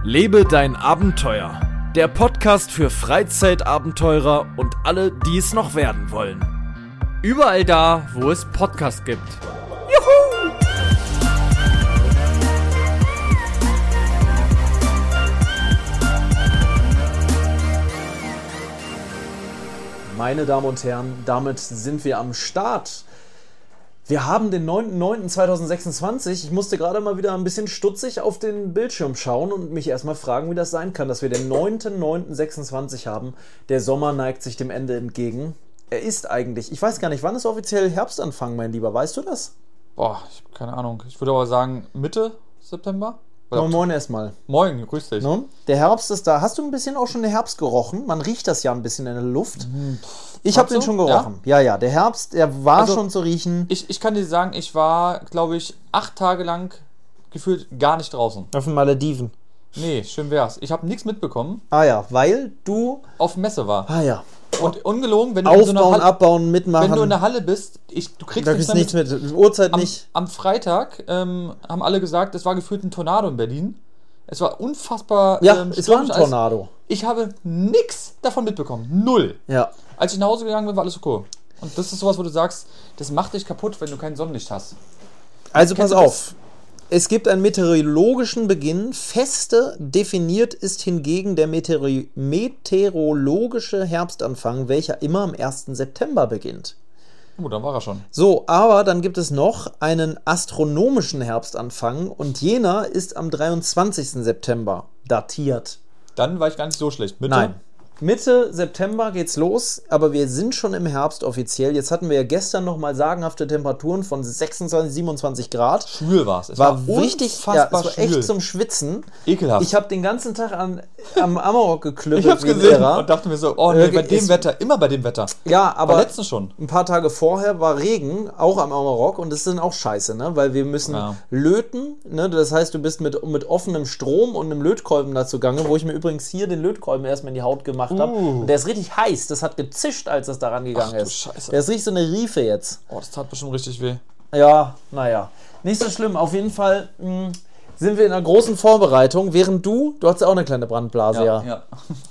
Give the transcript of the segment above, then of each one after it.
Lebe dein Abenteuer. Der Podcast für Freizeitabenteurer und alle, die es noch werden wollen. Überall da, wo es Podcasts gibt. Juhu! Meine Damen und Herren, damit sind wir am Start. Wir haben den 9.9.2026. Ich musste gerade mal wieder ein bisschen stutzig auf den Bildschirm schauen und mich erstmal fragen, wie das sein kann, dass wir den 9.9.26 haben. Der Sommer neigt sich dem Ende entgegen. Er ist eigentlich, ich weiß gar nicht, wann ist offiziell Herbstanfang, mein Lieber? Weißt du das? Boah, ich habe keine Ahnung. Ich würde aber sagen Mitte September. Moin erstmal. Moin, grüß dich. No? Der Herbst ist da. Hast du ein bisschen auch schon den Herbst gerochen? Man riecht das ja ein bisschen in der Luft. Ich habe den schon gerochen. Ja, der Herbst, der war also schon zu riechen. Ich kann dir sagen, ich war, glaube ich, 8 Tage lang gefühlt gar nicht draußen. Auf den Malediven. Nee, schön wär's. Ich habe nichts mitbekommen. Ah ja, weil du auf Messe war. Ah ja. Und ungelogen, wenn du aufbauen, in so einer abbauen, mitmachen. Wenn du in der Halle bist, du kriegst nichts mit. Uhrzeit nicht. Am Freitag haben alle gesagt, es war gefühlt ein Tornado in Berlin. Es war unfassbar. Ja, es war ein Tornado. Ich habe nichts davon mitbekommen. Null. Ja. Als ich nach Hause gegangen bin, war alles okay. Und das ist sowas, wo du sagst, das macht dich kaputt, wenn du kein Sonnenlicht hast. Also pass auf. Es gibt einen meteorologischen Beginn. Feste definiert ist hingegen der meteorologische Herbstanfang, welcher immer am 1. September beginnt. Oh, dann war er schon. So, aber dann gibt es noch einen astronomischen Herbstanfang und jener ist am 23. September datiert. Dann war ich gar nicht so schlecht. Mitte September geht's los, aber wir sind schon im Herbst offiziell. Jetzt hatten wir ja gestern noch mal sagenhafte Temperaturen von 26, 27 Grad. Schwül war's. Es war richtig, es war echt zum Schwitzen. Ekelhaft. Ich habe den ganzen Tag am Amarok geklüppelt. Ich hab's gesehen und dachte mir so, oh nee, bei dem Wetter, immer bei dem Wetter. Ja, aber letztens schon. Ein paar Tage vorher war Regen, auch am Amarok, und das ist dann auch scheiße, ne? Weil wir müssen löten, ne? Das heißt, du bist mit offenem Strom und einem Lötkolben dazu gegangen, wo ich mir übrigens hier den Lötkolben erstmal in die Haut gemacht habe. Und der ist richtig heiß. Das hat gezischt, als es daran gegangen ist. Scheiße. Der ist richtig so eine Riefe jetzt. Oh, das tat bestimmt richtig weh. Ja, naja. Nicht so schlimm. Auf jeden Fall sind wir in einer großen Vorbereitung. Während du hast ja auch eine kleine Brandblase, ja.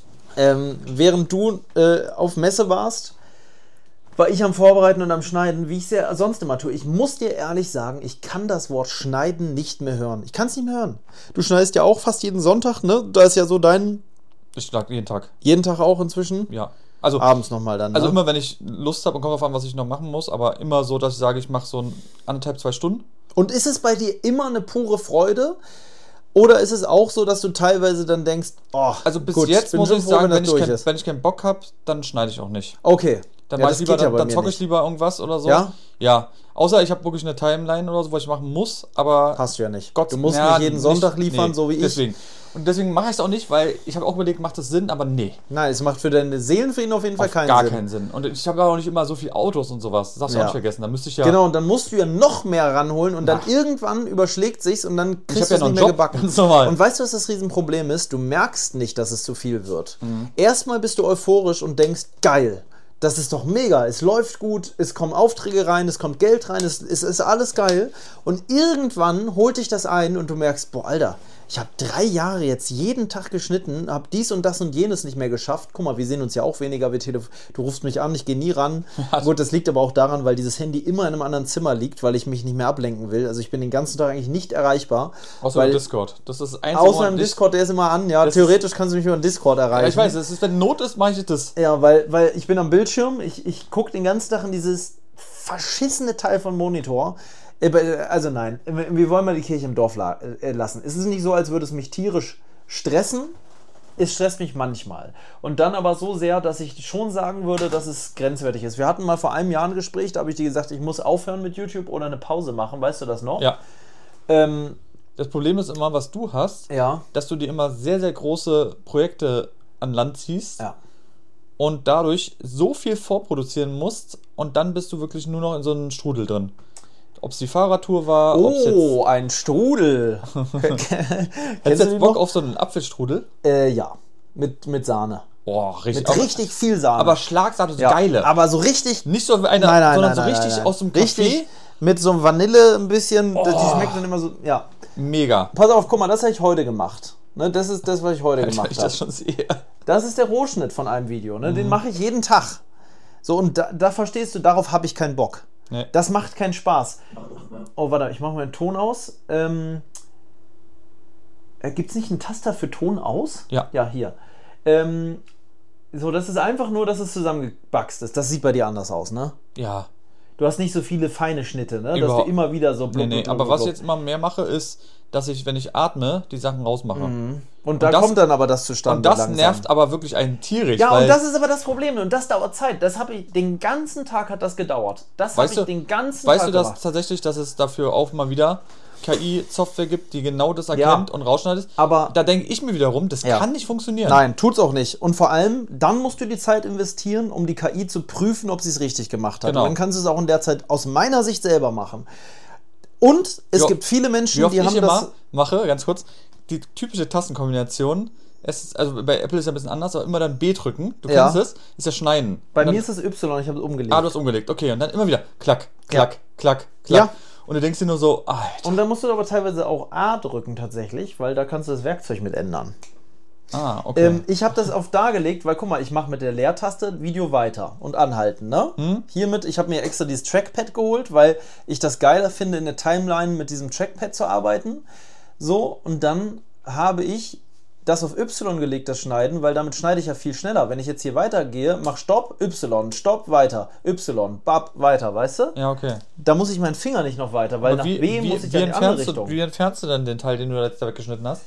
Während du auf Messe warst, war ich am Vorbereiten und am Schneiden, wie ich es ja sonst immer tue. Ich muss dir ehrlich sagen, ich kann das Wort Schneiden nicht mehr hören. Ich kann es nicht mehr hören. Du schneidest ja auch fast jeden Sonntag, ne? Da ist ja so dein... Ich schlag jeden Tag. Jeden Tag auch inzwischen? Ja. Also abends nochmal dann, ne? Also immer, wenn ich Lust habe und kommt drauf an, was ich noch machen muss, aber immer so, dass ich sage, ich mache so 1,5, 2 Stunden. Und ist es bei dir immer eine pure Freude? Oder ist es auch so, dass du teilweise dann denkst, oh, also bis gut, jetzt muss ich froh, sagen, wenn ich keinen Bock habe, dann schneide ich auch nicht. Okay. Dann mache ich lieber, dann zocke ich lieber irgendwas oder so. Ja? Ja. Außer ich habe wirklich eine Timeline oder so, was ich machen muss, aber... Hast du ja nicht. Gott, du musst nicht jeden Sonntag liefern, so wie ich. Deswegen. Und deswegen mache ich es auch nicht, weil ich habe auch überlegt, macht das Sinn, aber nee. Nein, es macht für deine Seelenfrieden auf jeden Fall keinen Sinn. Gar keinen Sinn. Und ich habe auch nicht immer so viele Autos und sowas. Das darfst du auch nicht vergessen. Da müsste ich ja... Genau, und dann musst du ja noch mehr ranholen und dann irgendwann überschlägt sich's und dann kriegst du es nicht mehr gebacken. Ganz normal. Und weißt du, was das Riesenproblem ist? Du merkst nicht, dass es zu viel wird. Erstmal bist du euphorisch und denkst, geil. Das ist doch mega, es läuft gut, es kommen Aufträge rein, es kommt Geld rein, es ist alles geil. Und irgendwann holt dich das ein und du merkst, boah, Alter, ich habe 3 Jahre jetzt jeden Tag geschnitten, habe dies und das und jenes nicht mehr geschafft. Guck mal, wir sehen uns ja auch weniger. Du rufst mich an, ich gehe nie ran. Gut, das liegt aber auch daran, weil dieses Handy immer in einem anderen Zimmer liegt, weil ich mich nicht mehr ablenken will. Also ich bin den ganzen Tag eigentlich nicht erreichbar. Außer im Discord. Das ist das außer im Discord, der ist immer an. Ja, theoretisch kannst du mich über den Discord erreichen. Ja, ich weiß, es ist, wenn Not ist, mache ich das. Ja, weil ich bin am Bildschirm, ich gucke den ganzen Tag in dieses verschissene Teil von Monitor. Also nein, wir wollen mal die Kirche im Dorf lassen. Es ist nicht so, als würde es mich tierisch stressen. Es stresst mich manchmal. Und dann aber so sehr, dass ich schon sagen würde, dass es grenzwertig ist. Wir hatten mal vor einem Jahr ein Gespräch, da habe ich dir gesagt, ich muss aufhören mit YouTube oder eine Pause machen. Weißt du das noch? Ja. Das Problem ist immer, was du hast, dass du dir immer sehr, sehr große Projekte an Land ziehst. Ja. Und dadurch so viel vorproduzieren musst und dann bist du wirklich nur noch in so einem Strudel drin. Ob es die Fahrradtour war, Oh, ein Strudel. Hättest du jetzt Bock auf so einen Apfelstrudel? Ja, mit Sahne. Boah, richtig. Mit richtig viel Sahne. Aber Schlagsahne ist geile. Aber so richtig... Nicht so eine, sondern so richtig aus dem Café. Richtig, mit so einem Vanille ein bisschen, die schmeckt dann immer so, ja. Mega. Pass auf, guck mal, das habe ich heute gemacht. Ne, das ist das, was ich heute Wenn gemacht ich habe. das schon sehe. Das ist der Rohschnitt von einem Video. Ne? Den mache ich jeden Tag. So, und da verstehst du, darauf habe ich keinen Bock. Nee. Das macht keinen Spaß. Oh, warte, ich mache mal den Ton aus. Gibt es nicht einen Taster für Ton aus? Ja. Ja, hier. So, das ist einfach nur, dass es zusammengebackst ist. Das sieht bei dir anders aus, ne? Ja. Du hast nicht so viele feine Schnitte, ne? Dass Überhaupt. du immer wieder so Nee. Aber was ich jetzt immer mehr mache, ist, dass ich, wenn ich atme, die Sachen rausmache. Und da das- kommt dann aber das zustande. Und das langsam. nervt aber wirklich einen tierisch. Ja, weil, und das ist aber das Problem. Und das dauert Zeit. Das habe ich, den ganzen Tag hat das gedauert. Das habe Weißt ich du- den ganzen Weißt Tag du das gemacht. tatsächlich, dass es dafür auch mal wieder KI-Software gibt, die genau das erkennt und rausschneidet? Aber- da denke ich mir wiederum, das Ja. kann nicht funktionieren. Nein, tut's auch nicht. Und vor allem, dann musst du die Zeit investieren, um die KI zu prüfen, ob sie es richtig gemacht hat. Genau. Und dann kannst du es auch in der Zeit aus meiner Sicht selber machen. Und es Jo- gibt viele Menschen, Wie oft die ich haben immer das. mache, ganz kurz, die typische Tastenkombination, es ist, also bei Apple ist ja ein bisschen anders, aber immer dann B drücken, du Ja. kennst es, ist ja Schneiden. Bei Und dann, mir ist es Y, ich habe es umgelegt. du hast umgelegt, okay, und dann immer wieder klack, klack, Ja. klack, klack. Ja. Und du denkst dir nur so, Alter. Und dann musst du aber teilweise auch A drücken tatsächlich, weil da kannst du das Werkzeug mit ändern. Okay. Ich habe das auf dargelegt, weil guck mal, ich mache mit der Leertaste Video weiter und anhalten, ne? Hiermit, ich habe mir extra dieses Trackpad geholt, weil ich das geiler finde, in der Timeline mit diesem Trackpad zu arbeiten. So, und dann habe ich das auf Y gelegt, das Schneiden, weil damit schneide ich ja viel schneller. Wenn ich jetzt hier weitergehe, mach Stopp, Y, Stopp, weiter, Y, Bap, weiter, weißt du? Ja, okay. Da muss ich meinen Finger nicht noch weiter, weil Aber nach B muss ich ja in die andere Richtung. wie entfernst du dann den Teil, den du jetzt da weggeschnitten hast?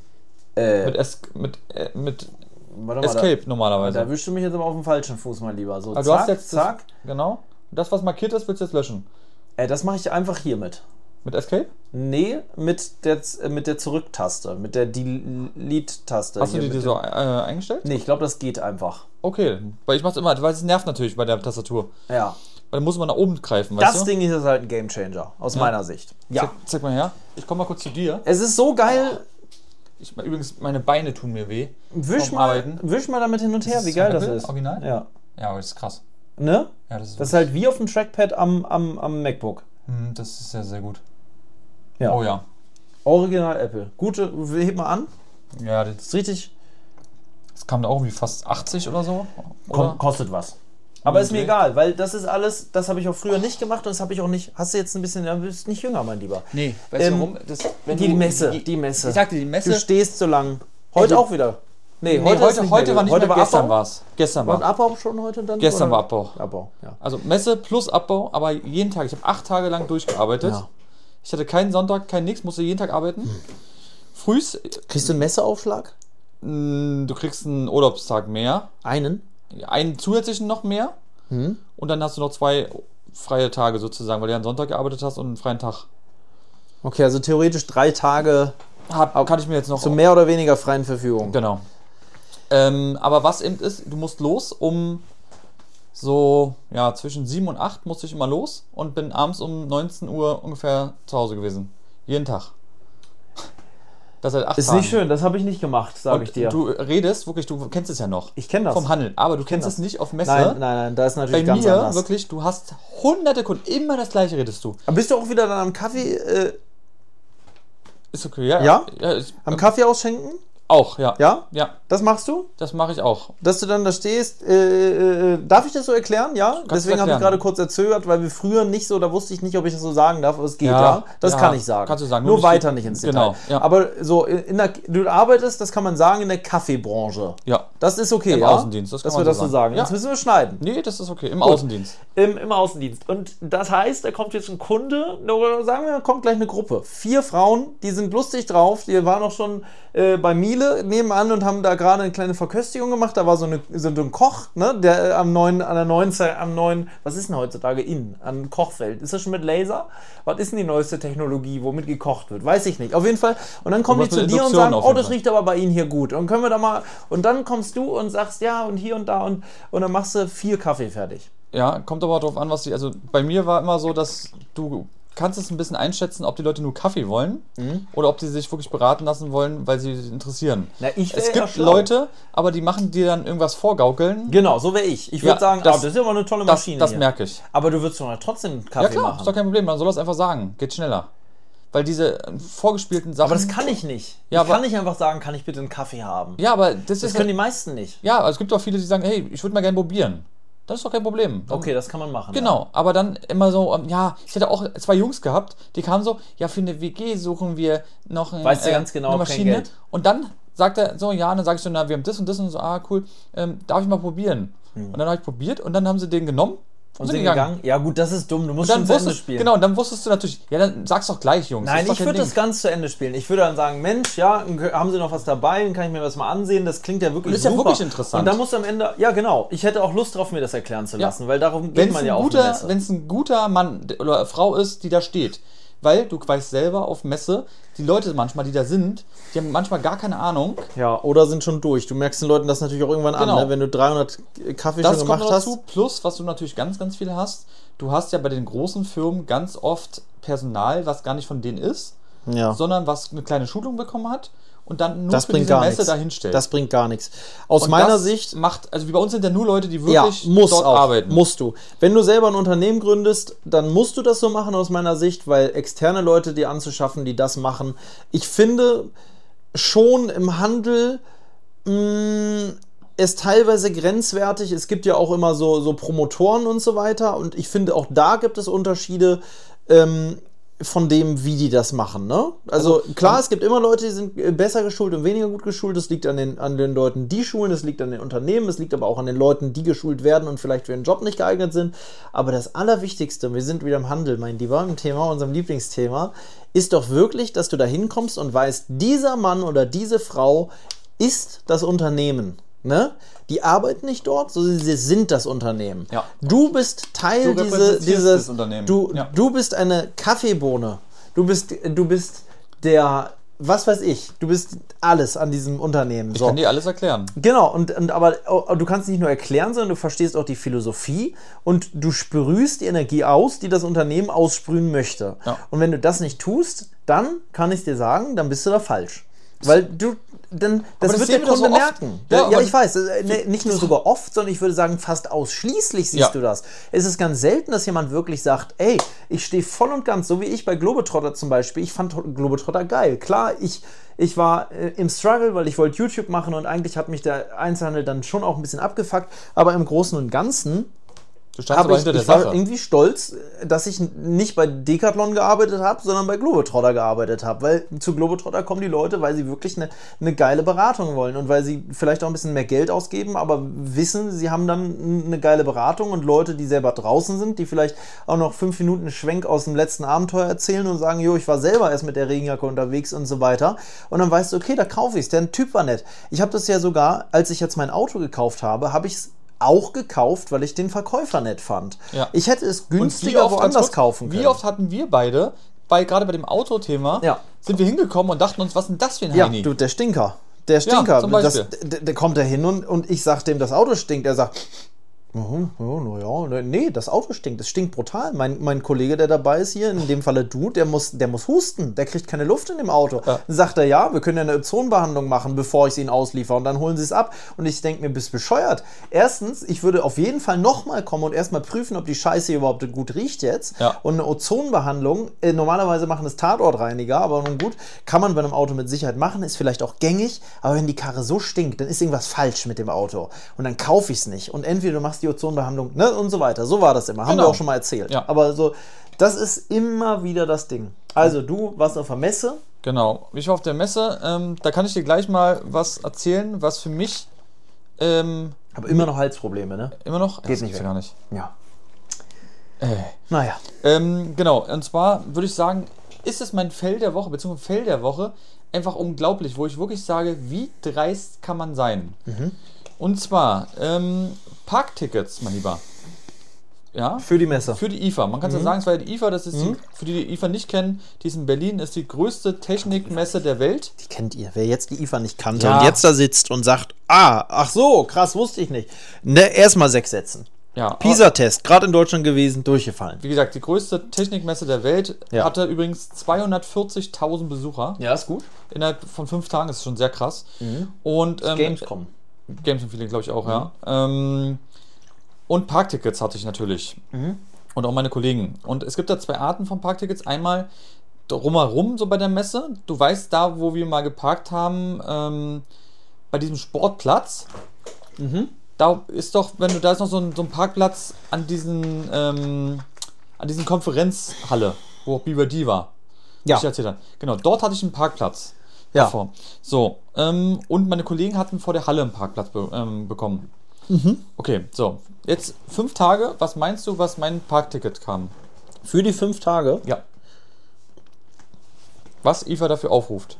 Mit Warte mal, Escape Da normalerweise. erwischst du mich jetzt aber auf dem falschen Fuß, mein Lieber. So, Also du hast jetzt zack. Genau. Das, was markiert ist, willst du jetzt löschen. Das mache ich einfach hiermit. Mit Escape? Nee, mit der Zurück-Taste, mit der Delete-Taste. Hast du hier die mit dir so eingestellt? Nee, ich glaube, das geht einfach. Okay, weil ich mach's immer, weil es nervt natürlich bei der Tastatur. Ja. Weil dann muss man nach oben greifen, weißt Das du? Ding ist halt ein Gamechanger, aus meiner Sicht. Ja. Zeig mal her. Ich komm mal kurz zu dir. Es ist so geil. Übrigens, meine Beine tun mir weh. Wisch vom mal, Arbeiten. wisch mal damit hin und her, Ist wie das geil von das Apple? ist. Original? Ja. Ja, aber das ist krass. Ne? Ja, das ist, Das ist halt wie auf dem Trackpad am MacBook. das ist sehr, sehr gut. Ja. Oh ja. Original Apple. Gute, heb mal an. Ja, Das ist richtig. das kam da auch irgendwie fast 80 oder so. Oder? Kostet was. Aber ist mir Okay. egal, weil das ist alles, das habe ich auch früher nicht gemacht und das habe ich auch nicht. Hast du jetzt ein bisschen, du bist nicht jünger, mein Lieber. Nee, weißt du Ähm, warum? Die Messe. Ich sagte, die Messe. Du stehst so lang. Heute du- auch wieder. Nee, Nee, ist nicht heute mehr war nicht heute mehr, war gestern Abbau? war es. Gestern War war Abbau schon heute dann? Gestern oder? war Abbau. Abbau, ja. Also Messe plus Abbau, aber jeden Tag. Ich habe 8 Tage lang durchgearbeitet. Ja. Ich hatte keinen Sonntag, kein nix, musste jeden Tag arbeiten. Frühs, Kriegst du einen Messeaufschlag? du kriegst einen Urlaubstag mehr, Einen? einen zusätzlichen noch mehr und dann hast du noch 2 freie Tage sozusagen, weil du ja einen Sonntag gearbeitet hast und einen freien Tag. Okay, also theoretisch 3 Tage Kann ich mir jetzt noch... zu mehr oder weniger freien Verfügung. Genau. Aber was eben ist, du musst los um so, ja, zwischen 7 und 8 musste ich immer los und bin abends um 19 Uhr ungefähr zu Hause gewesen. Jeden Tag. Das seit 8 Ist Tagen. nicht schön, das habe ich nicht gemacht, sage Und ich dir. du redest, wirklich, du kennst es ja noch. Ich kenne das. Vom Handel. Aber du kennst das. es nicht auf Messe. Nein, da ist natürlich Bei ganz mir, anders. wirklich, du hast hunderte Kunden, immer das gleiche redest du. Aber bist du auch wieder dann am Kaffee, Ist okay, ja? Ja? ist, am Kaffee ausschenken? Auch, ja. Ja? Ja, Das machst du? das mache ich auch. Dass du dann da stehst, darf ich das so erklären? Ja? Deswegen habe ich erklären. gerade kurz erzögert, weil wir früher nicht so, da wusste ich nicht, ob ich das so sagen darf, aber es geht ja. Das ja, kann ich sagen. kannst du sagen. Nur nicht- weiter nicht ins Detail. Genau, ja. Aber so, du arbeitest, das kann man sagen, in der Kaffeebranche. Ja. Das ist okay, Im ja? Außendienst, das kann dass man wir so das so sagen. sagen. Ja. Jetzt müssen wir schneiden. Nee, das ist okay. Im Außendienst. Im Außendienst. Und das heißt, da kommt jetzt ein Kunde, oder sagen wir, da kommt gleich eine Gruppe. 4 Frauen, die sind lustig drauf, die waren auch schon bei Miele nebenan und haben da gerade eine kleine Verköstigung gemacht. Da war so ein Koch, ne, der am neuen, was ist denn heutzutage an Kochfeld? Ist das schon mit Laser? Was ist denn die neueste Technologie, womit gekocht wird? Weiß ich nicht. Auf jeden Fall. Und dann kommen die Was zu mit dir und Induktion sagen, auf oh, jeden das Fall. riecht aber bei Ihnen hier gut. Und können wir da mal, und dann kommst du und sagst, ja, und hier und da und dann machst du 4 Kaffee fertig. Ja, kommt aber drauf an, was die. Also bei mir war immer so, dass du kannst es ein bisschen einschätzen, ob die Leute nur Kaffee wollen oder ob die sich wirklich beraten lassen wollen, weil sie sich interessieren. Na, ich wär Es ja gibt schlau. Leute, aber die machen dir dann irgendwas vorgaukeln. Genau, so wäre ich. Ich würde Ja, sagen, das- das ist ja aber eine tolle Das, Maschine das hier. merke ich. Aber du würdest doch trotzdem Ja Kaffee klar, ist doch machen. kein Problem. Man soll das einfach sagen. Geht schneller. weil diese vorgespielten Sachen... Aber das kann ich nicht. Ja, ich kann nicht einfach sagen, kann ich bitte einen Kaffee haben? Ja, aber Das können die meisten nicht. Ja, also es gibt auch viele, die sagen, hey, ich würde mal gerne probieren. Das ist doch kein Problem. Okay, das kann man machen. Genau, aber dann immer so, ich hatte auch 2 Jungs gehabt, die kamen so, ja, für eine WG suchen wir noch weißt du ganz genau, eine kein Maschine. Geld. Und dann sagt er so, ja, und dann sag ich so, na, wir haben das und so, cool, darf ich mal probieren? Und dann habe ich probiert und dann haben sie den genommen und sind gegangen. Ja gut, das ist dumm, du musst Dann schon zu Ende spielen. Genau, und dann wusstest du natürlich, ja, dann sag's doch gleich, Jungs. Nein, ist ich würde das ganz zu Ende spielen. Ich würde dann sagen, Mensch, ja, haben Sie noch was dabei? Dann kann ich mir das mal ansehen. Das klingt ja wirklich ist ja super. wirklich interessant. Und dann musst du am Ende, ja genau, ich hätte auch Lust drauf, mir das erklären zu lassen, weil darum geht man ja auf der Messe. Wenn es ein guter Mann oder Frau ist, die da steht, weil du weißt selber auf Messe, die Leute manchmal, die da sind, die haben manchmal gar keine Ahnung. Ja, oder sind schon durch. Du merkst den Leuten das natürlich auch irgendwann an, ne? Wenn du 300 Kaffee schon gemacht hast. Dazu. Plus, was du natürlich ganz, ganz viel hast, du hast ja bei den großen Firmen ganz oft Personal, was gar nicht von denen ist, sondern was eine kleine Schulung bekommen hat und dann nur für diese Messe dahinstellt. Das bringt gar nichts. Aus meiner Sicht... Also wie bei uns sind ja nur Leute, die wirklich dort arbeiten. Musst du. Wenn du selber ein Unternehmen gründest, dann musst du das so machen aus meiner Sicht, weil externe Leute dir anzuschaffen, die das machen. Ich finde schon im Handel ist teilweise grenzwertig. Es gibt ja auch immer so Promotoren und so weiter und ich finde auch da gibt es Unterschiede von dem, wie die das machen, ne? Also klar, es gibt immer Leute, die sind besser geschult und weniger gut geschult. Das liegt an den Leuten, die schulen, es liegt an den Unternehmen, es liegt aber auch an den Leuten, die geschult werden und vielleicht für den Job nicht geeignet sind. Aber das Allerwichtigste, wir sind wieder im Handel, mein Lieber, im Thema, unserem Lieblingsthema, ist doch wirklich, dass du da hinkommst und weißt, dieser Mann oder diese Frau ist das Unternehmen. Ne? Die arbeiten nicht dort, sondern sie sind das Unternehmen. Ja. Du bist Teil dieses Unternehmen. Du bist eine Kaffeebohne. Du bist der, was weiß ich, du bist alles an diesem Unternehmen. Ich kann dir alles erklären. Genau, aber du kannst nicht nur erklären, sondern du verstehst auch die Philosophie und du sprühst die Energie aus, die das Unternehmen aussprühen möchte. Ja. Und wenn du das nicht tust, dann kann ich dir sagen, dann bist du da falsch. Weil das wird der Kunde merken. Ja, ich weiß. Nicht nur sogar oft, sondern ich würde sagen, fast ausschließlich siehst du das. Es ist ganz selten, dass jemand wirklich sagt, ey, ich stehe voll und ganz, so wie ich bei Globetrotter zum Beispiel. Ich fand Globetrotter geil. Klar, ich war im Struggle, weil ich wollte YouTube machen und eigentlich hat mich der Einzelhandel dann schon auch ein bisschen abgefuckt. Aber im Großen und Ganzen ich war irgendwie stolz, dass ich nicht bei Decathlon gearbeitet habe, sondern bei Globetrotter gearbeitet habe. Weil zu Globetrotter kommen die Leute, weil sie wirklich eine geile Beratung wollen und weil sie vielleicht auch ein bisschen mehr Geld ausgeben, aber wissen, sie haben dann eine geile Beratung und Leute, die selber draußen sind, die vielleicht auch noch 5 Minuten Schwenk aus dem letzten Abenteuer erzählen und sagen, jo, ich war selber erst mit der Regenjacke unterwegs und so weiter. Und dann weißt du, okay, da kaufe ich es. Der Typ war nett. Ich habe das ja sogar, als ich jetzt mein Auto gekauft habe, habe ich es auch gekauft, weil ich den Verkäufer nett fand. Ja. Ich hätte es günstiger woanders kaufen können. Wie oft hatten wir beide, gerade bei dem Autothema, sind wir hingekommen und dachten uns, was ist denn das für ein Heini? Ja, du, der Stinker. Der Stinker. Zum Beispiel. Der kommt da hin und ich sag dem, das Auto stinkt. Er sagt, nee, das Auto stinkt. Es stinkt brutal. Mein Kollege, der dabei ist hier, in dem Falle du, der muss husten. Der kriegt keine Luft in dem Auto. Ja. Dann sagt er, ja, wir können ja eine Ozonbehandlung machen, bevor ich ihn ausliefere. Und dann holen sie es ab. Und ich denke mir, bist bescheuert. Erstens, ich würde auf jeden Fall nochmal kommen und erstmal prüfen, ob die Scheiße überhaupt gut riecht jetzt. Ja. Und eine Ozonbehandlung, normalerweise machen es Tatortreiniger, aber nun gut, kann man bei einem Auto mit Sicherheit machen, ist vielleicht auch gängig. Aber wenn die Karre so stinkt, dann ist irgendwas falsch mit dem Auto. Und dann kaufe ich es nicht. Und entweder du machst die Ozonbehandlung, ne, und so weiter. So war das immer. Haben wir auch schon mal erzählt. Ja. Aber so, das ist immer wieder das Ding. Also, du warst auf der Messe. Genau. Ich war auf der Messe. Da kann ich dir gleich mal was erzählen, was für mich... aber immer noch Halsprobleme, ne? Immer noch? Geht nicht weg. Gar nicht. Ja. Naja. Genau. Und zwar würde ich sagen, ist es mein Fail der Woche, beziehungsweise Fail der Woche, einfach unglaublich, wo ich wirklich sage, wie dreist kann man sein? Mhm. Und zwar Parktickets, mein Lieber. Ja? Für die Messe. Für die IFA. Man kann es ja sagen, es war ja die IFA, das ist für die IFA nicht kennen, die ist in Berlin, ist die größte Technikmesse der Welt. Die kennt ihr. Wer jetzt die IFA nicht kannte und jetzt da sitzt und sagt, ach so, krass, wusste ich nicht. Ne, erstmal 6 Sätzen. Ja, PISA-Test, gerade in Deutschland gewesen, durchgefallen. Wie gesagt, die größte Technikmesse der Welt, hatte übrigens 240.000 Besucher. Ja, ist gut. Innerhalb von 5 Tagen, das ist schon sehr krass. Und Gamescom. Gamescom-Feeling, glaube ich auch, ja. Und Parktickets hatte ich natürlich. Und auch meine Kollegen. Und es gibt da 2 Arten von Parktickets. Einmal drumherum so bei der Messe. Du weißt, da, wo wir mal geparkt haben, bei diesem Sportplatz, da ist doch, da ist noch so ein Parkplatz an diesen Konferenzhalle, wo auch BYD war. Ja. Ich erzählt habe. Genau, dort hatte ich einen Parkplatz. Ja. Davor. So, und meine Kollegen hatten vor der Halle einen Parkplatz bekommen. Okay, so. Jetzt 5 Tage, was meinst du, was mein Parkticket kam? Für die 5 Tage? Ja. Was IFA dafür aufruft?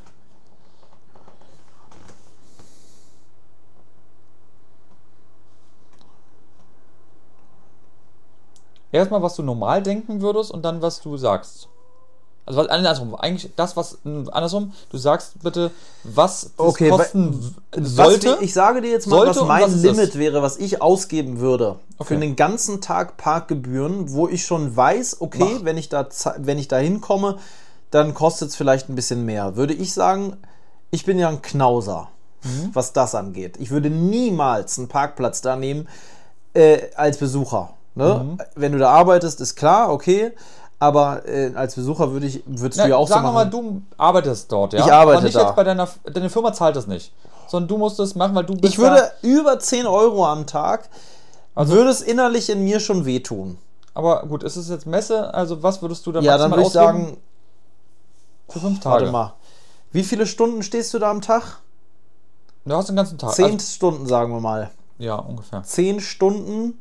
Erstmal, was du normal denken würdest und dann, was du sagst. Also andersrum, eigentlich das, was andersrum, du sagst bitte, was das kosten sollte. Ich sage dir jetzt mal, was mein Limit das wäre, was ich ausgeben würde für den ganzen Tag Parkgebühren, wo ich schon weiß, okay, wenn ich da hinkomme, dann kostet es vielleicht ein bisschen mehr. Würde ich sagen, ich bin ja ein Knauser, was das angeht. Ich würde niemals einen Parkplatz da nehmen als Besucher. Ne? Wenn du da arbeitest, ist klar, okay. Aber als Besucher würdest du ja auch so machen. Sagen wir mal, du arbeitest dort, ja? Ich arbeite aber nicht da. Jetzt deine Firma zahlt das nicht. Sondern du musst es machen, weil du bist Ich würde über 10 Euro am Tag, würde es innerlich in mir schon wehtun. Aber gut, ist es jetzt Messe? Also was würdest du da Ja, dann würde ich sagen, für 5 Tage. warte mal. Wie viele Stunden stehst du da am Tag? Du hast den ganzen Tag. 10 Stunden, sagen wir mal. Ja, ungefähr. 10 Stunden.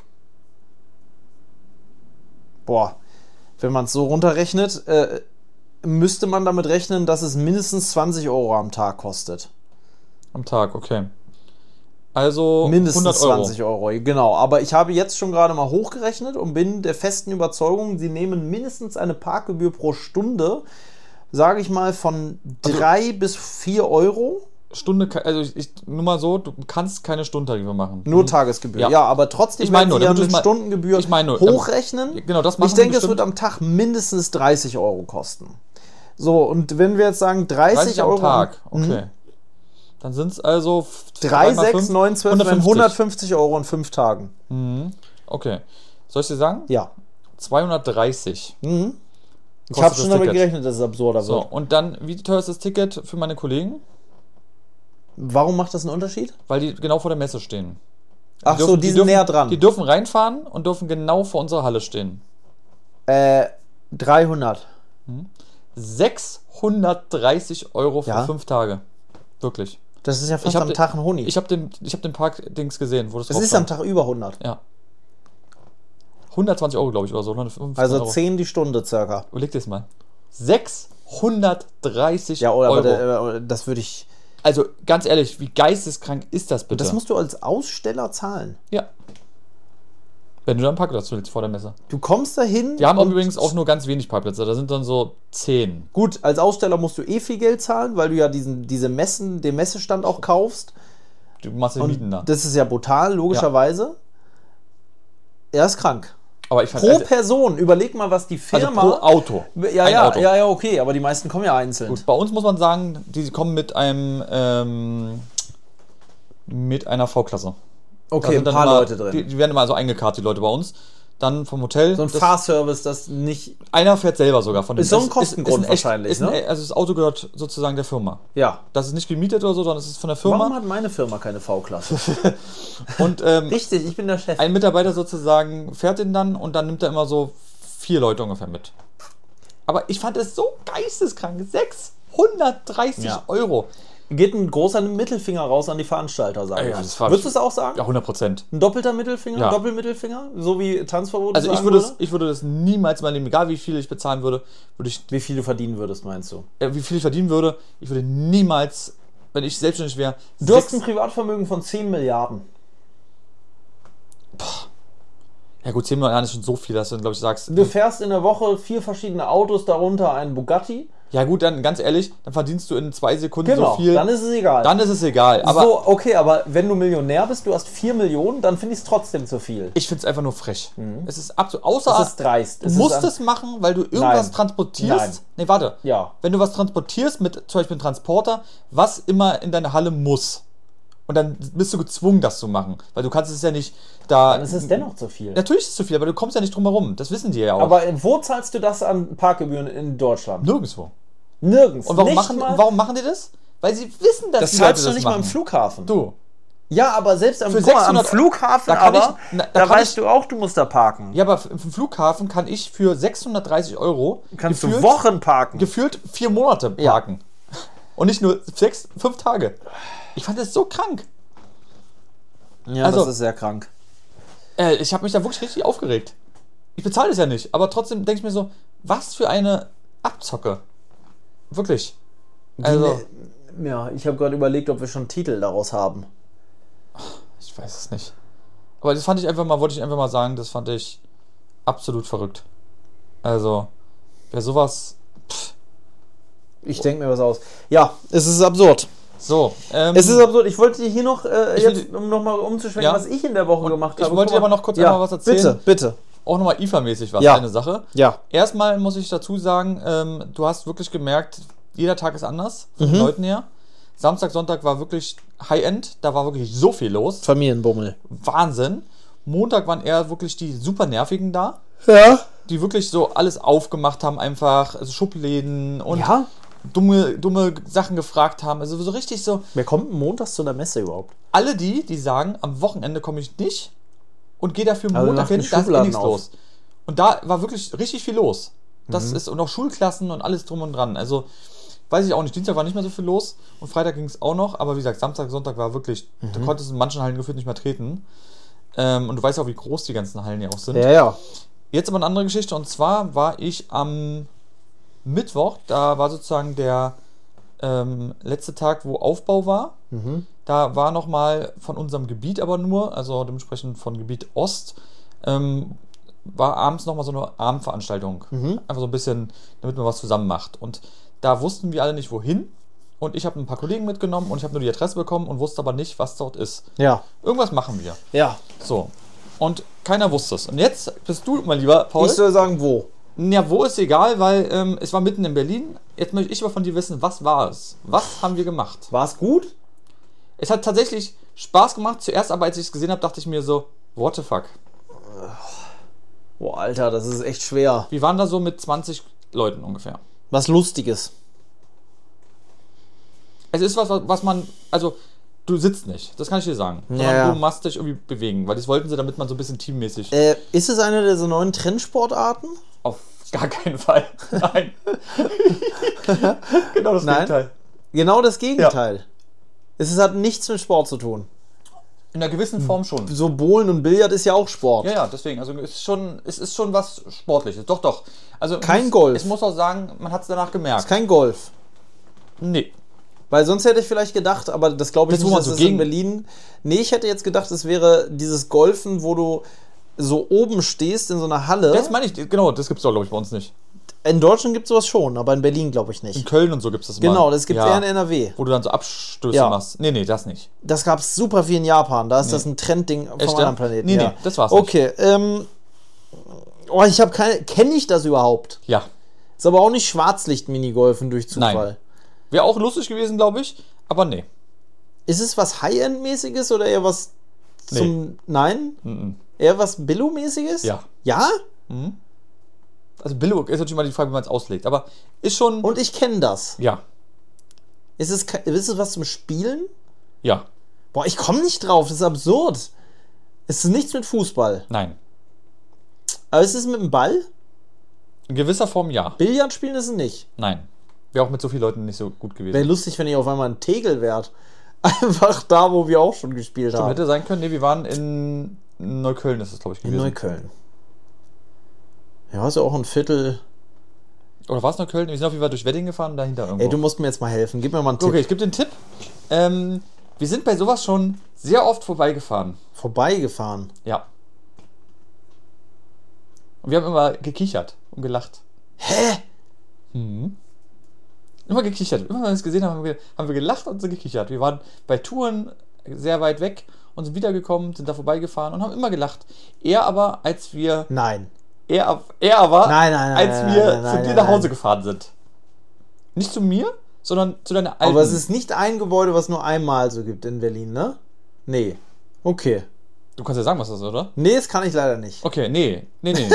Boah. Wenn man es so runterrechnet, müsste man damit rechnen, dass es mindestens 20 Euro am Tag kostet. Am Tag, okay. Also mindestens 100 Euro. 20 Euro, genau. Aber ich habe jetzt schon gerade mal hochgerechnet und bin der festen Überzeugung, sie nehmen mindestens eine Parkgebühr pro Stunde, sage ich mal, von 3 bis 4 Euro. Stunde, also nur mal so, du kannst keine Stundentariffe machen. Nur Tagesgebühr. Ja, aber trotzdem werden sie ja eine Stundengebühr hochrechnen. Genau, das machen ich denke, es wird am Tag mindestens 30 Euro kosten. So, und wenn wir jetzt sagen 30 Euro am Tag, okay. Dann sind es also 3, 6, 9, 12, 150 Euro in 5 Tagen. Okay. Soll ich dir sagen? Ja. 230. Ich habe schon damit gerechnet, dass es absurder wird. So, und dann, wie teuer ist das Ticket für meine Kollegen? Warum macht das einen Unterschied? Weil die genau vor der Messe stehen. Ach so, die sind näher dran. Die dürfen reinfahren und dürfen genau vor unserer Halle stehen. 300. 630 Euro für 5 Tage. Wirklich. Das ist ja fast am Tag ein Honig. Ich hab den Park-Dings gesehen, wo das ist am Tag über 100. Ja. 120 Euro, glaube ich, oder so. 150 also Euro. 10 die Stunde circa. Überleg dir das mal. 630 Euro. Aber das würde ich... Also, ganz ehrlich, wie geisteskrank ist das bitte? Das musst du als Aussteller zahlen. Ja. Wenn du dann einen Parkplatz willst vor der Messe. Du kommst dahin. Die haben übrigens auch nur ganz wenig Parkplätze. Da sind dann so 10. Gut, als Aussteller musst du viel Geld zahlen, weil du ja den Messestand auch kaufst. Du machst den Mieten da. Das ist ja brutal, logischerweise. Ja. Er ist krank. Aber ich fand, pro Person, überleg mal, was die Firma... Also pro Auto. Ja, okay, aber die meisten kommen ja einzeln. Gut, bei uns muss man sagen, die kommen mit einer V-Klasse. Okay, ein paar Leute drin. Die werden immer so eingekarrt, die Leute bei uns. Dann vom Hotel. So ein Fahrservice, das nicht... Einer fährt selber sogar von dem. Ist so ein Kostengrund wahrscheinlich, ne? Also das Auto gehört sozusagen der Firma. Ja. Das ist nicht gemietet oder so, sondern es ist von der Firma. Warum hat meine Firma keine V-Klasse? Und richtig, ich bin der Chef. Ein Mitarbeiter sozusagen fährt den dann und dann nimmt er immer so 4 Leute ungefähr mit. Aber ich fand es so geisteskrank. 630 Euro. Geht ein großer Mittelfinger raus an die Veranstalter, sage ich. Würdest du es auch sagen? Ja, 100%. Ein doppelter Mittelfinger? Ja. Doppelmittelfinger? So wie Tanzverbot? Also ich würde das niemals mal nehmen, egal wie viel ich bezahlen würde, wie viel du verdienen würdest, meinst du? Wie viel ich verdienen würde, ich würde niemals, wenn ich selbstständig wäre... Du hast ein Privatvermögen von 10 Milliarden. Ja gut, 10 Milliarden ist schon so viel, dass du, glaube ich, sagst... Du fährst in der Woche 4 verschiedene Autos, darunter einen Bugatti. Ja gut, dann ganz ehrlich, dann verdienst du in 2 Sekunden so viel. Dann ist es egal. Dann ist es egal. Aber so, okay, aber wenn du Millionär bist, du hast 4 Millionen, dann finde ich es trotzdem zu viel. Ich finde es einfach nur frech. Es ist absolut... Es ist dreist. Du musst es machen, weil du irgendwas transportierst. Nein. Nee, warte. Ja. Wenn du was transportierst, mit zum Beispiel einem Transporter, was immer in deine Halle muss. Und dann bist du gezwungen, das zu machen. Weil du kannst es ja nicht da... Dann ist es dennoch zu viel. Natürlich ist es zu viel, aber du kommst ja nicht drum herum. Das wissen die ja auch. Aber wo zahlst du das an Parkgebühren in Deutschland? Nirgendwo. Nirgends. Und warum Nicht machen, mal, warum machen die das? Weil sie wissen, dass das die Leute zahlst du das nicht machen. mal am Flughafen. Du. Ja, aber selbst am, Für guck mal, am 600 Flughafen, da kann aber ich- da da kann weißt ich- du auch, du musst da parken. Ja, aber im Flughafen kann ich für 630 Euro Kannst du Wochen parken. gefühlt 4 Monate Ja. parken. Und nicht nur 5 Tage. Ich fand das so krank. Ja, Also- das ist sehr krank. Ich habe mich da wirklich richtig aufgeregt. Ich bezahle das ja nicht, aber trotzdem denke ich mir so, was für eine Abzocke. Wirklich. Also, Ja, ich habe gerade überlegt, ob wir schon Titel daraus haben. ich weiß es nicht. Aber das fand ich einfach mal, wollte ich einfach mal sagen, das fand ich absolut verrückt. Also, wer sowas... Ich denke mir was aus. Ja, es ist absurd. So, Es ist absurd. Ich wollte dir hier noch, Ich jetzt, will- um nochmal umzuschwenken, Ja. was ich in der Woche gemacht habe. ich wollte dir Guck mal. aber noch kurz einmal was erzählen. Bitte. Auch nochmal IFA-mäßig was, Ja. eine Sache. Ja. Erstmal muss ich dazu sagen, du hast wirklich gemerkt, jeder Tag ist anders, von den Leuten her. Samstag, Sonntag war wirklich High-End, da war wirklich so viel los. Familienbummel. Wahnsinn. Montag waren eher wirklich die super nervigen da, Ja. die wirklich so alles aufgemacht haben, einfach also Schubläden und Ja? dumme Sachen gefragt haben. Also so richtig so, Wer kommt montags zu der Messe überhaupt? alle die sagen, am Wochenende komme ich nicht und gehe dafür Also Montag macht einen hin, da ist eh Schubladen nichts auf. los. Und da war wirklich richtig viel los. Das ist, und auch Schulklassen und alles drum und dran. Also, weiß ich auch nicht, Dienstag war nicht mehr so viel los und Freitag ging es auch noch, aber wie gesagt, Samstag, Sonntag war wirklich, du konntest in manchen Hallen gefühlt nicht mehr treten. Und du weißt auch, wie groß die ganzen Hallen ja auch sind. Ja. Jetzt aber eine andere Geschichte, und zwar war ich am Mittwoch, da war sozusagen der letzte Tag, wo Aufbau war. Da war nochmal von unserem Gebiet aber nur, also dementsprechend von Gebiet Ost, war abends nochmal so eine Abendveranstaltung. Einfach so ein bisschen, damit man was zusammen macht. Und da wussten wir alle nicht, wohin. Und ich habe ein paar Kollegen mitgenommen und ich habe nur die Adresse bekommen und wusste aber nicht, was dort ist. Ja. Irgendwas machen wir. Ja. So. Und keiner wusste es. Und jetzt bist du, mein lieber Paul. Ich soll sagen, wo? Ja, wo ist egal, weil es war mitten in Berlin. Jetzt möchte ich aber von dir wissen, was war es? Was haben wir gemacht? War es gut? Es hat tatsächlich Spaß gemacht. Zuerst aber, als ich es gesehen habe, dachte ich mir so, what the fuck? Boah, Alter, das ist echt schwer. Wir waren da so mit 20 Leuten ungefähr. Was Lustiges. Es ist was man, also du sitzt nicht, das kann ich dir sagen. Sondern Ja. du machst dich irgendwie bewegen, weil das wollten sie, damit man so ein bisschen teammäßig... Ist es eine dieser neuen Trendsportarten? Auf gar keinen Fall. Nein. Genau das Nein. Gegenteil. Genau das Gegenteil. Es hat nichts mit Sport zu tun. In einer gewissen Form schon. So Bowlen und Billard ist ja auch Sport. Ja, deswegen, also es ist schon was Sportliches. Doch. Also Kein Golf. Ich muss auch sagen, man hat es danach gemerkt. Kein Golf. Nee. Weil sonst hätte ich vielleicht gedacht, aber das glaube ich Das, wo nicht, man dass so es in gegen- Berlin... Nee, ich hätte jetzt gedacht, es wäre dieses Golfen, wo du so oben stehst in so einer Halle. Das meine ich, genau, das gibt es doch, glaube ich, bei uns nicht. In Deutschland gibt es sowas schon, aber in Berlin glaube ich In nicht. Köln und so gibt es das mal. Genau, das gibt es Ja. eher in NRW. Wo du dann so Abstöße Ja. machst. Nee, das nicht. Das gab es super viel in Japan. Da ist das ein Trendding vom Echt, ja? anderen Planeten. Nee, ja. nee, das war's nicht. Okay, ich habe keine... Kenne ich das überhaupt? Ja. Ist aber auch nicht Schwarzlicht-Minigolfen durch Zufall. Nein. Wäre auch lustig gewesen, glaube ich, aber nee. Ist es was High-End-mäßiges oder eher was zum... Nein? Mhm. Eher was Billo-mäßiges? Ja. Ja? Also Billo ist natürlich mal die Frage, wie man es auslegt, aber ist schon... Und ich kenne das. ja. Ist es was zum Spielen? Ja. Boah, ich komme nicht drauf. Das ist absurd. Es ist nichts mit Fußball. Nein. Aber ist es mit dem Ball? In gewisser Form ja. Billard spielen ist es nicht. Nein. Wäre auch mit so vielen Leuten nicht so gut gewesen. Wäre lustig, wenn ich auf einmal ein Tegel wäre. Einfach da, wo wir auch schon gespielt Stimmt, haben. hätte sein können. Nee, wir waren in Neukölln, ist es, glaube ich, In gewesen. Neukölln. Ja, ist ja auch ein Viertel. Oder war es Neukölln? Wir sind auf jeden Fall durch Wedding gefahren, dahinter irgendwo. Ey, du musst mir jetzt mal helfen. Gib mir mal einen Tipp. Okay, ich gebe den Tipp. Wir sind bei sowas schon sehr oft vorbeigefahren. Vorbeigefahren. Ja. Und wir haben immer gekichert und gelacht. Hä? Immer gekichert. Immer wenn wir es gesehen haben, haben wir gelacht und so gekichert. Wir waren bei Touren sehr weit weg und sind wiedergekommen, sind da vorbeigefahren und haben immer gelacht. Er aber, als wir... Nein. Er aber, Nein, als nein, wir nein, zu nein, dir nein, nach Hause nein. gefahren sind. Nicht zu mir, sondern zu deiner alten. Aber es ist nicht ein Gebäude, was nur einmal so gibt in Berlin, ne? Nee. Okay. Du kannst ja sagen, was das ist, oder? Nee, das kann ich leider nicht. Okay, nee,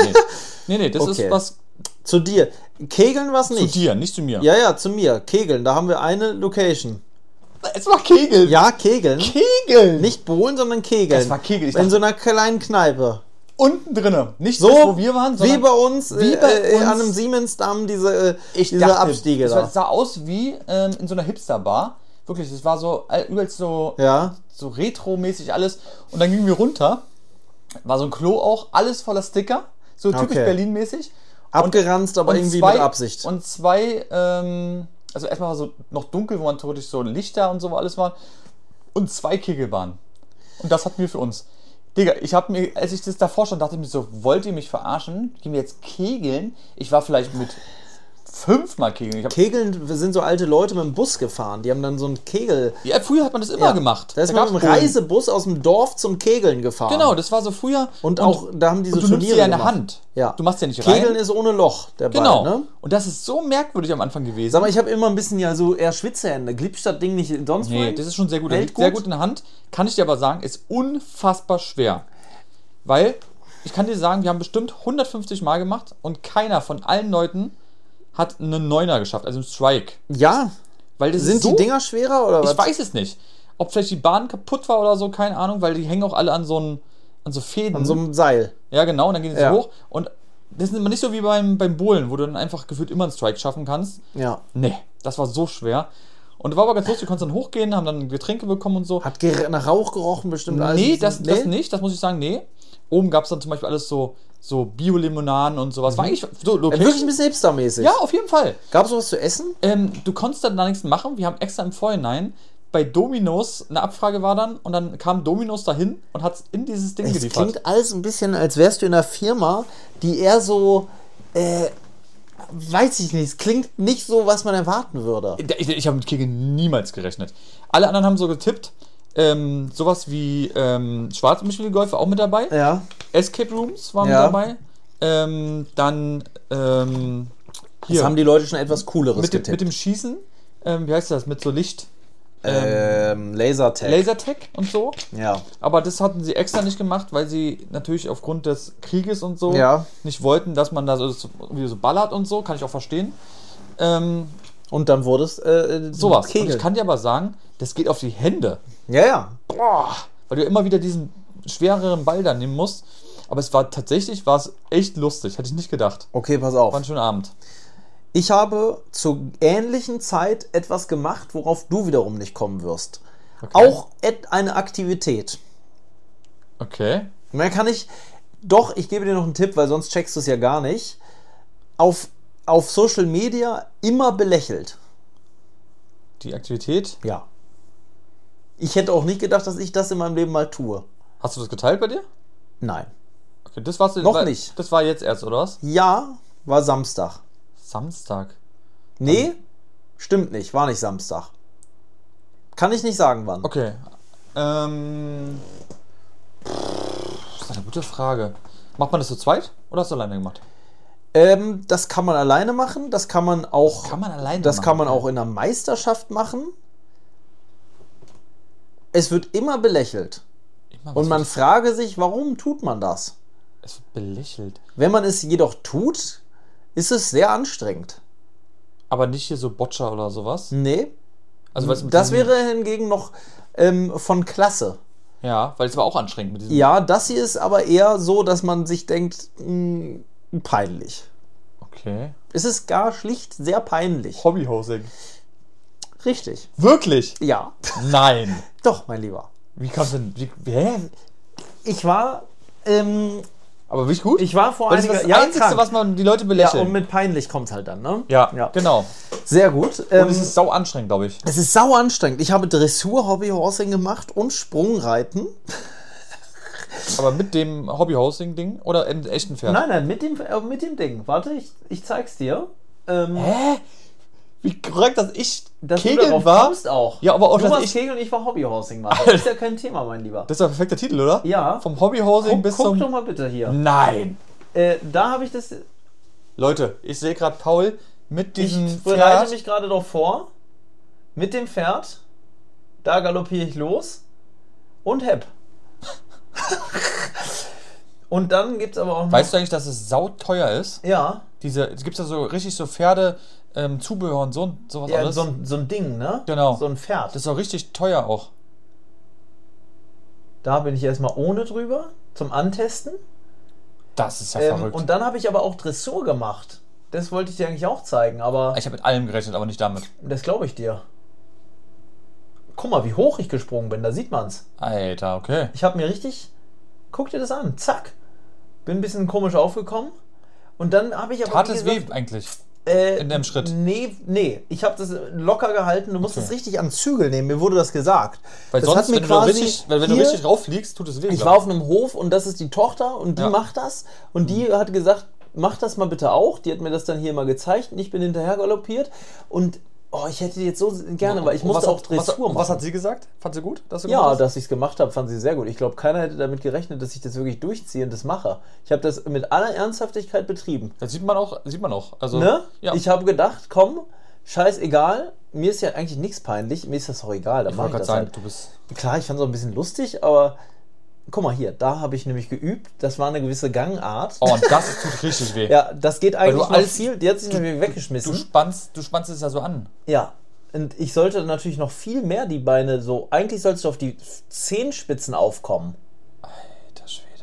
das Okay. ist was Zu dir. Kegeln was zu nicht. dir, nicht zu mir. Ja, zu mir. Kegeln, da haben wir eine Location. Es war Kegel. Ja, Kegeln. Kegel. Nicht Bohlen, sondern Kegeln. Es war Kegel. Ich In dachte, so einer kleinen Kneipe. unten drinne. Nicht So, das, wo wir waren, wie sondern bei uns, wie bei uns- an einem Siemensdamm, diese dachte, Abstiege da. es sah aus wie in so einer Hipster-Bar. Wirklich, es war so übelst so, Ja. so retro-mäßig alles. Und dann gingen wir runter. War so ein Klo auch, alles voller Sticker. So typisch Okay. Berlin-mäßig. Abgeranzt, aber irgendwie mit Absicht. Und zwei, also erstmal war so noch dunkel, wo man theoretisch so Lichter und so alles war. Und 2 Kegelbahnen. Und das hatten wir für uns. Digga, ich habe mir, als ich das davor stand, dachte ich mir so, wollt ihr mich verarschen? Gehen wir jetzt kegeln? Ich war vielleicht mit 5-mal kegeln. Ich hab, Kegeln sind so alte Leute mit dem Bus gefahren. Die haben dann so einen Kegel. ja, früher hat man das immer gemacht. Da ist man gab's mit dem Bullen. Reisebus aus dem Dorf zum Kegeln gefahren. Genau, das war so früher. Und auch, da haben die so und du nimmst Turniere sie ja in der gemacht. Hand. Ja. Du machst ja nicht rein. Kegeln ist ohne Loch, der Ball, Genau. ne? Und das ist so merkwürdig am Anfang gewesen. Sag mal, ich habe immer ein bisschen ja so eher Schwitzehände. Glitscht das Ding nicht sonst Nee, wohin? das ist schon sehr gut. Das Hält liegt sehr gut? gut in der Hand. Kann ich dir aber sagen, ist unfassbar schwer. Weil, ich kann dir sagen, wir haben bestimmt 150 Mal gemacht und keiner von allen Leuten hat einen Neuner geschafft, also einen Strike. Ja. Weil das Sind ist so, die Dinger schwerer oder was? ich weiß es nicht. Ob vielleicht die Bahn kaputt war oder so, keine Ahnung, weil die hängen auch alle an so Fäden. An so einem Seil. Ja, genau, und dann gehen sie Ja. so hoch. Und das ist immer nicht so wie beim Bowlen, wo du dann einfach gefühlt immer einen Strike schaffen kannst. Ja. Nee, das war so schwer. Und das war aber ganz lustig, wir konnten dann hochgehen, haben dann Getränke bekommen und so. Hat nach Rauch gerochen bestimmt alles. Nee, das nicht, das muss ich sagen, nee. Oben gab es dann zum Beispiel alles so Bio-Limonaden und sowas. War eigentlich so Wirklich ein bisschen hipstermäßig. Ja, auf jeden Fall. Gab es was zu essen? Du konntest dann da nichts machen. Wir haben extra im Vorhinein bei Domino's, eine Abfrage war dann, und dann kam Domino's dahin und hat es in dieses Ding Es geliefert. klingt alles ein bisschen, als wärst du in einer Firma, die eher so, weiß ich nicht, es klingt nicht so, was man erwarten würde. Ich habe mit Kegel niemals gerechnet. Alle anderen haben so getippt. Sowas wie Schwarzmischel-Golf war auch mit dabei. Ja. Escape Rooms waren Ja. mit dabei. Dann Das haben die Leute schon etwas Cooleres mit getippt. dem Schießen. Wie heißt das? Mit so Licht. Lasertag. Lasertag und so. Ja. Aber das hatten sie extra nicht gemacht, weil sie natürlich aufgrund des Krieges und so Ja. nicht wollten, dass man da so ballert und so. Kann ich auch verstehen. Und dann wurde es Sowas. Und Kegel. ich kann dir aber sagen, das geht auf die Hände. Ja, ja. Boah, weil du immer wieder diesen schwereren Ball da nehmen musst. Aber es war echt lustig. Hätte ich nicht gedacht. Okay, pass War auf. ein schöner Abend. Ich habe zur ähnlichen Zeit etwas gemacht, worauf du wiederum nicht kommen wirst. Okay. Auch eine Aktivität. Okay. Mehr kann ich. Doch, ich gebe dir noch einen Tipp, weil sonst checkst du es ja gar nicht. Auf Social Media immer belächelt. Die Aktivität. Ja. Ich hätte auch nicht gedacht, dass ich das in meinem Leben mal tue. Hast du das geteilt bei dir? Nein. Okay, das war's. Noch nicht. Das war jetzt erst, oder was? Ja, war Samstag. Samstag. Nee, stimmt nicht, war nicht Samstag. Kann ich nicht sagen, wann. Okay. Das ist eine gute Frage. Macht man das zu zweit oder hast du alleine gemacht? Das kann man alleine machen, das kann man auch. Kann man alleine Das machen? kann man auch in einer Meisterschaft machen. Es wird immer belächelt. Immer was Und man für- frage sich, warum tut man das? Es wird belächelt. Wenn man es jedoch tut, ist es sehr anstrengend. Aber nicht hier so Boccia oder sowas. Nee, Also, weil's mit das diesem- wäre hingegen noch von Klasse. Ja, weil es war auch anstrengend mit diesem. Ja, das hier ist aber eher so, dass man sich denkt, peinlich. Okay. Es ist gar schlicht sehr peinlich. Hobbyhosing. Richtig. Wirklich? Ja. Nein. Doch, mein Lieber. Wie kannst du denn. Hä? Ich war, Aber wirklich gut? ich war vor Weil das ist das einiger Einzige, krank. was man die Leute Ja, belächeln. und mit peinlich kommt halt dann, ne? Ja, genau. Sehr gut. Und es ist sau anstrengend, glaube ich. Es ist sau anstrengend. Ich habe Dressur, Hobbyhorsing gemacht und Sprungreiten. Aber mit dem Hobbyhosing-Ding oder im echten Pferd? Nein, mit dem Ding. Warte, ich zeig's dir. Hä? Wie korrekt, dass ich Dass du Kegeln darauf war? kommst auch. Ja, aber auch, Du dass warst ich. Kegeln und ich war Hobbyhorsing machen. Das ist ja kein Thema, mein Lieber. Das ist der perfekte Titel, oder? Ja. Vom Hobbyhosing bis Guck zum. doch mal bitte hier. Nein! Da habe ich das. Leute, ich sehe gerade Paul mit diesem Ich bereite Pferd. mich gerade doch vor. mit dem Pferd, da galoppiere ich los und hepp. Und dann gibt es aber auch noch... Weißt du eigentlich, dass es sauteuer ist? Ja. Es gibt ja so richtig so Pferde, Zubehör und sowas Ja, alles. so ein Ding, ne? Genau. So ein Pferd. Das ist auch richtig teuer auch. Da bin ich erstmal ohne drüber zum Antesten. Das ist ja verrückt. Und dann habe ich aber auch Dressur gemacht. Das wollte ich dir eigentlich auch zeigen, aber Ich habe mit allem gerechnet, aber nicht damit. das glaube ich dir. Guck mal, wie hoch ich gesprungen bin, da sieht man's. Alter, okay. Ich habe mir richtig... Guck dir das an, zack. Bin ein bisschen komisch aufgekommen. Und dann habe ich aber... Tat wie es gesagt, weh eigentlich? In dem Schritt? Nee. Ich habe das locker gehalten. Du musst Okay. es richtig an Zügel nehmen. Mir wurde das gesagt. Weil das sonst, hat mir wenn du hier- richtig rauffliegst, tut es weh. Ich glaub war auf einem Hof und das ist die Tochter und die Ja. macht das. Und die hat gesagt, mach das mal bitte auch. Die hat mir das dann hier mal gezeigt und ich bin hinterher galoppiert. Und ich hätte die jetzt so gerne, weil ich Und musste was auch Dressur machen. Was hat sie gesagt? Fand sie gut? Dass du Ja, gemacht hast? dass ich es gemacht habe, fand sie sehr gut. Ich glaube, keiner hätte damit gerechnet, dass ich das wirklich durchziehe und das mache. Ich habe das mit aller Ernsthaftigkeit betrieben. Das sieht man auch. Also, Ne? Ja. Ich habe gedacht, komm, scheißegal. Mir ist ja eigentlich nichts peinlich. Mir ist das auch egal. Dann Ich mach wollte ich gerade das sagen, halt. du bist... Klar, ich fand es auch ein bisschen lustig, aber guck mal hier, da habe ich nämlich geübt. Das war eine gewisse Gangart. Oh, und das tut richtig weh. Ja, das geht eigentlich du noch alles- viel. Die hat sich nämlich weggeschmissen. Du spannst es ja so an. Ja. Und ich sollte natürlich noch viel mehr die Beine so. Eigentlich sollst du auf die Zehenspitzen aufkommen. Alter Schwede.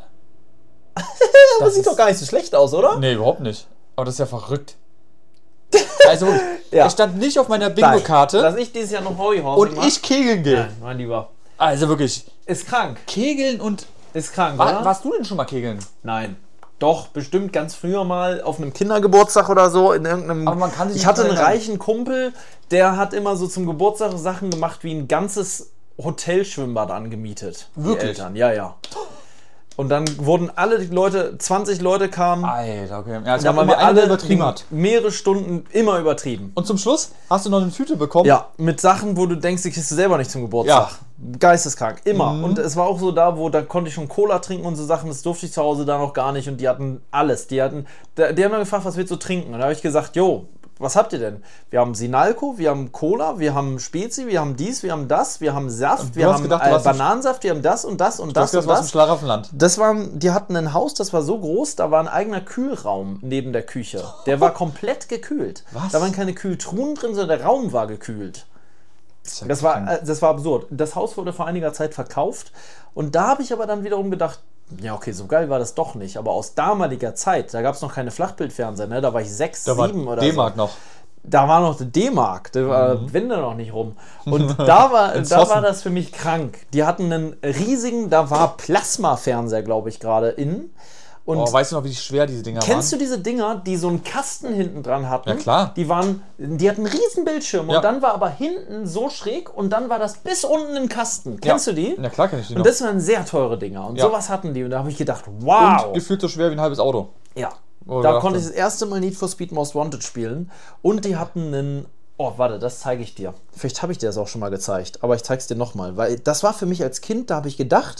Das sieht doch gar nicht so schlecht aus, oder? Nee, überhaupt nicht. Aber das ist ja verrückt. Also, Ja. er stand nicht auf meiner Dass Bingo-Karte ich dieses Jahr noch Hobbyhorsing und ich kegeln gehe. Nein, mein Lieber. Also wirklich, Ist krank. kegeln und... Ist krank, oder? Warst du denn schon mal kegeln? Nein. Doch, bestimmt ganz früher mal auf einem Kindergeburtstag oder so in irgendeinem... Aber man kann sich ich nicht hatte einen erinnern. reichen Kumpel, der hat immer so zum Geburtstag Sachen gemacht wie ein ganzes Hotelschwimmbad angemietet. Wirklich? Die Eltern, ja. Und dann wurden alle die Leute, 20 Leute kamen, Alter, okay. Ja, als da man waren wir immer alle alle übertrieben hat. mehrere Stunden immer übertrieben. Und zum Schluss hast du noch eine Tüte bekommen. Ja, mit Sachen, wo du denkst, die kriegst du selber nicht zum Geburtstag. Geisteskrank, immer. Und es war auch so da, wo da konnte ich schon Cola trinken und so Sachen, das durfte ich zu Hause da noch gar nicht und die hatten alles. Die haben dann gefragt, was willst du trinken? Und da habe ich gesagt, jo, was habt ihr denn? Wir haben Sinalco, wir haben Cola, wir haben Spezi, wir haben dies, wir haben das, wir haben Saft, wir hast haben gedacht, du warst Bananensaft, wir haben das und das und das Das und war im das. Schlaraffenland. Die hatten ein Haus, das war so groß, da war ein eigener Kühlraum neben der Küche. Der war komplett gekühlt. Was? Da waren keine Kühltruhen drin, sondern der Raum war gekühlt. Das war absurd. Das Haus wurde vor einiger Zeit verkauft und da habe ich aber dann wiederum gedacht, ja okay, so geil war das doch nicht. Aber aus damaliger Zeit, da gab es noch keine Flachbildfernseher, ne? Da war ich 6, Da war 7 oder D-Mark so. noch. Da war noch die D-Mark, da war Wende noch nicht rum. Und da war das für mich krank. Die hatten einen riesigen, da war Plasma-Fernseher, glaube ich, gerade innen. Und Oh, weißt du noch, wie schwer diese Dinger kennst waren? du diese Dinger, die so einen Kasten hinten dran hatten? Ja, klar. Die hatten einen riesen Bildschirm Ja. und dann war aber hinten so schräg und dann war das bis unten im Kasten. Kennst du die? Ja, klar kenn ich die noch. Und das waren sehr teure Dinger. Und Ja. sowas hatten die. Und da habe ich gedacht, wow. Und gefühlt so schwer wie ein halbes Auto. Ja. Oder Da was konnte ich denn? das erste Mal Need for Speed Most Wanted spielen. Und die hatten einen... Oh, warte, das zeige ich dir. Vielleicht habe ich dir das auch schon mal gezeigt. Aber ich zeige es dir nochmal. Weil das war für mich als Kind, da habe ich gedacht...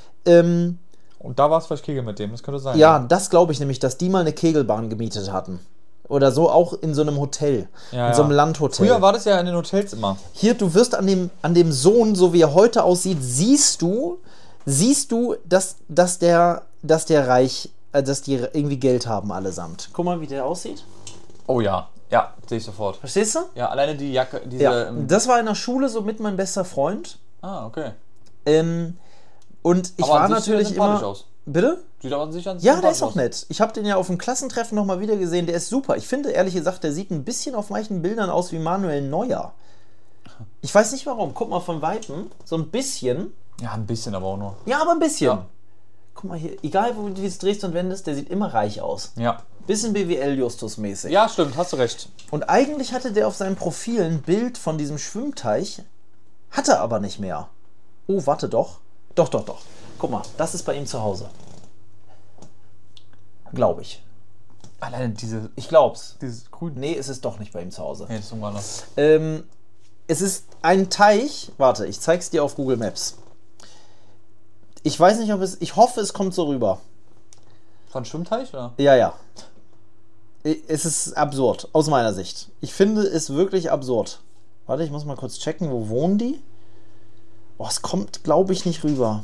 Und da war es vielleicht Kegel mit dem, das könnte sein. Ja, das glaube ich nämlich, dass die mal eine Kegelbahn gemietet hatten. Oder so auch in so einem Hotel. Ja, in so einem ja. Landhotel. Früher war das ja in den Hotels immer. Hier, du wirst an dem Sohn, so wie er heute aussieht, siehst du, dass die irgendwie Geld haben allesamt. Guck mal, wie der aussieht. Oh ja, ja, sehe ich sofort. Verstehst du? Ja, alleine die Jacke, diese... Ja. Das war in der Schule so mit mein bester Freund. okay. Und ich Aber war an sich sieht er natürlich sympathisch immer... aus. Bitte? Sieht aber an sich an Ja, der ist auch nett. Ich habe den ja auf dem Klassentreffen nochmal wieder gesehen. Der ist super. Ich finde, ehrlich gesagt, der sieht ein bisschen auf manchen Bildern aus wie Manuel Neuer. Ich weiß nicht warum. Guck mal von Weitem. So ein bisschen. Ja, ein bisschen aber auch nur. Ja, aber ein bisschen. Ja. Guck mal hier. Egal, wo du es drehst und wendest, der sieht immer reich aus. Ja. Bisschen BWL-Justus-mäßig. Ja, stimmt, hast du recht. Und eigentlich hatte der auf seinem Profil ein Bild von diesem Schwimmteich. Hatte aber nicht mehr. Oh, warte doch. Doch. Guck mal, das ist bei ihm zu Hause. Glaube ich. Alleine diese... Ich glaub's. Dieses Grün... Nee, es ist doch nicht bei ihm zu Hause. Nee, das ist irgendwann anders. Es ist ein Teich. Warte, ich zeig's dir auf Google Maps. Ich weiß nicht, ob es... Ich hoffe, es kommt so rüber. Von Schwimmteich, oder? Ja. Es ist absurd, aus meiner Sicht. Ich finde es wirklich absurd. Warte, ich muss mal kurz checken, wo wohnen die? Boah, es kommt, glaube ich, nicht rüber.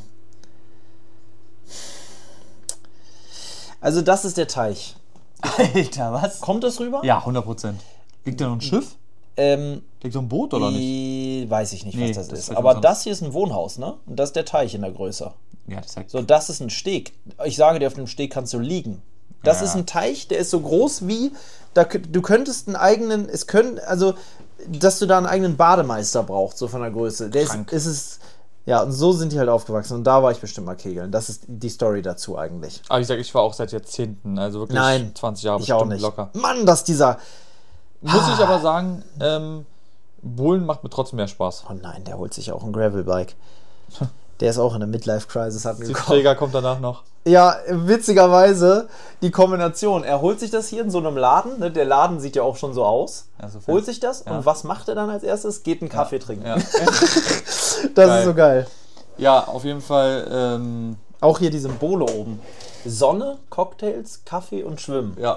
Also das ist der Teich. Alter, was? Kommt das rüber? Ja, 100%. Liegt da noch ein Schiff? Liegt da ein Boot oder nicht? Weiß ich nicht, Nee, was das das ist. wird Aber sonst- das hier ist ein Wohnhaus, ne? Und das ist der Teich in der Größe. Ja, das sagt So, das ist ein Steg. Ich sage dir, auf dem Steg kannst du liegen. Das Ja. ist ein Teich, der ist so groß wie, du könntest einen eigenen, also, dass du da einen eigenen Bademeister brauchst, so von der Größe. Der Krank. Ja, und so sind die halt aufgewachsen. Und da war ich bestimmt mal kegeln. Das ist die Story dazu eigentlich. Aber ich sag, ich war auch seit Jahrzehnten, also wirklich Nein, 20 Jahre Ich auch bestimmt nicht. locker. Mann, dass dieser... Muss ich aber sagen, Bowlen macht mir trotzdem mehr Spaß. Oh nein, der holt sich auch ein Gravelbike. Der ist auch in einer Midlife-Crisis, hat mir gekauft. Sitzträger kommt danach noch. Ja, witzigerweise die Kombination. Er holt sich das hier in so einem Laden. Ne? Der Laden sieht ja auch schon so aus. Ja, so Holt sich das Ja. und was macht er dann als erstes? Geht einen Kaffee trinken. Ja. Das Geil. ist so geil. Ja, auf jeden Fall, Auch hier die Symbole oben. Sonne, Cocktails, Kaffee und Schwimmen. ja.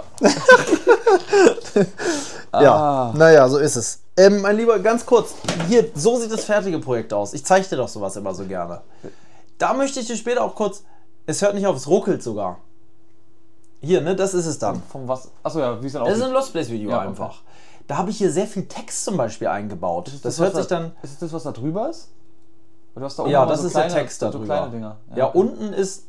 Ja, naja, so ist es. Mein Lieber, ganz kurz. Hier, so sieht das fertige Projekt aus. Ich zeige dir doch sowas immer so gerne. Da möchte ich dir später auch kurz... Es hört nicht auf, es ruckelt sogar. Hier, ne, das ist es dann. Von was? Achso, ja, wie es dann Das ist aussieht. ein Lost Place Video Ja, einfach. Da habe ich hier sehr viel Text zum Beispiel eingebaut. Das hört sich dann... Ist das, was da drüber ist? Oder was da oben Ja, nochmal das so ist der kleine, Text da so drüber. kleine Dinger. Ja, unten ist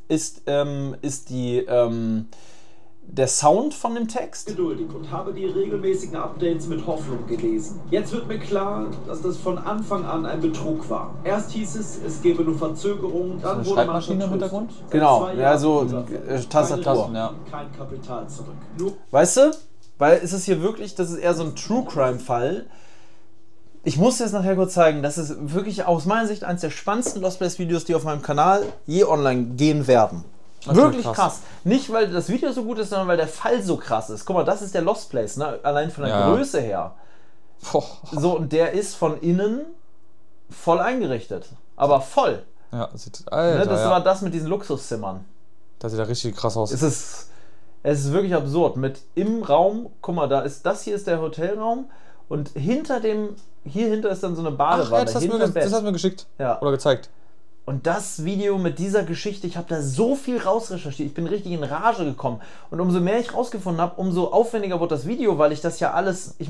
der Sound von dem Text. Geduldig und habe die regelmäßigen Updates mit Hoffnung gelesen. Jetzt wird mir klar, dass das von Anfang an ein Betrug war. Erst hieß es gebe nur Verzögerungen, dann eine wurde man Schreibmaschine im vertröstet. Hintergrund? Seit Genau, 2 ja, Jahren so dieser Tastatur. Tasten, ja. Kein Kapital zurück. Nur Weißt du? Weil es ist hier wirklich, das ist eher so ein True Crime Fall. Ich muss dir das nachher kurz zeigen. Das ist wirklich aus meiner Sicht eines der spannendsten Lost Place Videos, die auf meinem Kanal je online gehen werden. Das Wirklich klingt krass. Nicht, weil das Video so gut ist, sondern weil der Fall so krass ist. Guck mal, das ist der Lost Place, ne? Allein von der Ja. Größe her. Boah. So, und der ist von innen voll eingerichtet. Aber voll. Ja, Alter, Ne? Das ja. war das mit diesen Luxuszimmern. Das sieht ja richtig krass aus. Es ist wirklich absurd. Mit im Raum, guck mal, das hier ist der Hotelraum und hier hinter ist dann so eine Ach, Badewanne. ja, das hast du mir geschickt. Ja. Oder gezeigt. Und das Video mit dieser Geschichte, ich habe da so viel rausrecherchiert, ich bin richtig in Rage gekommen. Und umso mehr ich rausgefunden habe, umso aufwendiger wird das Video, weil ich muss das ja alles, Boah,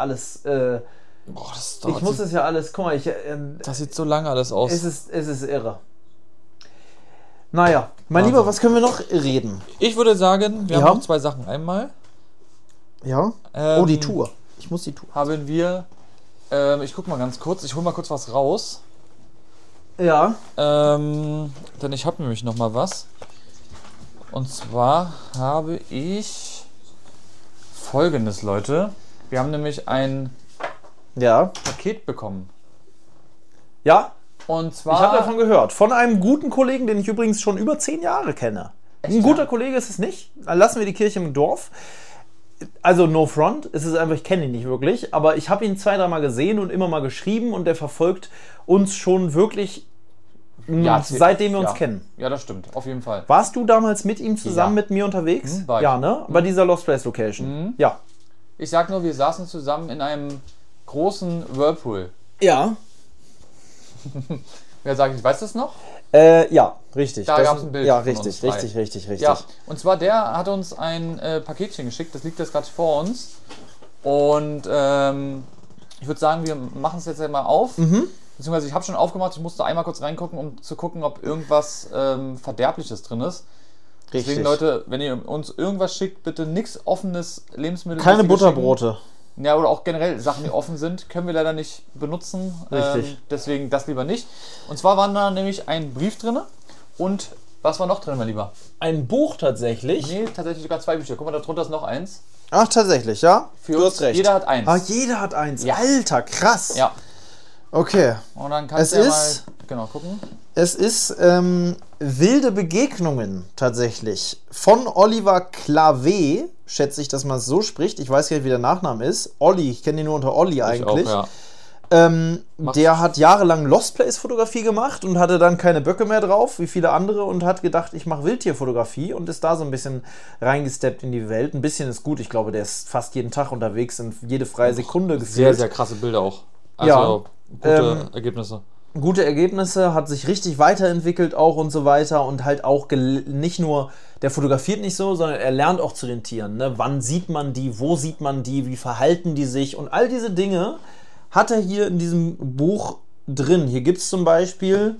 das guck mal, das sieht so lange alles aus. es ist irre. Naja, mein Wahnsinn. Lieber, was können wir noch reden? Ich würde sagen, wir Ja. haben noch 2 Sachen. Einmal Ja? Ähm, Die Tour. Ich muss die Tour. haben wir, ich guck mal ganz kurz, ich hole mal kurz was raus. Ja. Denn ich habe nämlich noch mal was. Und zwar habe ich Folgendes, Leute. Wir haben nämlich ein Ja. Paket bekommen. Ja? Und Ich zwar... habe davon gehört. Von einem guten Kollegen, den ich übrigens schon über 10 Jahre kenne. Echt, Ein guter ja? Kollege ist es nicht. Dann lassen wir die Kirche im Dorf. Also no front. Es ist einfach, ich kenne ihn nicht wirklich. Aber ich habe ihn 2-3 Mal gesehen und immer mal geschrieben. Und der verfolgt uns schon wirklich seitdem wir uns ja. kennen. Ja, das stimmt. Auf jeden Fall. Warst du damals mit ihm zusammen Ja. mit mir unterwegs? War ich. Ja, ne? Bei dieser Lost Place Location. Ja. Ich sag nur, wir saßen zusammen in einem großen Whirlpool. Ja. Wer sagt, ich weiß das noch? Ja, richtig. Da Das- gab's ein Bild Ja, von richtig, uns drei. richtig. Ja, und zwar der hat uns ein Paketchen geschickt, das liegt jetzt gerade vor uns. Und ich würde sagen, wir machen es jetzt einmal auf. Beziehungsweise ich habe schon aufgemacht, ich musste einmal kurz reingucken, um zu gucken, ob irgendwas Verderbliches drin ist. Deswegen, Leute, wenn ihr uns irgendwas schickt, bitte nichts offenes Lebensmittel. Keine Lustiges Butterbrote. schicken. Ja, oder auch generell Sachen, die offen sind, können wir leider nicht benutzen. Richtig. Deswegen das lieber nicht. Und zwar war da nämlich ein Brief drin. Und was war noch drin, mein Lieber? Ein Buch tatsächlich. Nee, tatsächlich sogar 2 Bücher. Guck mal, da drunter ist noch eins. Ach, tatsächlich, ja? Für du uns, hast recht. jeder hat eins. Ah, jeder hat eins. Ja. Alter, krass. Ja. Okay. Und dann kannst Es du ja ist- mal genau gucken. Es ist Wilde Begegnungen tatsächlich. Von Oliver Clavé, schätze ich, dass man es so spricht. Ich weiß gar nicht, wie der Nachname ist. Olli, ich kenne ihn nur unter Olli eigentlich. Ich auch, ja. Der hat jahrelang Lost Place Fotografie gemacht und hatte dann keine Böcke mehr drauf, wie viele andere, und hat gedacht, ich mache Wildtierfotografie und ist da so ein bisschen reingesteppt in die Welt. Ein bisschen ist gut, ich glaube, der ist fast jeden Tag unterwegs und jede freie Sekunde gefühlt. Sehr, sehr krasse Bilder auch. Also gute Ergebnisse. Gute Ergebnisse, hat sich richtig weiterentwickelt auch und so weiter und halt auch nicht nur, der fotografiert nicht so, sondern er lernt auch zu den Tieren. Ne? Wann sieht man die, wo sieht man die, wie verhalten die sich und all diese Dinge hat er hier in diesem Buch drin. Hier gibt es zum Beispiel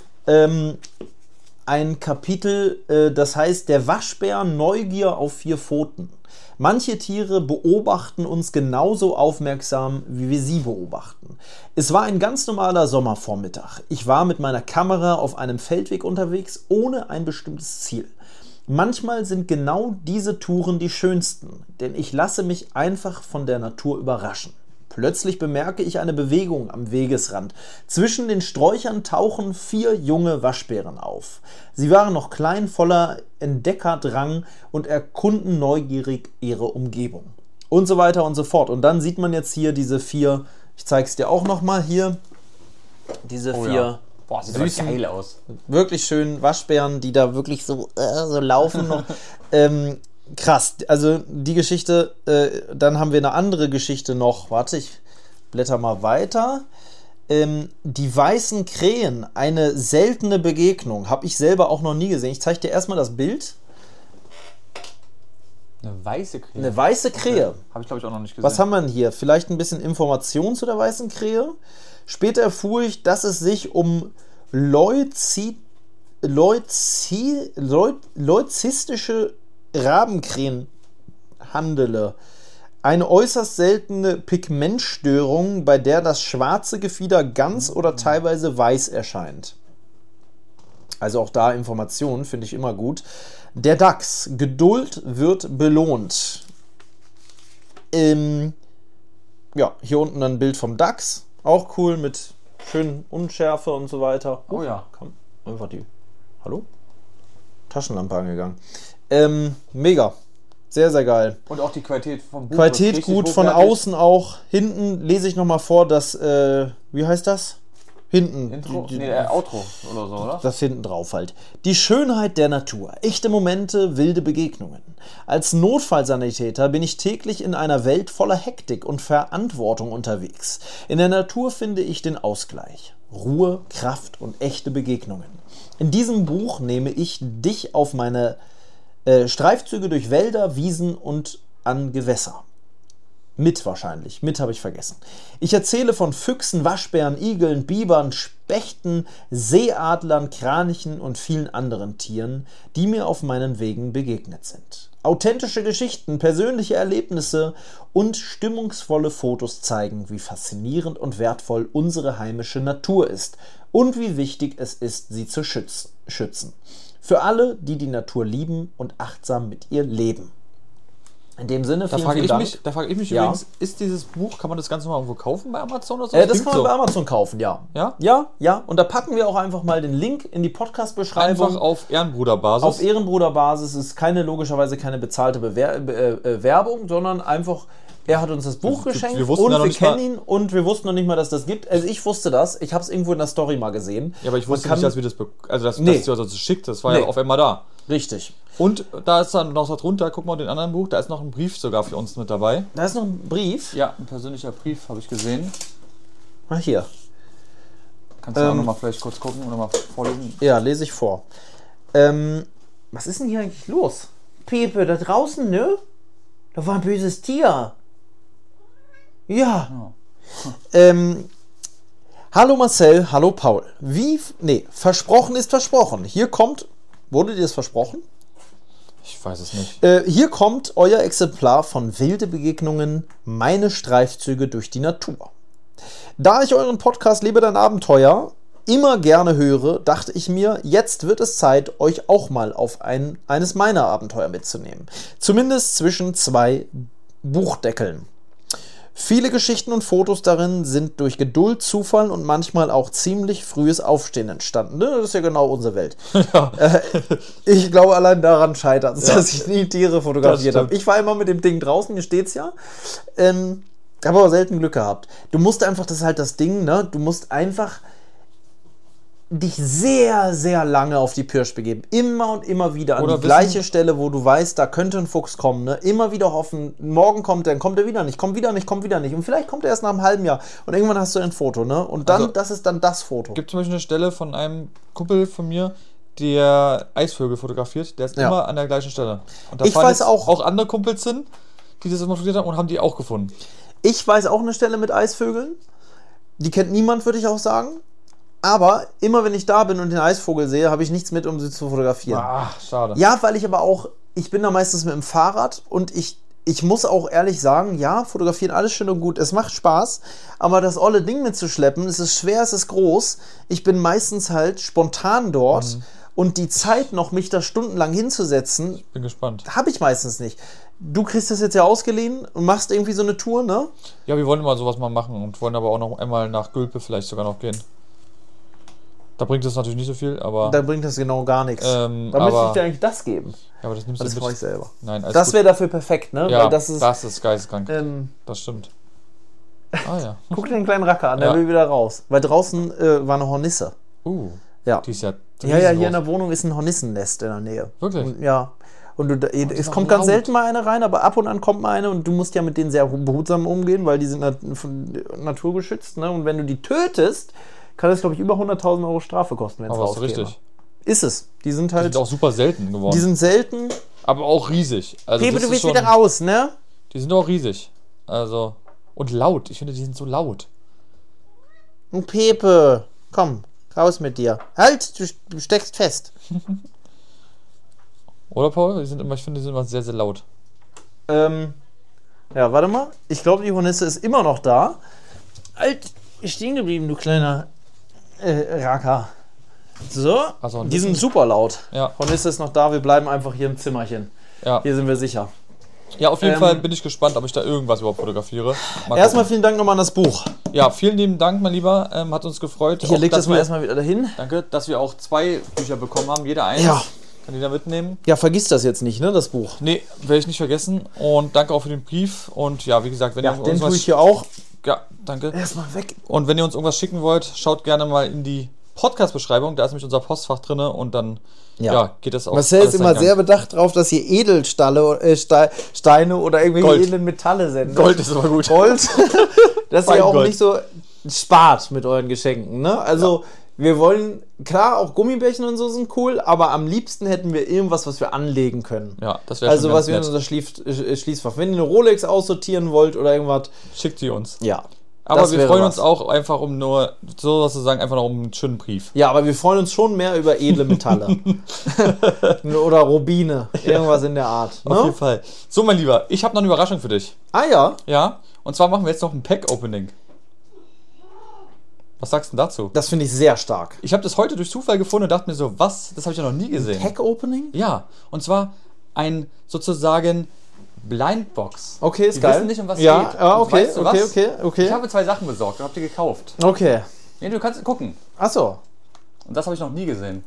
ein Kapitel, das heißt der Waschbär Neugier auf 4 Pfoten. Manche Tiere beobachten uns genauso aufmerksam, wie wir sie beobachten. Es war ein ganz normaler Sommervormittag. Ich war mit meiner Kamera auf einem Feldweg unterwegs, ohne ein bestimmtes Ziel. Manchmal sind genau diese Touren die schönsten, denn ich lasse mich einfach von der Natur überraschen. Plötzlich bemerke ich eine Bewegung am Wegesrand. Zwischen den Sträuchern tauchen 4 junge Waschbären auf. Sie waren noch klein, voller Entdeckerdrang und erkunden neugierig ihre Umgebung. Und so weiter und so fort. Und dann sieht man jetzt hier diese 4, ich zeige es dir auch nochmal hier, diese 4 Ja. Boah, sieht süßen, geil aus. wirklich schönen Waschbären, die da wirklich so laufen noch. Krass, also die Geschichte, dann haben wir eine andere Geschichte noch. Warte, ich blätter mal weiter. Die weißen Krähen, eine seltene Begegnung, habe ich selber auch noch nie gesehen. Ich zeige dir erstmal das Bild. Eine weiße Krähe. Eine weiße Krähe. Okay. Habe ich, glaube ich, auch noch nicht gesehen. Was haben wir denn hier? Vielleicht ein bisschen Information zu der weißen Krähe. Später erfuhr ich, dass es sich um leuzistische Rabenkrähen handele. Eine äußerst seltene Pigmentstörung, bei der das schwarze Gefieder ganz oder teilweise weiß erscheint. Also auch da Informationen finde ich immer gut. Der Dachs. Geduld wird belohnt. Ja, hier unten ein Bild vom Dachs. Auch cool mit schön Unschärfe und so weiter. Oh ja. Komm, einfach die. Hallo? Taschenlampe angegangen. Mega. Sehr, sehr geil. Und auch die Qualität vom Buch. Qualität gut, von außen auch. Hinten lese ich nochmal vor, das, wie heißt das? Hinten. Intro? Outro oder so, oder? Das hinten drauf halt. Die Schönheit der Natur. Echte Momente, wilde Begegnungen. Als Notfallsanitäter bin ich täglich in einer Welt voller Hektik und Verantwortung unterwegs. In der Natur finde ich den Ausgleich. Ruhe, Kraft und echte Begegnungen. In diesem Buch nehme ich dich auf meine Streifzüge durch Wälder, Wiesen und an Gewässer. Mit wahrscheinlich. Mit habe ich vergessen. Ich erzähle von Füchsen, Waschbären, Igeln, Bibern, Spechten, Seeadlern, Kranichen und vielen anderen Tieren, die mir auf meinen Wegen begegnet sind. Authentische Geschichten, persönliche Erlebnisse und stimmungsvolle Fotos zeigen, wie faszinierend und wertvoll unsere heimische Natur ist und wie wichtig es ist, sie zu schützen. Für alle, die die Natur lieben und achtsam mit ihr leben. In dem Sinne, vielen Dank. Da frage ich mich Ja. übrigens, ist dieses Buch, kann man das Ganze mal irgendwo kaufen bei Amazon oder so? Das klingt kann man bei Amazon kaufen, ja. Ja? Ja. Und da packen wir auch einfach mal den Link in die Podcast-Beschreibung. Einfach auf Ehrenbruderbasis. Auf Ehrenbruderbasis ist logischerweise keine bezahlte Werbung, sondern einfach, er hat uns das Buch geschenkt wir wussten und ja noch wir nicht mal- kennen ihn und wir wussten noch nicht mal, dass das gibt. Also ich wusste das, ich habe es irgendwo in der Story mal gesehen. Ja, aber ich wusste Man nicht, dass wir das, Nee. dass ihr das schickt. Das war Nee. ja auf einmal da. Richtig. Und da ist dann noch drunter, guck mal den anderen Buch, da ist noch ein Brief sogar für uns mit dabei. Da ist noch ein Brief. Ja, ein persönlicher Brief habe ich gesehen. Mal hier. Kannst du auch nochmal vielleicht kurz gucken oder mal vorlesen? Ja, lese ich vor. Was ist denn hier eigentlich los? Pepe, da draußen, ne? Da war ein böses Tier. Ja. Hallo Marcel, hallo Paul. Versprochen ist versprochen. Hier kommt, wurde dir das versprochen? Ich weiß es nicht. Hier kommt euer Exemplar von Wilde Begegnungen, meine Streifzüge durch die Natur. Da ich euren Podcast Lebe dein Abenteuer immer gerne höre, dachte ich mir, jetzt wird es Zeit, euch auch mal auf eines meiner Abenteuer mitzunehmen. Zumindest zwischen 2 Buchdeckeln. Viele Geschichten und Fotos darin sind durch Geduld, Zufall und manchmal auch ziemlich frühes Aufstehen entstanden. Das ist ja genau unsere Welt. Ja. Ich glaube, allein daran scheitert es, Ja. dass ich nie Tiere fotografiert Das habe. stimmt. Ich war immer mit dem Ding draußen, hier steht's ja. Habe aber selten Glück gehabt. Du musst einfach, das ist halt das Ding, ne? Du musst einfach dich sehr, sehr lange auf die Pirsch begeben. Immer und immer wieder an Oder die gleiche Stelle, wo du weißt, da könnte ein Fuchs kommen. Ne? Immer wieder hoffen, morgen kommt er, dann kommt er wieder nicht, kommt wieder nicht, kommt wieder nicht. Und vielleicht kommt er erst nach einem halben Jahr. Und irgendwann hast du ein Foto. Ne? Und dann, Also, das ist dann das Foto. Gibt zum Beispiel eine Stelle von einem Kumpel von mir, der Eisvögel fotografiert, der ist Ja. immer an der gleichen Stelle. Und da Ich fahren weiß jetzt auch- auch andere Kumpels hin, die das immer fotografiert haben und haben die auch gefunden. Ich weiß auch eine Stelle mit Eisvögeln. Die kennt niemand, würde ich auch sagen. Aber immer wenn ich da bin und den Eisvogel sehe, habe ich nichts mit, um sie zu fotografieren. Ach, schade. Ja, weil ich aber auch, ich bin da meistens mit dem Fahrrad und ich muss auch ehrlich sagen, ja, fotografieren alles schön und gut, es macht Spaß, aber das olle Ding mitzuschleppen, es ist schwer, es ist groß. Ich bin meistens halt spontan dort und die Zeit noch, mich da stundenlang hinzusetzen, Bin gespannt. habe ich meistens nicht. Du kriegst das jetzt ja ausgeliehen und machst irgendwie so eine Tour, ne? Ja, wir wollen mal sowas mal machen und wollen aber auch noch einmal nach Gülpe vielleicht sogar noch gehen. Da bringt es natürlich nicht so viel, aber. Da bringt das genau gar nichts. Da müsste aber, ich dir eigentlich das geben. ja, aber das nimmst Das du brauche mit. ich selber. Nein, alles Das gut. wäre dafür perfekt, ne? Ja, Weil das ist, geisteskrank. ähm, Das stimmt. Ah ja. guck dir den kleinen Racker an, der Ja. will wieder raus. Weil draußen war eine Hornisse. Ja. Die ist ja. Ja, hier in riesengroß. der Wohnung ist ein Hornissennest in der Nähe. Wirklich? Und, ja. Und es sind kommt auch ganz laut. selten mal eine rein, aber ab und an kommt mal eine und du musst ja mit denen sehr behutsam umgehen, weil die sind von naturgeschützt. Ne? Und wenn du die tötest, kann das, glaube ich, über 100.000 Euro Strafe kosten, wenn es Aber ist rauskäme. richtig. Ist es. Die sind Die halt, sind auch super selten geworden. die sind selten. aber auch riesig. Also Pepe, das du ist willst schon, wieder raus, ne? Die sind auch riesig. Also. Und laut. Ich finde, die sind so laut. Und Pepe, komm, raus mit dir. Halt, du steckst fest. Oder, Paul? Ich finde, die sind immer sehr, sehr laut. Ja, warte mal. Ich glaube, die Hornisse ist immer noch da. Halt, stehen geblieben, du kleiner Racker. So, Also, die sind super laut. Ja. Hornisse ist noch da, wir bleiben einfach hier im Zimmerchen. Ja. Hier sind wir sicher. Ja, auf jeden Ähm, Fall bin ich gespannt, ob ich da irgendwas überhaupt fotografiere. Mal Erstmal gucken. vielen Dank nochmal an das Buch. Ja, vielen lieben Dank, mein Lieber. Hat uns gefreut. Hier Auch, leg dass das mal wir- erstmal wieder dahin. Danke, dass wir auch 2 Bücher bekommen haben. Jeder eins. Ja. Kann jeder mitnehmen. Ja, vergiss das jetzt nicht, ne, das Buch. Nee, werde ich nicht vergessen. Und danke auch für den Brief. Und ja, wie gesagt, wenn Ja, ihr den uns tue was... ich hier auch. Ja, danke. Erstmal weg. Und wenn ihr uns irgendwas schicken wollt, schaut gerne mal in die Podcast-Beschreibung. Da ist nämlich unser Postfach drin. Und dann geht das auch. Marcel ist immer sehr bedacht drauf, dass hier Edelsteine oder irgendwelche Gold. edlen Metalle sind. Gold ist aber gut. Gold, dass ihr auch Feingold. nicht so spart mit euren Geschenken. Ne? Also wir wollen, klar, auch Gummibärchen und so sind cool, aber am liebsten hätten wir irgendwas, was wir anlegen können. Ja, das wäre Also schon was ganz wir in nett. unser Schließfach. Wenn ihr eine Rolex aussortieren wollt oder irgendwas, Schickt sie uns. ja. Aber das wir wäre freuen was. uns auch einfach um nur, so was zu sagen, einfach noch um einen schönen Brief. Ja, aber wir freuen uns schon mehr über edle Metalle. Oder Rubine, irgendwas in der Art. Auf jeden Ne? Fall. So, mein Lieber, ich habe noch eine Überraschung für dich. Ah ja, Ja? Und zwar machen wir jetzt noch ein Pack-Opening. Was sagst du denn dazu? das finde ich sehr stark. Ich habe das heute durch Zufall gefunden und dachte mir so, was? Das habe ich ja noch nie gesehen. Pack-Opening? Ja, und zwar ein sozusagen Blindbox. Okay, ist Wir geil. wissen nicht, um was es ja, geht. Ja, Und okay, weißt du okay, was? okay, okay. Ich habe 2 Sachen besorgt und habe die gekauft. Okay. Nee, du kannst gucken. Achso. Und das habe ich noch nie gesehen.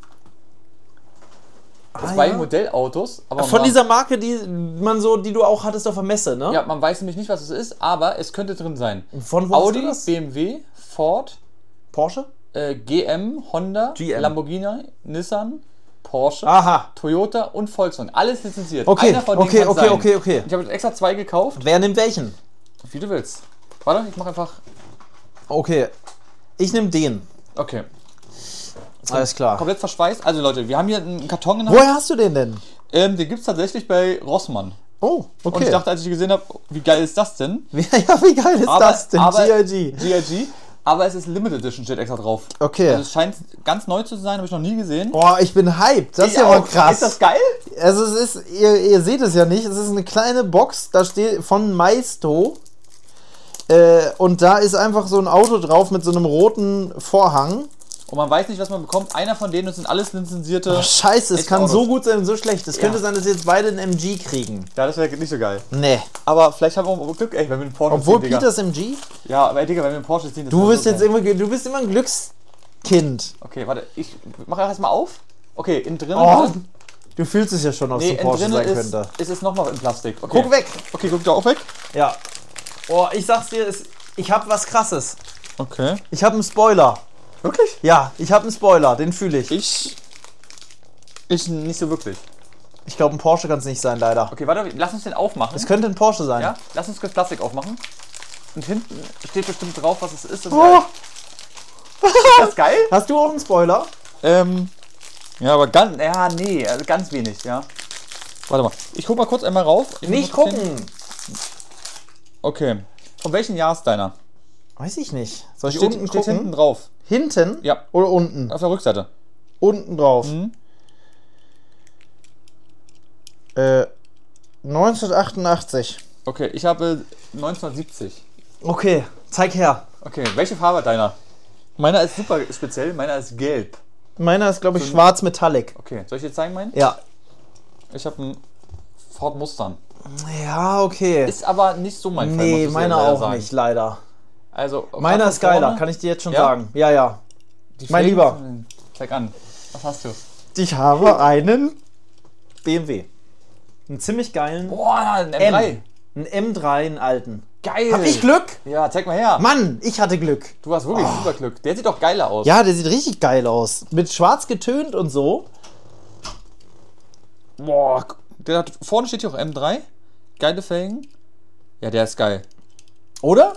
Ah, 2 ja? Modellautos. Aber Von man- dieser Marke, die du auch hattest auf der Messe, ne? Ja, man weiß nämlich nicht, was es ist, aber es könnte drin sein. Von wo Audi, hast du das? BMW, Ford, Porsche? GM, Honda, GM. Lamborghini, Nissan, Porsche, Aha. Toyota und Volkswagen. Alles lizenziert. Okay, Einer von denen okay, kann's okay, sein. okay, okay. Ich habe jetzt extra 2 gekauft, Wer nimmt welchen? wie du willst. Warte, ich mache einfach... Okay. Ich nehme den. Okay. Alles klar. Komplett verschweißt. Also Leute, wir haben hier einen Karton in der Hand. Woher hast du den denn? Den gibt es tatsächlich bei Rossmann. Oh, okay. Und ich dachte, als ich gesehen habe, wie geil ist das denn? ja, wie geil ist das denn? GIG. GIG. Aber es ist Limited Edition, steht extra drauf. Okay. Also es scheint ganz neu zu sein, habe ich noch nie gesehen. Boah, ich bin hyped. Das ist Ich ja mal auch. krass. Ist das geil? Also es ist, ihr seht es ja nicht, es ist eine kleine Box, da steht von Maisto. Und da ist einfach so ein Auto drauf mit so einem roten Vorhang. Und man weiß nicht, was man bekommt. Einer von denen sind alles lizenzierte. Oh, scheiße, es Echt kann Autos. so gut sein und so schlecht. Es könnte Ja. sein, dass wir jetzt beide einen MG kriegen. Ja, das wäre nicht so geil. Nee. Aber vielleicht haben wir auch Glück, ey, wenn wir einen Porsche Obwohl ziehen, Digga. Peters MG? Ja, aber ey, Digga, wenn wir einen Porsche ziehen, das Du wäre bist so jetzt geil. du bist immer ein Glückskind. Okay, warte, ich mache erst mal auf. Okay, innen drin. Oh, du fühlst es ja schon, ob es Nee, ein innen Porsche drin sein ist, könnte. ist es nochmal in Plastik. Okay. Guck weg. Okay, guck da auch weg. Ja. Oh, ich sag's dir, ich hab was Krasses. Okay. Ich hab einen Spoiler. Wirklich? Ja, ich habe einen Spoiler, den fühle ich. Ich nicht so wirklich. Ich glaube, ein Porsche kann es nicht sein, leider. Okay, warte, lass uns den aufmachen. Es könnte ein Porsche sein. Ja, lass uns das Plastik aufmachen. Und hinten steht bestimmt drauf, was es ist. Das Oh, ist das geil? hast du auch einen Spoiler? Ja, aber also ganz wenig, ja. Warte mal, ich guck mal kurz einmal rauf. Nicht gucken. Okay. Von welchem Jahr ist deiner? Weiß ich nicht. Soll ich unten Steht gucken? hinten drauf. Hinten? Ja. Oder unten? Auf der Rückseite. Unten drauf. 1988. Okay, ich habe 1970. Okay, zeig her. Okay, welche Farbe hat deiner? Meiner ist super speziell, meiner ist gelb. Meiner ist, glaube ich, schwarz Metallic. Okay, soll ich dir zeigen meinen? Ja. Ich habe einen Ford Mustang. Ja, okay. Ist aber nicht so mein Fall, muss Nee, ich meiner leider auch sagen. nicht, leider. Also, Meiner von ist geiler, vorne, kann ich dir jetzt schon Ja? sagen. Ja, ja. die mein Felgen- Lieber. Zeig an. Was hast du? Ich habe einen BMW. Einen ziemlich geilen Boah, ein M3. M. Einen M3, einen alten. Geil. Hab ich Glück? Ja, zeig mal her. Mann, ich hatte Glück. Du hast wirklich super Glück. Der sieht doch geiler aus. Ja, der sieht richtig geil aus. Mit schwarz getönt und so. Boah. Vorne steht hier auch M3. Geile Felgen. Ja, der ist geil. Oder?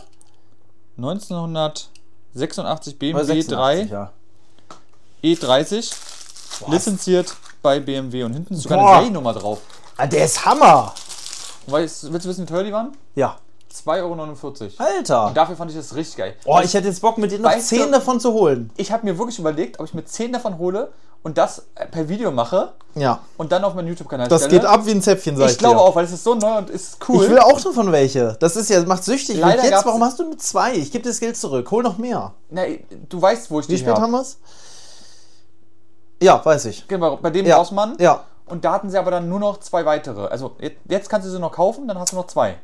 1986 Oder BMW 86, 3 ja. E30. Lizenziert bei BMW. Und hinten ist sogar Boah. eine Seriennummer drauf. Ah, der ist Hammer. Willst du wissen, wie teuer die waren? Ja. 2,49 €. Alter. Und dafür fand ich das richtig geil. Oh, ich hätte jetzt Bock, mit dir noch Weißt 10 du- davon zu holen. Ich habe mir wirklich überlegt, ob ich mir 10 davon hole und das per Video mache Ja. und dann auf meinen YouTube-Kanal Das stelle. geht ab wie ein Zäpfchen, sag ich Ich glaube dir. auch, weil es ist so neu und ist cool. Ich will auch davon welche. Das ist ja, macht süchtig. Leider Und jetzt, gab's- warum hast du nur 2? Ich gebe dir das Geld zurück. Hol noch mehr. Na, du weißt, wo ich Wie die spät habe. haben wir's? Ja, weiß ich. Genau, bei dem Ja. Rossmann. Ja. Und da hatten sie aber dann nur noch 2 weitere. Also jetzt kannst du sie noch kaufen, dann hast du noch 2.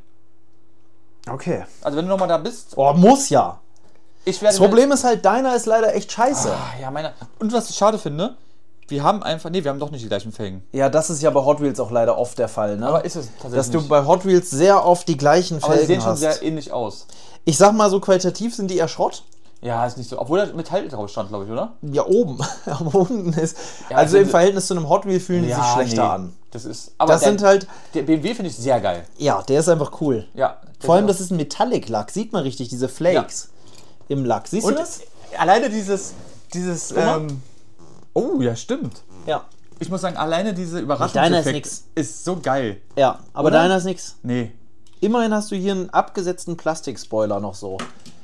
Okay. Also wenn du nochmal da bist, Oh, muss ja. ich werde... Das Problem ist halt, deiner ist leider echt scheiße. Ja, meiner... Und was ich schade finde, wir haben doch nicht die gleichen Felgen. Ja, das ist ja bei Hot Wheels auch leider oft der Fall, ne? Aber ist es tatsächlich Dass du nicht. bei Hot Wheels sehr oft die gleichen Aber sie Felgen sehen schon hast. sehr ähnlich aus. Ich sag mal so, qualitativ sind die eher Schrott. Ja, ist nicht so. Obwohl da Metall drauf stand, glaube ich, oder? Ja, oben. Aber unten ist. Ja, also also im Verhältnis zu einem Hot Wheel fühlen die sich schlechter an. Das ist... Aber Das sind halt. der BMW finde ich sehr geil. Ja, der ist einfach cool. Ja. Vor allem, das ist ein Metallic-Lack. Sieht man richtig, diese Flakes im Lack. Siehst Und du das? alleine dieses mal. oh, ja, stimmt. Ja. Ich muss sagen, alleine diese Deiner ist Überraschungseffekt nix. ist so geil. Ja, aber Oder? deiner ist nix. Nee. Immerhin hast du hier einen abgesetzten Plastikspoiler noch so.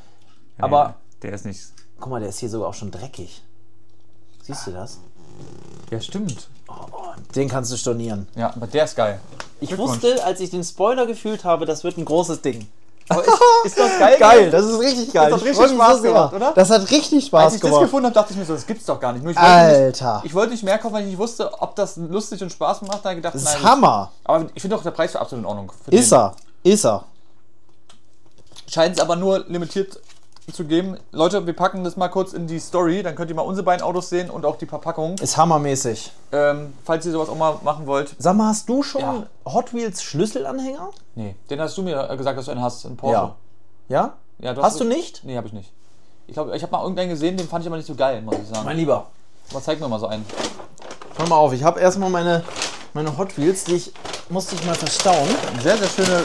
Aber, der ist nicht. guck mal, der ist hier sogar auch schon dreckig. Siehst du das? Ja, stimmt. Den kannst du stornieren. Ja, aber der ist geil. Ich Glückwunsch. wusste, als ich den Spoiler gefühlt habe, das wird ein großes Ding. Aber ist das geil? Geil, das ist richtig geil. Das hat Ich richtig freu mich Spaß sehr. gemacht, oder? Das hat richtig Spaß Als ich das gemacht. gefunden habe, dachte ich mir so, das gibt's doch gar nicht. Nur Alter. ich wollte nicht mehr kaufen, weil ich nicht wusste, ob das lustig und Spaß macht. Da habe ich gedacht, Das nein. ist Hammer. Aber ich finde auch, der Preis war absolut in Ordnung. Für Ist den. er. Ist er. Scheint es aber nur limitiert zu geben. Leute, wir packen das mal kurz in die Story, dann könnt ihr mal unsere beiden Autos sehen und auch die Verpackung. Ist hammermäßig. Falls ihr sowas auch mal machen wollt. Sag mal, hast du schon Ja. Hot Wheels Schlüsselanhänger? Nee, den hast du mir gesagt, dass du einen hast, einen Porsche. Ja. Ja, Hast du nicht? Nee, habe ich nicht. Ich glaube, ich habe mal irgendeinen gesehen, den fand ich aber nicht so geil, muss ich sagen. Mein Lieber. Aber zeig mir mal so einen. Hör mal auf, ich habe erstmal meine Hot Wheels, musste ich mal verstauen. Sehr, sehr schöne.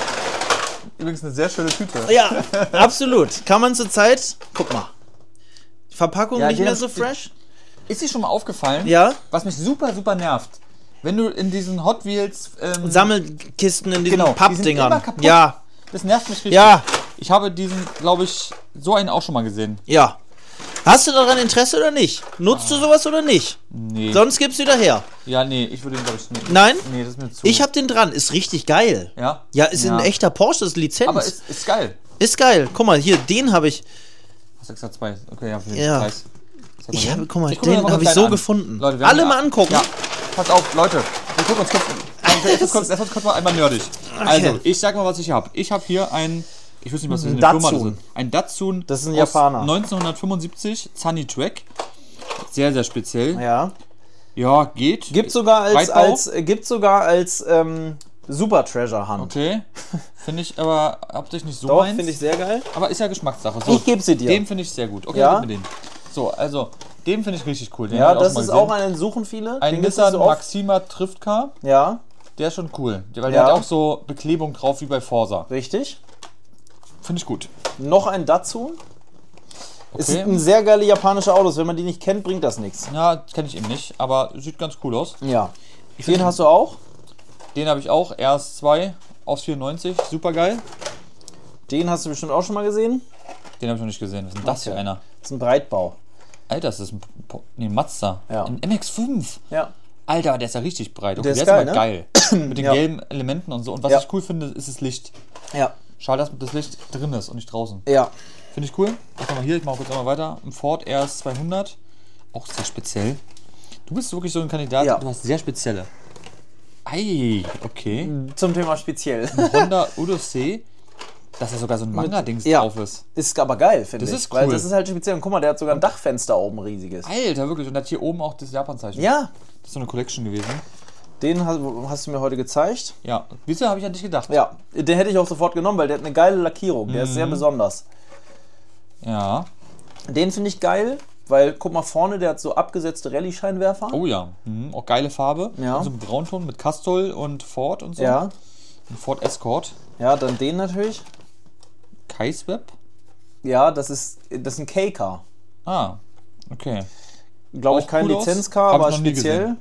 Übrigens eine sehr schöne Tüte. Ja, absolut. Kann man zurzeit, guck mal, Verpackung Ja, nicht die mehr haben- so fresh? Ist dir schon mal aufgefallen? Ja. Was mich super, super nervt. Wenn du in diesen Hot Wheels. Sammelkisten in diesen Genau, die sind Pappdingern. immer kaputt. Ja, Das nervt mich richtig. ja, Ich habe diesen, glaube ich, so einen auch schon mal gesehen. ja. Hast du daran Interesse oder nicht? Nutzt du sowas oder nicht? Nee. Sonst gibst du wieder her. Ja, nee, ich würde den, glaube ich, nicht. Nein? Nee, das ist mir zu. Ich hab den dran, ist richtig geil. Ja? Ja, ist ein echter Porsche, das ist Lizenz. Aber ist geil. Ist geil. Guck mal, hier, den habe ich. 6,2. Okay, ja, für den Ja. Preis. Zeig mal Ich den. habe, guck mal, guck mir den mal habe ich kurz so deinen an. gefunden. Leute, wir haben Alle ja- mal angucken. Ja, pass auf, Leute. Wir gucken uns kurz. Lass uns kurz mal einmal nerdig. Also, ich sag mal, was ich habe. Ich habe hier ein. Ich weiß nicht, was das ist. Datsun. Firma das ist. Ein Datsun. Das ist ein aus Japaner. 1975. Sunny Track. Sehr, sehr speziell. Ja. Ja, geht. Gibt sogar Breitbau. als Super Treasure Hand. Okay. Finde ich aber optisch nicht so Doch, meins. finde ich sehr geil. Aber ist ja Geschmackssache. So, Ich gebe sie dir. Den finde ich sehr gut. Okay, Ja? gib mir den. So, also, den finde ich richtig cool. Den Ja, hab ich das schon ist mal gesehen. auch einen, suchen viele. Ein Den gibt's nicht Nissan so oft. Maxima Triftcar. Ja, Der ist schon cool. Weil Ja. der hat auch so Beklebung drauf wie bei Forsa. richtig. Finde ich gut. Noch ein Datsun. Es Okay. sind sehr geile japanische Autos. Wenn man die nicht kennt, bringt das nichts. Ja, kenne ich eben nicht, aber sieht ganz cool aus. Ja. Den hast du auch. Den habe ich auch, RS2 aus 94, super geil. Den hast du bestimmt auch schon mal gesehen. Den habe ich noch nicht gesehen. Was ist denn das für Okay. einer? Das ist ein Breitbau. Alter, das ist ein Mazda. Ja. Ein MX-5. Ja. Alter, der ist ja richtig breit. Okay, Der ist der geil, aber geil. Mit den Ja. gelben Elementen und so. Und was Ja. ich cool finde, ist das Licht. Ja. Schade, dass das Licht drin ist und nicht draußen. Ja. Finde ich cool. Ich mal hier, ich mache kurz einmal weiter. Ein Ford RS200. Auch sehr speziell. Du bist wirklich so ein Kandidat, Ja. du hast sehr spezielle. Ei, okay. Zum Thema speziell. Ein Honda Odyssey, dass da sogar so ein Manga-Dings Ja. drauf ist. Ist aber geil, finde ich. Das ist Weil cool. das ist halt speziell. Und guck mal, der hat sogar ein Dachfenster oben riesiges. Alter, wirklich. Und hat hier oben auch das Japan-Zeichen. Ja. Das ist so eine Collection gewesen. Den hast du mir heute gezeigt. Ja, bisher habe ich an dich gedacht. Ja. Den hätte ich auch sofort genommen, weil der hat eine geile Lackierung. Der ist sehr besonders. Ja. Den finde ich geil, weil, guck mal vorne, der hat so abgesetzte Rallye-Scheinwerfer. Oh ja. Auch geile Farbe. Ja. In so einem Braunton mit Castrol und Ford und so. Ja. Ein Ford Escort. Ja, dann den natürlich. Kaisweb. Ja, das ist ein K-Car. Ah, okay. Glaube ich, Auch kein cool aus. Lizenzcar, Hab ich aber noch nie speziell. gesehen.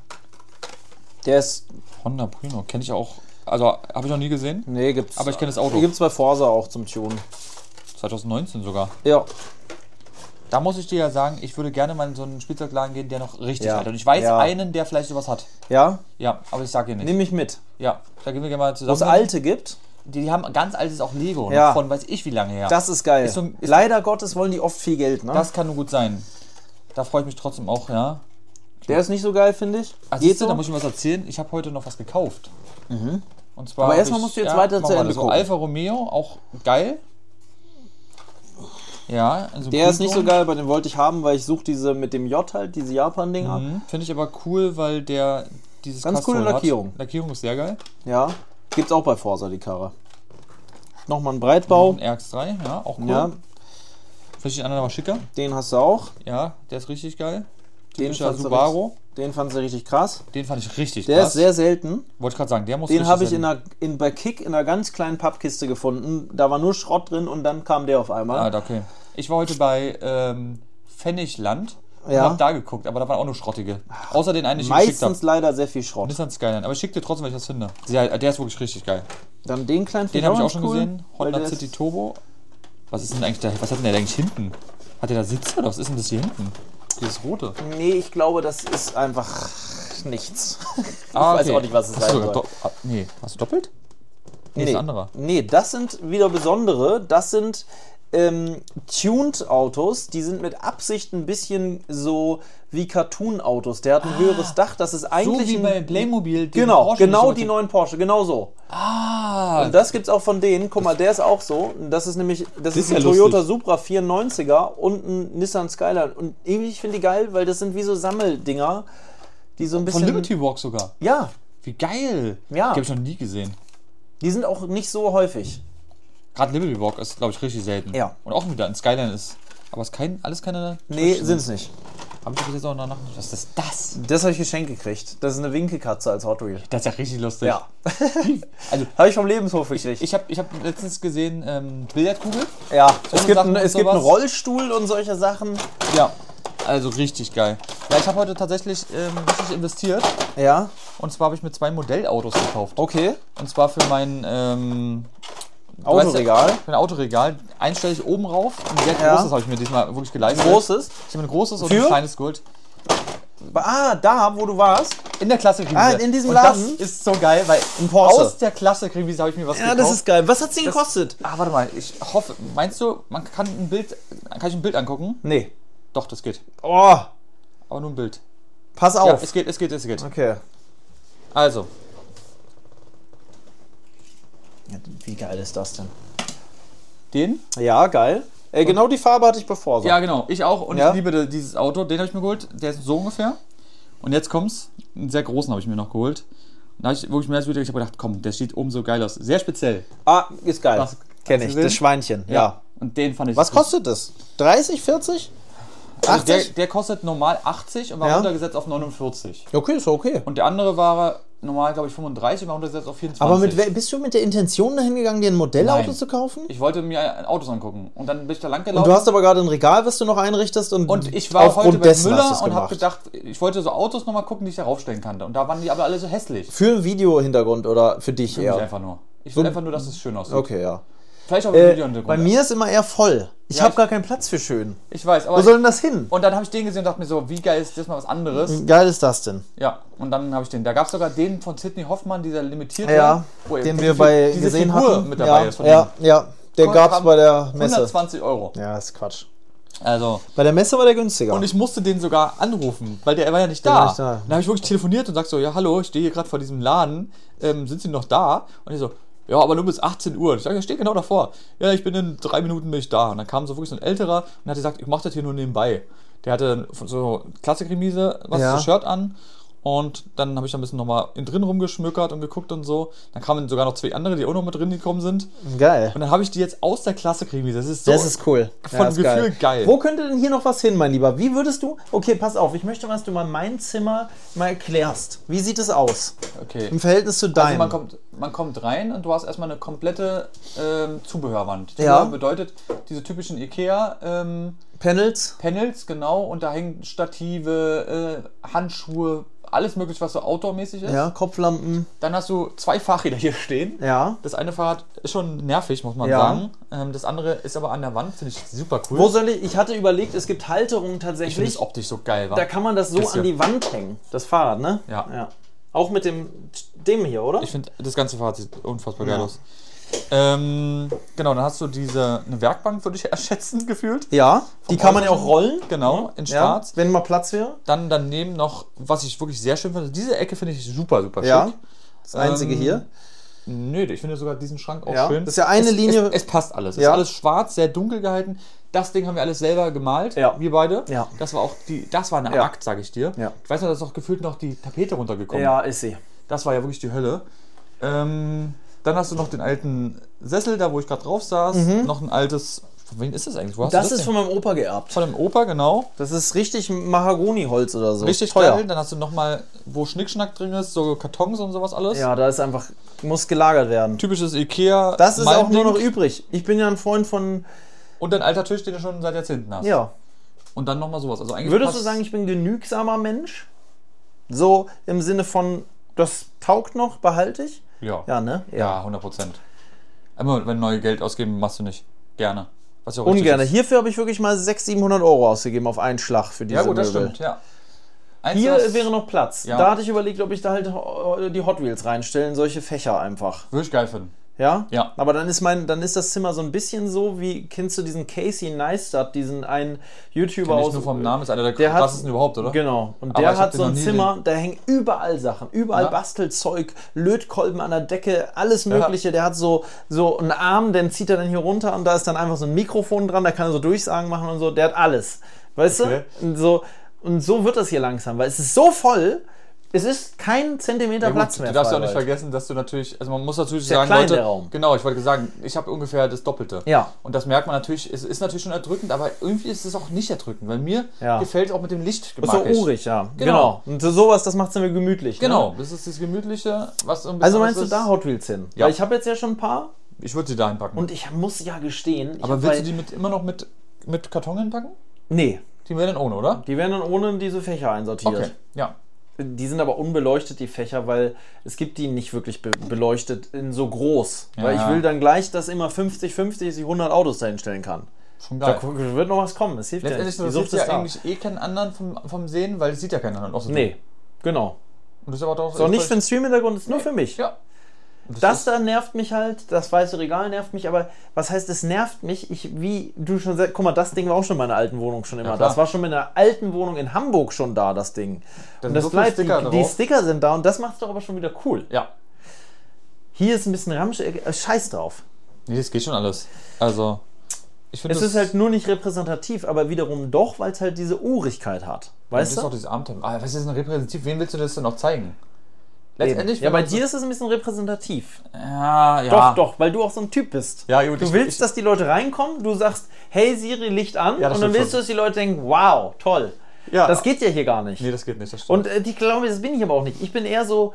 Der ist. Honda Bruno, kenne ich auch. Also, habe ich noch nie gesehen. Nee, gibt's. Aber ich kenne das Auto. Die gibt's bei Forsa auch zum Tun. 2019 sogar. Ja. Da muss ich dir ja sagen, ich würde gerne mal in so einen Spielzeugladen gehen, der noch richtig Ja. alt ist. Und ich weiß Ja. einen, der vielleicht sowas hat. Ja, Ja, aber ich sag dir nicht. nehme ich mit. Ja, da gehen wir gerne mal Wo es zusammen. alte gibt, Die haben ganz altes auch Lego. Ja. Noch von weiß ich wie lange her. das ist geil. Ist so- ist- Leider Gottes wollen die oft viel Geld, ne? Das kann nur gut sein. Da freue ich mich trotzdem auch, ja. Der ist nicht so geil, finde ich. Also Geht siehst du, so. da muss ich was erzählen. Ich habe heute noch was gekauft. Und zwar Aber hab erstmal ich- musst du jetzt weiter mach zu mal Ende so gucken. Alfa Romeo, auch geil. Ja, also Der ist nicht so geil, aber den wollte ich haben, weil ich suche diese mit dem J halt, diese Japan-Dinger. Finde ich aber cool, weil der dieses Ganz coole Castrol Lackierung. Hat. Lackierung ist sehr geil. Ja. Gibt's auch bei Forsa, die Karre. Nochmal ein Breitbau. Ein RX3, ja, auch cool. Ja, Finde ich den anderen aber schicker. den hast du auch. Ja, der ist richtig geil. Den Typischer fandst, Subaru. den fandst du richtig krass. Den fand ich richtig Der krass. ist sehr selten. Wollte ich gerade sagen, der muss Den richtig habe ich sein. bei Kick in einer ganz kleinen Pappkiste gefunden. Da war nur Schrott drin und dann kam der auf einmal. Ah, okay. Ich war heute bei Pfennigland und Ja. habe da geguckt, aber da waren auch nur Schrottige. Außer den einen, den ich geschickt habe. Meistens leider sehr viel Schrott. Nissan Skyline. Aber ich schicke dir trotzdem, weil ich das finde. Der ist wirklich richtig geil. Dann den kleinen Den habe ich auch ganz schon cool, gesehen. weil Honda der City ist- Turbo. Was ist denn eigentlich da? Was hat denn der eigentlich hinten? Hat der da Sitze oder was ist denn das hier hinten? Dieses rote. Nee, ich glaube, das ist einfach nichts. Ich Ah, weiß okay. auch nicht, was es Hast du sein sogar soll. Nee, hast du doppelt? Nee, ist ein anderer. Nee, das sind wieder besondere. Das sind Tuned-Autos. Die sind mit Absicht ein bisschen so wie Cartoon-Autos. Der hat ein höheres Dach. Das ist eigentlich So wie ein, bei Playmobil. die Genau, Porsche genau nicht die so- neuen Porsche. Genau so. Ah, Und das gibt's auch von denen. Guck mal, der ist auch so. Das ist nämlich, das ist ist ein ja Toyota lustig. Supra 94er und ein Nissan Skyline. Und irgendwie, ich finde die geil, weil das sind wie so Sammeldinger, die so ein bisschen... von Liberty Walk sogar. Ja, Wie geil. Ja. Die habe ich noch nie gesehen. die sind auch nicht so häufig. Gerade Liberty Walk ist, glaube ich, richtig selten. Ja. Und auch wieder ein Skyline ist. Aber es ist alles keine. Nee, Trash- sind's nicht. Habe ich bis jetzt auch noch nicht. Was ist das? Das habe ich geschenkt gekriegt. Das ist eine Winkelkatze als Hot Wheel. Das ist ja richtig lustig. Ja. Also, Habe ich vom Lebenshof gekriegt. ich hab letztens gesehen, Billardkugel. Ja, So es gibt Sachen und einen sowas. Rollstuhl und solche Sachen. Ja. Also richtig geil. Ja, ich habe heute tatsächlich richtig investiert. Ja, Und zwar habe ich mir 2 Modellautos gekauft. okay. Und zwar für mein Autoregal. Für ein Autoregal. Eins stelle ich oben rauf. Ein sehr Ja. großes habe ich mir diesmal wirklich geleistet. Großes. Ich habe ein großes und Für? ein kleines Gold. Ah, da, wo du warst. In der Klasse-Krise. Ah, in diesem und Laden? Das ist so geil, weil Ein Porsche. aus der Klasse-Krise habe ich mir was Ja, gekauft. das ist geil. Was hat's denn gekostet? Warte mal, ich hoffe, meinst du, kann ich ein Bild angucken? Nee. Doch, das geht. Oh, Aber nur ein Bild. pass Ja, auf. es geht. Okay. Also, Wie geil ist das denn? den? Ja, geil. Genau die Farbe hatte ich bevor. So. Ja, genau. Ich auch. Und Ja. ich liebe dieses Auto. Den habe ich mir geholt. Der ist so ungefähr. Und jetzt kommt's. Einen sehr großen habe ich mir noch geholt. Und da habe ich, wo ich mir das Video, ich habe gedacht, komm, der sieht oben so geil aus. Sehr speziell. Ah, ist geil. Was- Kenn hast du ich. gesehen? Das Schweinchen, ja. Und den fand ich. Was kostet das? 30, 40? Also 80? der kostet normal 80 und war Ja. runtergesetzt auf 49. Okay, ist okay. Und der andere war normal, glaube ich, 35 und war runtergesetzt auf 24. Aber bist du mit der Intention dahin gegangen, dir ein Modellauto Nein. zu kaufen? Ich wollte mir Autos angucken. Und dann bin ich da lang Und gelaufen. du hast aber gerade ein Regal, was du noch einrichtest und ich war heute bei dessen hast Müller du's und habe gemacht. gedacht, ich wollte so Autos nochmal gucken, die ich da raufstellen kann. Und da waren die aber alle so hässlich. Für ein Video-Hintergrund oder für dich Für mich eher? einfach nur. Ich will einfach nur, dass es schön aussieht. Okay, ja. Vielleicht auch ein Video Bei mir ist immer eher voll. Ich Ja, habe ich- gar keinen Platz für schön. Ich weiß, aber. Wo soll denn das hin? Und dann habe ich den gesehen und dachte mir so, wie geil ist das mal was anderes? Wie geil ist das denn? Ja, und dann habe ich den. Da gab es sogar den von Sidney Hoffmann, dieser limitierte. Ja, wo den diese wir bei diese gesehen Figur hatten. mit dabei ja, ist. Von ja, ja, der dem. gab's bei der Messe. 120 Euro. Ja, ist Quatsch. Also. Bei der Messe war der günstiger. Und ich musste den sogar anrufen, weil der war ja nicht Der da. war nicht da. Dann habe ich wirklich telefoniert und sag so, ja hallo, ich stehe hier gerade vor diesem Laden, sind Sie noch da? Und ich so, ja, aber nur bis 18 Uhr. Und ich sage, ich stehe genau davor. Ja, ich bin in 3 Minuten bin ich da. Und dann kam so wirklich so ein älterer und hat gesagt, ich mache das hier nur nebenbei. Der hatte so Klassikremise, was Ja. das Shirt an. Und dann habe ich da ein bisschen nochmal innen drin rumgeschmückert und geguckt und so. Dann kamen sogar noch 2 andere, die auch noch mit drin gekommen sind. Geil. Und dann habe ich die jetzt aus der Klassikremise. Das ist so Das ist cool. von ist Gefühl geil. Wo könnte denn hier noch was hin, mein Lieber? Wie würdest du... Okay, pass auf. Ich möchte, dass du mal mein Zimmer mal erklärst. Wie sieht es aus? Okay. Im Verhältnis zu Also deinem. man kommt rein und du hast erstmal eine komplette Zubehörwand. Ja. Zubehör bedeutet diese typischen Ikea Panels? Panels, genau, und da hängen Stative, Handschuhe, alles mögliche, was so outdoormäßig ist. Ja, Kopflampen. Dann hast du 2 Fahrräder hier stehen. Ja. Das eine Fahrrad ist schon nervig, muss man Ja. sagen. Das andere ist aber an der Wand, finde ich super cool. Wo soll ich... Ich hatte überlegt, es gibt Halterungen ich finde tatsächlich. es optisch so geil, wa? Da kann man das so Das hier. an die Wand hängen. Das Fahrrad, ne? Ja. Auch mit dem hier, oder? Ich finde, das ganze Fahrrad sieht unfassbar geil Ja. aus. Genau, dann hast du eine Werkbank, würde ich erschätzen, gefühlt. Ja, die kann man ja auch Äußeren. rollen. Genau, in Ja, schwarz. wenn mal Platz wäre. Dann daneben noch, was ich wirklich sehr schön finde, diese Ecke finde ich super, super Ja. schick. Das einzige hier. Nö, ich finde sogar diesen Schrank auch Ja, schön. das ist ja eine Linie- Es passt alles. Es Ja. ist alles schwarz, sehr dunkel gehalten. Das Ding haben wir alles selber gemalt, Ja. wir beide. Ja. Das war auch das war ein Ja. Akt, sage ich dir. Ja. Ich weiß noch, da ist auch gefühlt noch die Tapete runtergekommen. Ja, ist sie. Das war ja wirklich die Hölle. Dann hast du noch den alten Sessel, da wo ich gerade drauf saß. Noch ein altes. Von wem ist das eigentlich? Wo hast Das du ist denn? von meinem Opa geerbt. Von dem Opa, genau. Das ist richtig Mahagoniholz oder so. Richtig teuer. geil. Dann hast du nochmal, wo Schnickschnack drin ist, so Kartons und sowas alles. Ja, da ist einfach, muss gelagert werden. Typisches Ikea. Das ist auch nur Malmding. noch übrig. Ich bin ja ein Freund von, Und dein alter Tisch, den du schon seit Jahrzehnten hast. ja. Und dann nochmal sowas. Also eigentlich Würdest du passt- sagen, ich bin ein genügsamer Mensch? So im Sinne von, das taugt noch, behalte ich? Ja. Ja, ne? Ja, 100%. Aber wenn neue Geld ausgeben, machst du nicht. Gerne. Was ja auch richtig Ungerne. ist. Hierfür habe ich wirklich mal 600, 700 Euro ausgegeben auf einen Schlag für diese Ja, gut, das Möbel. stimmt, ja. Eins, Hier was- wäre noch Platz. Ja. Da hatte ich überlegt, ob ich da halt die Hot Wheels reinstellen, solche Fächer einfach. Würde ich geil finden. Ja? Ja. Aber dann ist das Zimmer so ein bisschen so, wie, kennst du diesen Casey Neistat, diesen einen YouTuber Kenn ich aus... nur vom Namen, ist einer der der hat- krassesten überhaupt, oder? Genau. Und Aber der ich hab hat den so noch ein nie Zimmer, da hängen überall Sachen, überall Ja. Bastelzeug, Lötkolben an der Decke, alles mögliche. Der hat so einen Arm, den zieht er dann hier runter und da ist dann einfach so ein Mikrofon dran, da kann er so Durchsagen machen und so. Der hat alles. Weißt Okay. du? Und so wird das hier langsam, weil es ist so voll, es ist kein Zentimeter Ja, gut, Platz mehr. du darfst ja auch frei nicht bald. vergessen, dass du natürlich, also man muss natürlich Sehr sagen, klein, Leute, der Raum. genau, ich wollte sagen, ich habe ungefähr das Doppelte. Ja. Und das merkt man natürlich, es ist natürlich schon erdrückend, aber irgendwie ist es auch nicht erdrückend, weil mir Ja. gefällt auch mit dem Licht Ist so mag ich. urig, ja. Genau. Und so sowas, das macht es mir gemütlich. Genau, Ne? das ist das Gemütliche, was so ein bisschen Also meinst du anders da ist. Hot Wheels hin? Ja. Weil ich habe jetzt ja schon ein paar Ich würde sie da hinpacken. und ich muss ja gestehen. ich aber hab willst bei- du die immer noch mit Karton hinpacken? Nee, Die wären dann ohne, oder? die werden dann ohne diese Fächer einsortiert. Okay, ja. Die sind aber unbeleuchtet, die Fächer, weil es gibt die nicht wirklich beleuchtet in so groß. Ja. Weil ich will dann gleich, dass immer 50-50 sich 100 Autos dahin stellen kann. Schon Da geil. wird noch was kommen, das hilft ja Letztendlich nicht. Die interessiert Sucht ja ist da. eigentlich eh keinen anderen vom Sehen, weil es sieht ja keinen anderen. Außer Nee, genau. du. Und das ist aber doch So, nicht für den Stream-Hintergrund, ist nur für mich. Ja. Und Das ist- da nervt mich halt, das weiße Regal nervt mich, aber was heißt, es nervt mich? Wie du schon sagst, guck mal, das Ding war auch schon in meiner alten Wohnung schon immer. Ja, klar. Das war schon in einer alten Wohnung in Hamburg schon da, das Ding. Da Und sind das so viele bleibt, Sticker die drauf. Sticker sind da und das macht es doch aber schon wieder cool. Ja. Hier ist ein bisschen Ramsch, scheiß drauf. Nee, das geht schon alles. Also, ich finde Es ist halt nur nicht repräsentativ, aber wiederum doch, weil es halt diese Urigkeit hat. das Weißt ist auch du? dieses Abenteuer. Ah, was ist denn repräsentativ? Wen willst du das denn noch zeigen? letztendlich... Ja, bei dir ist es ein bisschen repräsentativ. Ja. Doch, weil du auch so ein Typ bist. Ja, gut, du willst, dass die Leute reinkommen, du sagst, hey Siri, Licht an, Ja, das und dann stimmt willst du, dass die Leute denken, wow, toll. Ja. Das geht ja hier gar nicht. Nee, das geht nicht, das stimmt. Und ich glaube, das bin ich aber auch nicht. Ich bin eher so...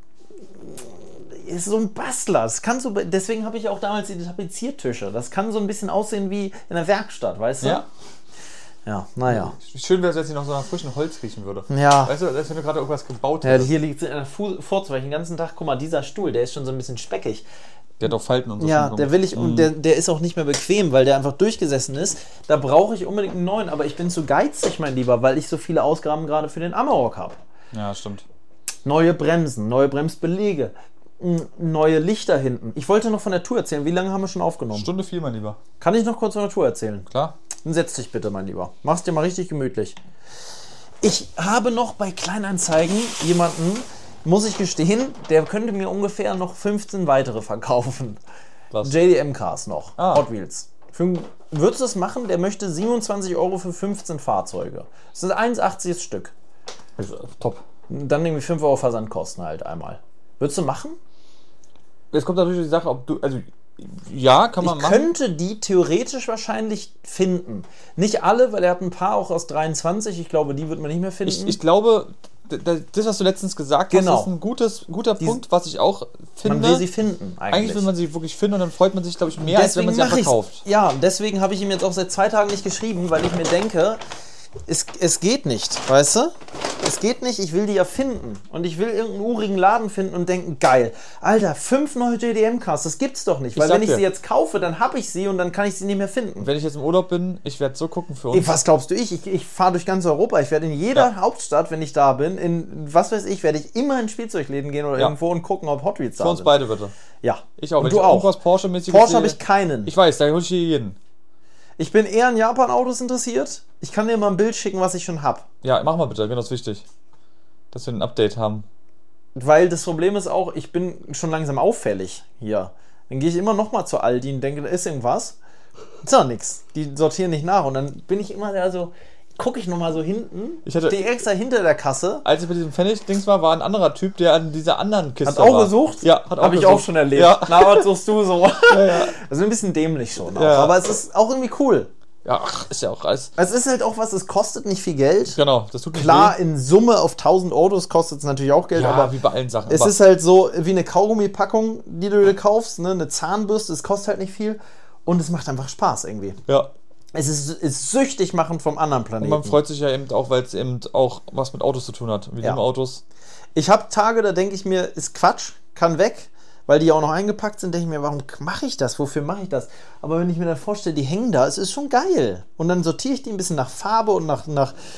Ist so ein Bastler. Das kann so, deswegen habe ich auch damals die Tapeziertische. Das kann so ein bisschen aussehen wie in der Werkstatt, weißt du? Ja. Ja, naja. Schön wäre es, wenn sie noch so nach frischem Holz riechen würde. Ja. Weißt du, als wenn du gerade irgendwas gebaut Ja, hättest. hier liegt in der Vorzeige den ganzen Tag. Guck mal, dieser Stuhl, der ist schon so ein bisschen speckig. Der hat auch Falten und so. Ja, schon der will ich, und der ist auch nicht mehr bequem, weil der einfach durchgesessen ist. Da brauche ich unbedingt einen neuen, aber ich bin zu geizig, mein Lieber, weil ich so viele Ausgaben gerade für den Amarok habe. Ja, stimmt. Neue Bremsen, neue Bremsbeläge, neue Lichter hinten. Ich wollte noch von der Tour erzählen. Wie lange haben wir schon aufgenommen? Stunde 4, mein Lieber. Kann ich noch kurz von der Tour erzählen? Klar. Dann setz dich bitte, mein Lieber. Mach's dir mal richtig gemütlich. Ich habe noch bei Kleinanzeigen jemanden, muss ich gestehen, der könnte mir ungefähr noch 15 weitere verkaufen. Was? JDM-Cars noch. Ah. Hot Wheels. Würdest du das machen? Der möchte 27 € für 15 Fahrzeuge. Das sind 1,80 das Stück. Top. Dann irgendwie 5 € Versandkosten halt einmal. Würdest du machen? Jetzt kommt natürlich die Sache, ob du, also, ja, kann man Ich machen. könnte die theoretisch wahrscheinlich finden. Nicht alle, weil er hat ein paar auch aus 23. Ich glaube, die wird man nicht mehr finden. Ich glaube, das, was du letztens gesagt Genau. hast, ist ein guter Punkt, was ich auch finde. man will sie finden, Eigentlich will man sie wirklich finden und dann freut man sich, glaube ich, mehr, als wenn man sie mach einfach ich's. kauft. Ja, deswegen habe ich ihm jetzt auch seit 2 Tagen nicht geschrieben, weil ich mir denke, es geht nicht, weißt du? Es geht nicht, ich will die ja finden. Und ich will irgendeinen urigen Laden finden und denken, geil, Alter, 5 neue JDM-Cars, das gibt's doch nicht. Weil sag wenn ich dir. sie jetzt kaufe, dann habe ich sie und dann kann ich sie nicht mehr finden. Wenn ich jetzt im Urlaub bin, ich werde so gucken für uns. Was glaubst du, ich fahre durch ganz Europa. Ich werde in jeder Hauptstadt, wenn ich da bin, in was weiß ich, werde ich immer in Spielzeugläden gehen oder Ja. irgendwo und gucken, ob Hot Wheels da Für uns sind. beide bitte. Ja. Ich auch. Und Wenn du ich auch. irgendwas Porsche-mäßiges Porsche sehe- habe ich keinen. Ich weiß, da hole ich hier jeden. Ich bin eher an Japan-Autos interessiert. Ich kann dir mal ein Bild schicken, was ich schon habe. Ja, mach mal bitte, genau, das ist wichtig. Dass wir ein Update haben. Weil das Problem ist auch, ich bin schon langsam auffällig hier. Dann gehe ich immer noch mal zu Aldi und denke, da ist irgendwas. Ist doch nichts. Die sortieren nicht nach. Und dann bin ich immer da so, gucke ich noch mal so hinten. Ich hatte- stehe extra hinter der Kasse. Als ich bei diesem Pfennig-Dings war ein anderer Typ, der an dieser anderen Kiste Hat auch war. gesucht? Ja, hat auch Habe ich gesucht. auch schon erlebt. Ja. Na, was suchst du so? Ja. Also ein bisschen dämlich schon. Auch. Ja. Aber es ist auch irgendwie cool. Ja, ach, ist ja auch alles. Es ist halt auch was, es kostet nicht viel Geld. Genau, das tut nicht Klar, weh. in Summe auf 1000 € kostet es natürlich auch Geld, Ja, aber wie bei allen Sachen. es Aber ist halt so wie eine Kaugummipackung, die du dir kaufst, ne? Eine Zahnbürste, es kostet halt nicht viel und es macht einfach Spaß irgendwie. ja. Es ist süchtig machend vom anderen Und Planeten. man freut sich ja eben auch, weil es eben auch was mit Autos zu tun hat. Wir Ja. lieben Autos. Ich habe Tage, da denke ich mir, ist Quatsch, kann weg, weil die ja auch noch eingepackt sind, denke ich mir, warum mache ich das? Wofür mache ich das? Aber wenn ich mir dann vorstelle, die hängen da, es ist schon geil. Und dann sortiere ich die ein bisschen nach Farbe und nach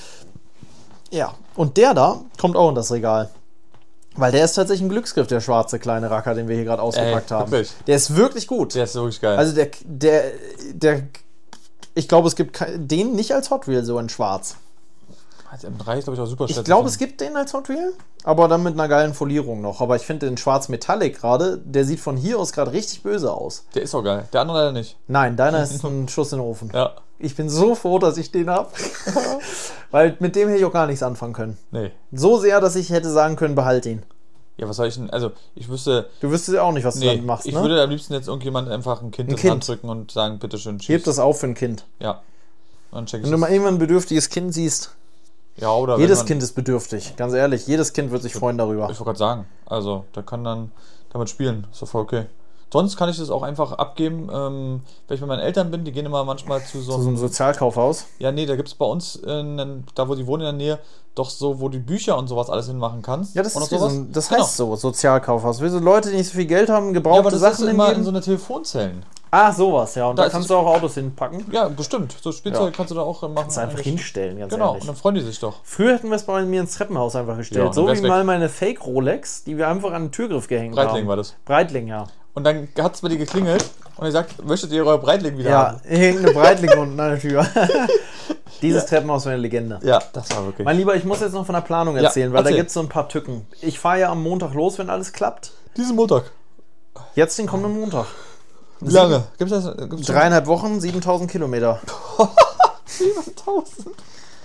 ja. Und der da kommt auch in das Regal. Weil der ist tatsächlich ein Glücksgriff, der schwarze kleine Racker, den wir hier gerade ausgepackt haben. wirklich? Der ist wirklich gut. Der ist wirklich geil. Also der ich glaube, es gibt den nicht als Hot Wheel so in schwarz. Also M3 ist, glaube ich, auch super Ich glaube, es gibt den als Hot Wheel, aber dann mit einer geilen Folierung noch. Aber ich finde den schwarz Metallic gerade, der sieht von hier aus gerade richtig böse aus. Der ist auch geil. Der andere leider nicht. Nein, deiner ist ein Schuss in den Ofen. Ja. Ich bin so froh, dass ich den habe. Weil mit dem hätte ich auch gar nichts anfangen können. Nee. So sehr, dass ich hätte sagen können, behalt ihn. Ja, was soll ich denn? Also, ich wüsste. Du wüsstest ja auch nicht, was du Nee, damit machst, ich ne? würde am liebsten jetzt irgendjemand einfach ein Kind Ein in die Kind. Hand drücken und sagen, bitteschön, tschüss. Heb das auf für ein Kind. Ja. Und dann check ich Wenn du das. mal irgendwann ein bedürftiges Kind siehst, Ja, oder wenn jedes man, Kind ist bedürftig. Ganz ehrlich, jedes Kind wird sich freuen darüber. Ich wollte gerade sagen. Also, der kann dann damit spielen. Ist doch voll okay. Sonst kann ich das auch einfach abgeben, wenn ich bei meinen Eltern bin, die gehen immer manchmal zu so Zu so einem Sozialkaufhaus. Ja, nee, da gibt es bei uns, da wo die wohnen in der Nähe, doch so, wo du Bücher und sowas alles hinmachen kannst. Ja, das und ist wie sowas. so ein, das Genau. heißt so, Sozialkaufhaus. Wie so Leute, die nicht so viel Geld haben, Ja, gebrauchte aber das Sachen ist immer in hingeben. so eine Telefonzellen. Ah, sowas, ja. Und Da da ist kannst es- du auch Autos hinpacken. Ja, bestimmt. So Spielzeug Ja. kannst du da auch machen. Kannst du einfach eigentlich. hinstellen, ganz Genau, ehrlich. und dann freuen die sich doch. Früher hätten wir es bei mir ins Treppenhaus einfach Ja, gestellt. und so dann wie wär's weg. mal meine Fake-Rolex, die wir einfach an den Türgriff gehängt haben. Breitling war das. Breitling, ja. Und dann hat es bei dir geklingelt und er sagt, möchtet ihr euer Breitling wieder Ja, haben? hier hängt eine Breitling unten an der Tür. Dieses Treppenhaus war eine Legende. Ja, das war wirklich. Mein Lieber, ich muss jetzt noch von der Planung Ja, erzählen, weil da erzähl. gibt es so ein paar Tücken. Ich fahre ja am Montag los, wenn alles klappt. Diesen Montag. Jetzt den kommenden Montag. Wie lange? Gibt's das? Gibt's schon 3,5 Wochen, 7000 Kilometer. 7.000.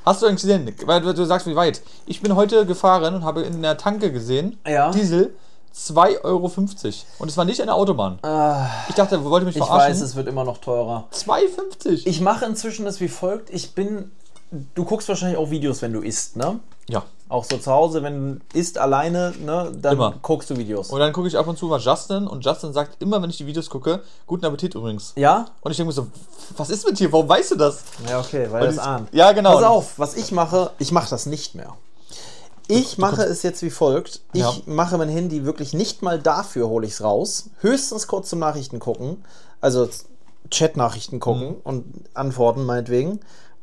Hast du eigentlich gesehen, weil du sagst, wie weit? Ich bin heute gefahren und habe in der Tanke gesehen, Ja. Diesel, 2,50 € und es war nicht an der Autobahn. Ich dachte, wollte mich Ich verarschen. weiß, es wird immer noch teurer. 2,50? Ich mache inzwischen das wie folgt. Du guckst wahrscheinlich auch Videos, wenn du isst, ne? Ja. Auch so zu Hause, wenn du isst alleine, ne, dann Immer. guckst du Videos. Und dann gucke ich ab und zu mal Justin und Justin sagt immer, wenn ich die Videos gucke, guten Appetit übrigens. Ja? Und ich denke mir so, was ist mit dir? Warum weißt du das? Ja, okay, weil Weil das die- ahnt. Ja, genau. Pass auf, was ich mache das nicht mehr. Ich mache es jetzt wie folgt. Ich Ja. mache mein Handy wirklich nicht mal dafür, hole ich es raus. Höchstens kurz zum Nachrichten gucken. Also Chat-Nachrichten gucken und antworten meinetwegen.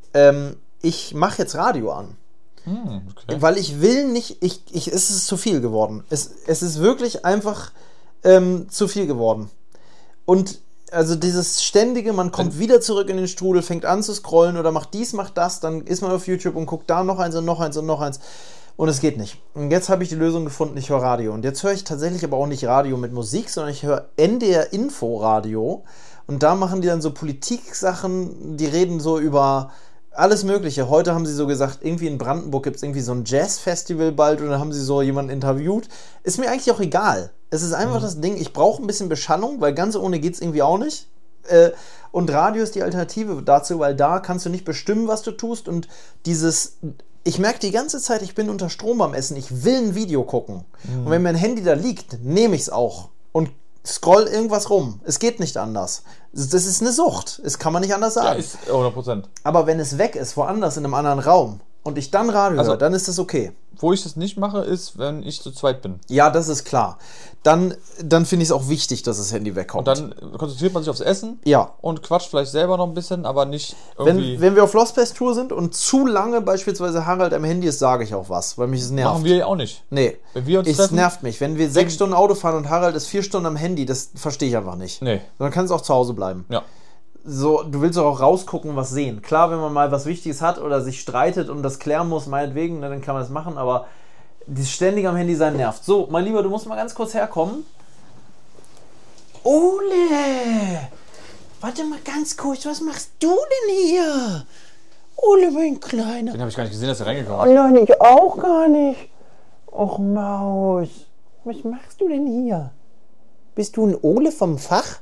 Ich mache jetzt Radio an. Okay. Weil ich will nicht, es ist zu viel geworden. Es ist wirklich einfach zu viel geworden. Und also dieses ständige, man kommt wieder zurück in den Strudel, fängt an zu scrollen oder macht dies, macht das, dann ist man auf YouTube und guckt da noch eins und noch eins und noch eins. Und es geht nicht. Und jetzt habe ich die Lösung gefunden, ich höre Radio. Und jetzt höre ich tatsächlich aber auch nicht Radio mit Musik, sondern ich höre NDR Info Radio. Und da machen die dann so Politik-Sachen, die reden so über alles Mögliche. Heute haben sie so gesagt, irgendwie in Brandenburg gibt es irgendwie so ein Jazz-Festival bald und dann haben sie so jemanden interviewt. Ist mir eigentlich auch egal. Es ist einfach das Ding, ich brauche ein bisschen Beschallung, weil ganz ohne geht es irgendwie auch nicht. Und Radio ist die Alternative dazu, weil da kannst du nicht bestimmen, was du tust und ich merke die ganze Zeit, ich bin unter Strom beim Essen, ich will ein Video gucken. Und wenn mein Handy da liegt, nehme ich es auch und scroll irgendwas rum. Es geht nicht anders. Das ist eine Sucht. Das kann man nicht anders Ja, sagen. ist 100%. Aber wenn es weg ist, woanders in einem anderen Raum und ich dann Radio höre, dann ist das okay. Wo ich das nicht mache, ist, wenn ich zu zweit bin. Ja, das ist klar. Dann finde ich es auch wichtig, dass das Handy wegkommt. Und dann konzentriert man sich aufs Essen ja. und quatscht vielleicht selber noch ein bisschen, aber nicht irgendwie... Wenn wir auf Lost Place Tour sind und zu lange beispielsweise Harald am Handy ist, sage ich auch was, weil mich es nervt. machen wir ja auch nicht. Nee. Wenn wir uns Es treffen... nervt mich. Wenn wir 6 Stunden Auto fahren und Harald ist 4 Stunden am Handy, das verstehe ich einfach nicht. Nee. Dann kann es auch zu Hause bleiben. Ja. So, du willst doch auch rausgucken, was sehen. Klar, wenn man mal was Wichtiges hat oder sich streitet und das klären muss, meinetwegen, dann kann man das machen, aber dieses ständig am Handy sein nervt. So, mein Lieber, du musst mal ganz kurz herkommen. Ole! Warte mal ganz kurz, was machst du denn hier? Ole, mein Kleiner. Den habe ich gar nicht gesehen, dass er reingekommen Oh ist. nein, ich auch gar nicht. Och, Maus. Was machst du denn hier? Bist du ein Ole vom Fach?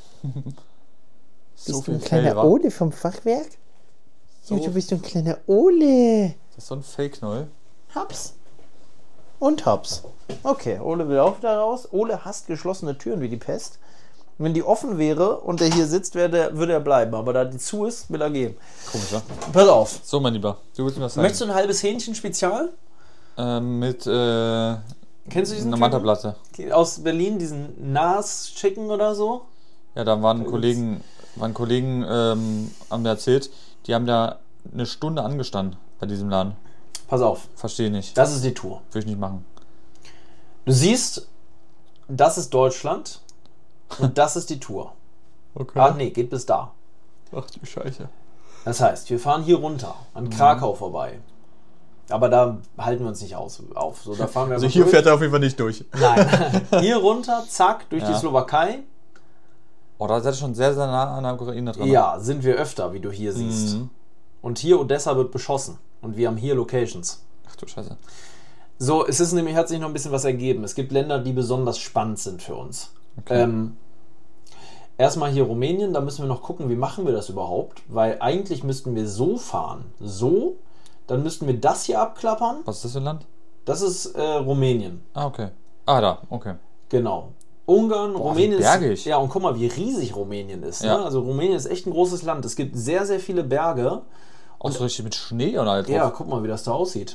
So Bist du viel ein kleiner Fell, wa? Ole vom Fachwerk? So. Ja, du bist ein kleiner Ole. Das ist so ein Fake-Knoll. Haps. Und Haps. Okay, Ole will auch da raus. Ole hasst geschlossene Türen wie die Pest. Wenn die offen wäre und der hier sitzt, würde er bleiben. Aber da die zu ist, will er gehen. Komisch, ja? Pass auf. So, mein Lieber, du willst mir was sagen. Möchtest du ein halbes Hähnchen Spezial? Mit Kennst du diesen einer Typen? Mantaplatte. Aus Berlin, diesen Nas Chicken oder so? Ja, da waren Kollegen haben mir erzählt, die haben da eine Stunde angestanden bei diesem Laden. Pass auf. Verstehe nicht. Das ist die Tour. Würde ich nicht machen. Du siehst, das ist Deutschland und das ist die Tour. Okay. Ah, nee, geht bis da. Ach du Scheiße. Das heißt, wir fahren hier runter, an Krakau vorbei. Aber da halten wir uns nicht auf. So, da fahren wir Also einfach hier durch. fährt er auf jeden Fall nicht durch. Nein. Hier runter, zack, durch die Ja. Slowakei. Oh, da seid ihr schon sehr, sehr nah an der Ukraine dran. Ja, sind wir öfter, wie du hier siehst. Und hier Odessa wird beschossen. Und wir haben hier Locations. Ach du Scheiße. So, hat sich noch ein bisschen was ergeben. Es gibt Länder, die besonders spannend sind für uns. Okay. Erstmal hier Rumänien, da müssen wir noch gucken, wie machen wir das überhaupt? Weil eigentlich müssten wir so fahren. So, dann müssten wir das hier abklappern. Was ist das für ein Land? Das ist Rumänien. Ah, okay. Ah, da, okay. Genau. Ungarn, Boah, Rumänien wie bergig. ist. Ja, und guck mal, wie riesig Rumänien ist. Ja. Ne? Also Rumänien ist echt ein großes Land. Es gibt sehr, sehr viele Berge. Auch so richtig mit Schnee oder halt Ja, drauf. guck mal, wie das da aussieht.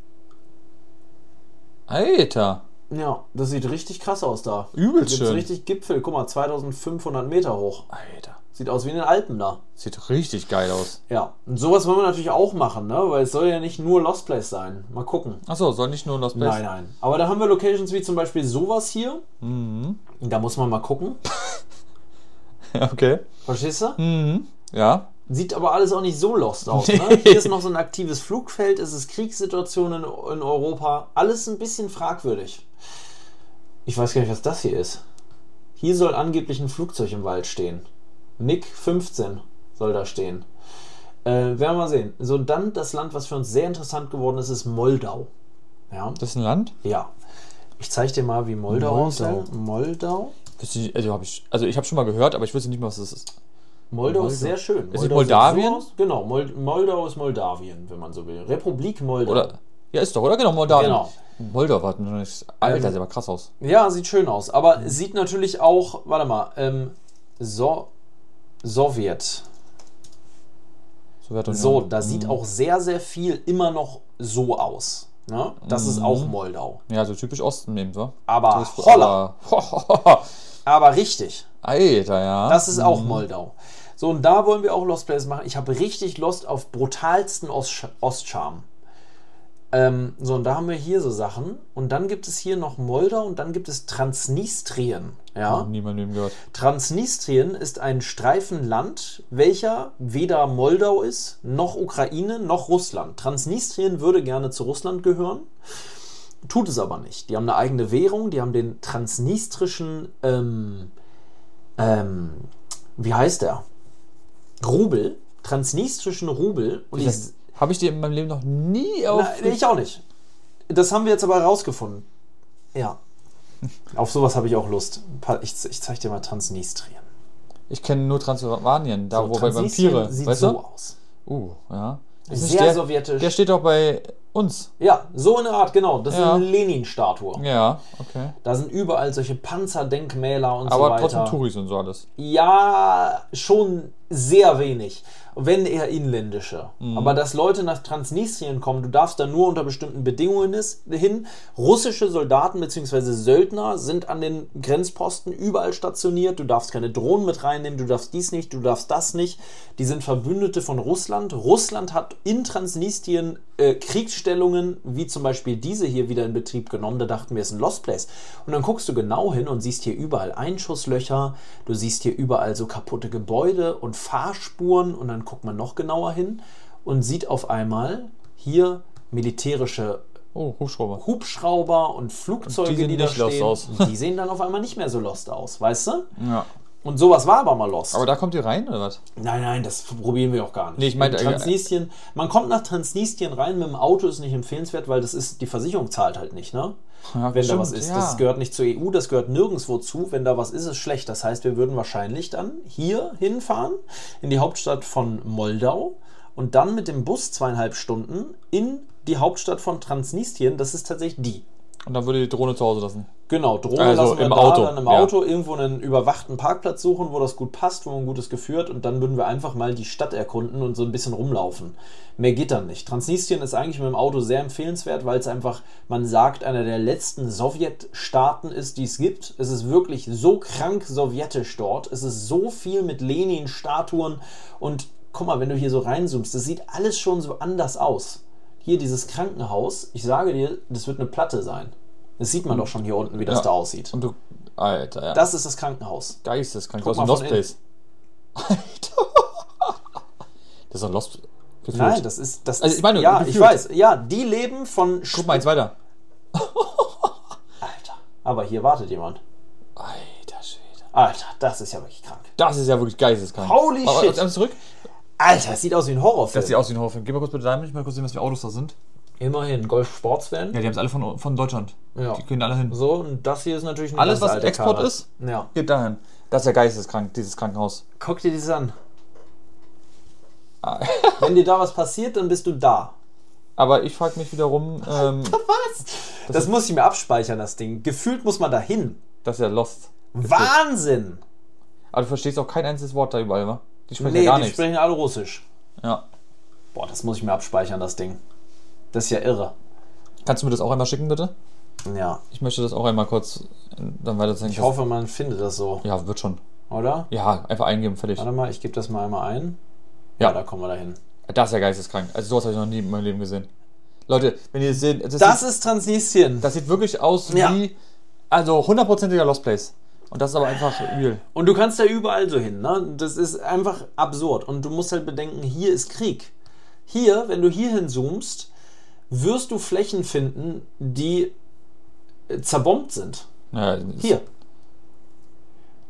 Alter. Ja, das sieht richtig krass aus da. Übelst Da gibt's schön. richtig Gipfel. Guck mal, 2500 Meter hoch. Alter. Sieht aus wie in den Alpen da. Sieht richtig geil aus. Ja, und sowas wollen wir natürlich auch machen, ne? Weil es soll ja nicht nur Lost Place sein. Mal gucken. Achso, soll nicht nur Lost Place? Nein, nein. Aber da haben wir Locations wie zum Beispiel sowas hier. Mhm. Da muss man mal gucken. Okay. Verstehst du? Mhm. Ja. Sieht aber alles auch nicht so lost aus. Nee. Ne? Hier ist noch so ein aktives Flugfeld, es ist Kriegssituation in Europa. Alles ein bisschen fragwürdig. Ich weiß gar nicht, was das hier ist. Hier soll angeblich ein Flugzeug im Wald stehen. MiG 15 soll da stehen. Werden wir mal sehen. So, dann das Land, was für uns sehr interessant geworden ist, ist Moldau. Ja. Das ist ein Land? Ja. Ich zeige dir mal, wie Moldau aussieht. Moldau. Also ich habe schon mal gehört, aber ich wüsste nicht mehr, was das ist. Moldau ist sehr schön. Ist es Moldawien? So genau, Moldau ist Moldawien, wenn man so will. Republik Moldau. Oder? Ja, ist doch, oder? Genau, Moldawien. Genau. Moldau war nicht. Alter, sieht aber krass aus. Ja, sieht schön aus. Aber sieht natürlich auch, warte mal, Sowjet. So, da sieht auch sehr, sehr viel immer noch so aus. Ne? Das ist auch Moldau. Ja, so typisch Osten eben, so. Aber holla. Aber richtig. Alter, ja. Das ist auch Moldau. So, und da wollen wir auch Lost Places machen. Ich habe richtig Lust auf brutalsten Ostcharme. So, und da haben wir hier so Sachen. Und dann gibt es hier noch Moldau und dann gibt es Transnistrien. Ja? Niemand neben gehört. Transnistrien ist ein Streifen Land, welcher weder Moldau ist, noch Ukraine, noch Russland. Transnistrien würde gerne zu Russland gehören, tut es aber nicht. Die haben eine eigene Währung, die haben den transnistrischen, wie heißt der? Rubel, transnistrischen Rubel. Und habe ich die in meinem Leben noch nie auf... Na, ich auch nicht. Das haben wir jetzt aber herausgefunden. Ja. Auf sowas habe ich auch Lust. Ich zeige dir mal Transnistrien. Ich kenne nur Transsilvanien, da So, wo bei Vampire. sieht weißt so du? aus. Ja. Ist Sehr nicht sowjetisch. Der steht doch bei uns. Ja, so eine Art, genau. Das ist Ja. eine Lenin-Statue. Ja, okay. Da sind überall solche Panzerdenkmäler und Aber so weiter. trotzdem Touris und so alles. Ja, schon sehr wenig. Wenn eher inländische. Mhm. Aber dass Leute nach Transnistrien kommen, du darfst da nur unter bestimmten Bedingungen hin. Russische Soldaten bzw. Söldner sind an den Grenzposten überall stationiert. Du darfst keine Drohnen mit reinnehmen, du darfst dies nicht, du darfst das nicht. Die sind Verbündete von Russland. Russland hat in Transnistrien Kriegsstellungen, wie zum Beispiel diese hier wieder in Betrieb genommen. Da dachten wir, es ist ein Lost Place. Und dann guckst du genau hin und siehst hier überall Einschusslöcher, du siehst hier überall so kaputte Gebäude und Fahrspuren und dann guckt man noch genauer hin und sieht auf einmal hier militärische Hubschrauber und Flugzeuge, und die da nicht lost stehen. aus. Und die sehen dann auf einmal nicht mehr so lost aus, weißt du? Ja. Und sowas war aber mal lost. Aber da kommt ihr rein, oder was? Nein, das probieren wir auch gar nicht. Nee, ich meinte, Transnistrien, man kommt nach Transnistrien rein mit dem Auto, ist nicht empfehlenswert, weil das ist, die Versicherung zahlt halt nicht, ne? Ja, wenn stimmt, da was ist. ja. Das gehört nicht zur EU, das gehört nirgendwo zu. Wenn da was ist, ist schlecht. Das heißt, wir würden wahrscheinlich dann hier hinfahren, in die Hauptstadt von Moldau und dann mit dem Bus 2,5 Stunden in die Hauptstadt von Transnistrien. Das ist tatsächlich die. Und dann würde die Drohne zu Hause lassen. Genau, Drohne Also lassen wir im da, Auto, dann im ja. Auto irgendwo einen überwachten Parkplatz suchen, wo das gut passt, wo man ein gutes Gefühl hat und dann würden wir einfach mal die Stadt erkunden und so ein bisschen rumlaufen. Mehr geht dann nicht. Transnistrien ist eigentlich mit dem Auto sehr empfehlenswert, weil es einfach, man sagt, einer der letzten Sowjetstaaten ist, die es gibt. Es ist wirklich so krank sowjetisch dort. Es ist so viel mit Lenin-Statuen und guck mal, wenn du hier so reinzoomst, das sieht alles schon so anders aus. Hier dieses Krankenhaus, ich sage dir, das wird eine Platte sein. Das sieht man doch schon hier unten, wie das da aussieht. Und du, Alter, ja. Das ist das Krankenhaus. Geisteskrankenhaus. Guck Ein mal Lost von Place. Alter. Das ist ein Lost. Gefühlt. Nein, das ist. Das Also ich meine, ja, gefühlt. ich weiß. Ja, die leben von. Guck mal eins weiter. Alter. Aber hier wartet jemand. Alter Schwede. Alter, das ist ja wirklich krank. Das ist ja wirklich geisteskrank. Holy Aber shit. Einmal zurück. Alter, das sieht aus wie ein Horrorfilm. Das sieht aus wie ein Horrorfilm. Geh mal kurz bitte da, ich mal kurz sehen, was für Autos da sind. Immerhin, Golf-Sportsvan. Ja, die haben es alle von Deutschland. Ja. Die können alle hin. So, und das hier ist natürlich eine Alles, ganz was alte Export Karre. ist, Ja. geht dahin. Das ist ja geisteskrank, dieses Krankenhaus. Guck dir das an. Wenn dir da was passiert, dann bist du da. Aber ich frage mich wiederum, Was? Das muss ich mir abspeichern, das Ding. Gefühlt muss man da hin. das ist ja Lost. Wahnsinn! Aber du verstehst auch kein einziges Wort da überall, wa? Die sprechen Nee, ja gar die nichts. sprechen alle Russisch. Ja. Boah, das muss ich mir abspeichern, das Ding. Das ist ja irre. Kannst du mir das auch einmal schicken, bitte? Ja. Ich möchte das auch einmal kurz dann weiter zeigen. Ich hoffe, man findet das so, Ja, wird schon. oder? Ja, einfach eingeben, fertig. Warte mal, ich gebe das mal einmal ein. Ja. Ja, da kommen wir dahin. Das ist ja geisteskrank. Also sowas habe ich noch nie in meinem Leben gesehen. Leute, wenn ihr das seht, Das ist Transnistrien. das sieht wirklich aus Ja. wie, also 100%iger Lost Place. Und das ist aber einfach real. Und du kannst da überall so hin, ne? Das ist einfach absurd. Und du musst halt bedenken, hier ist Krieg. Hier, wenn du hier hinzoomst, wirst du Flächen finden, die zerbombt sind. Ja, Hier.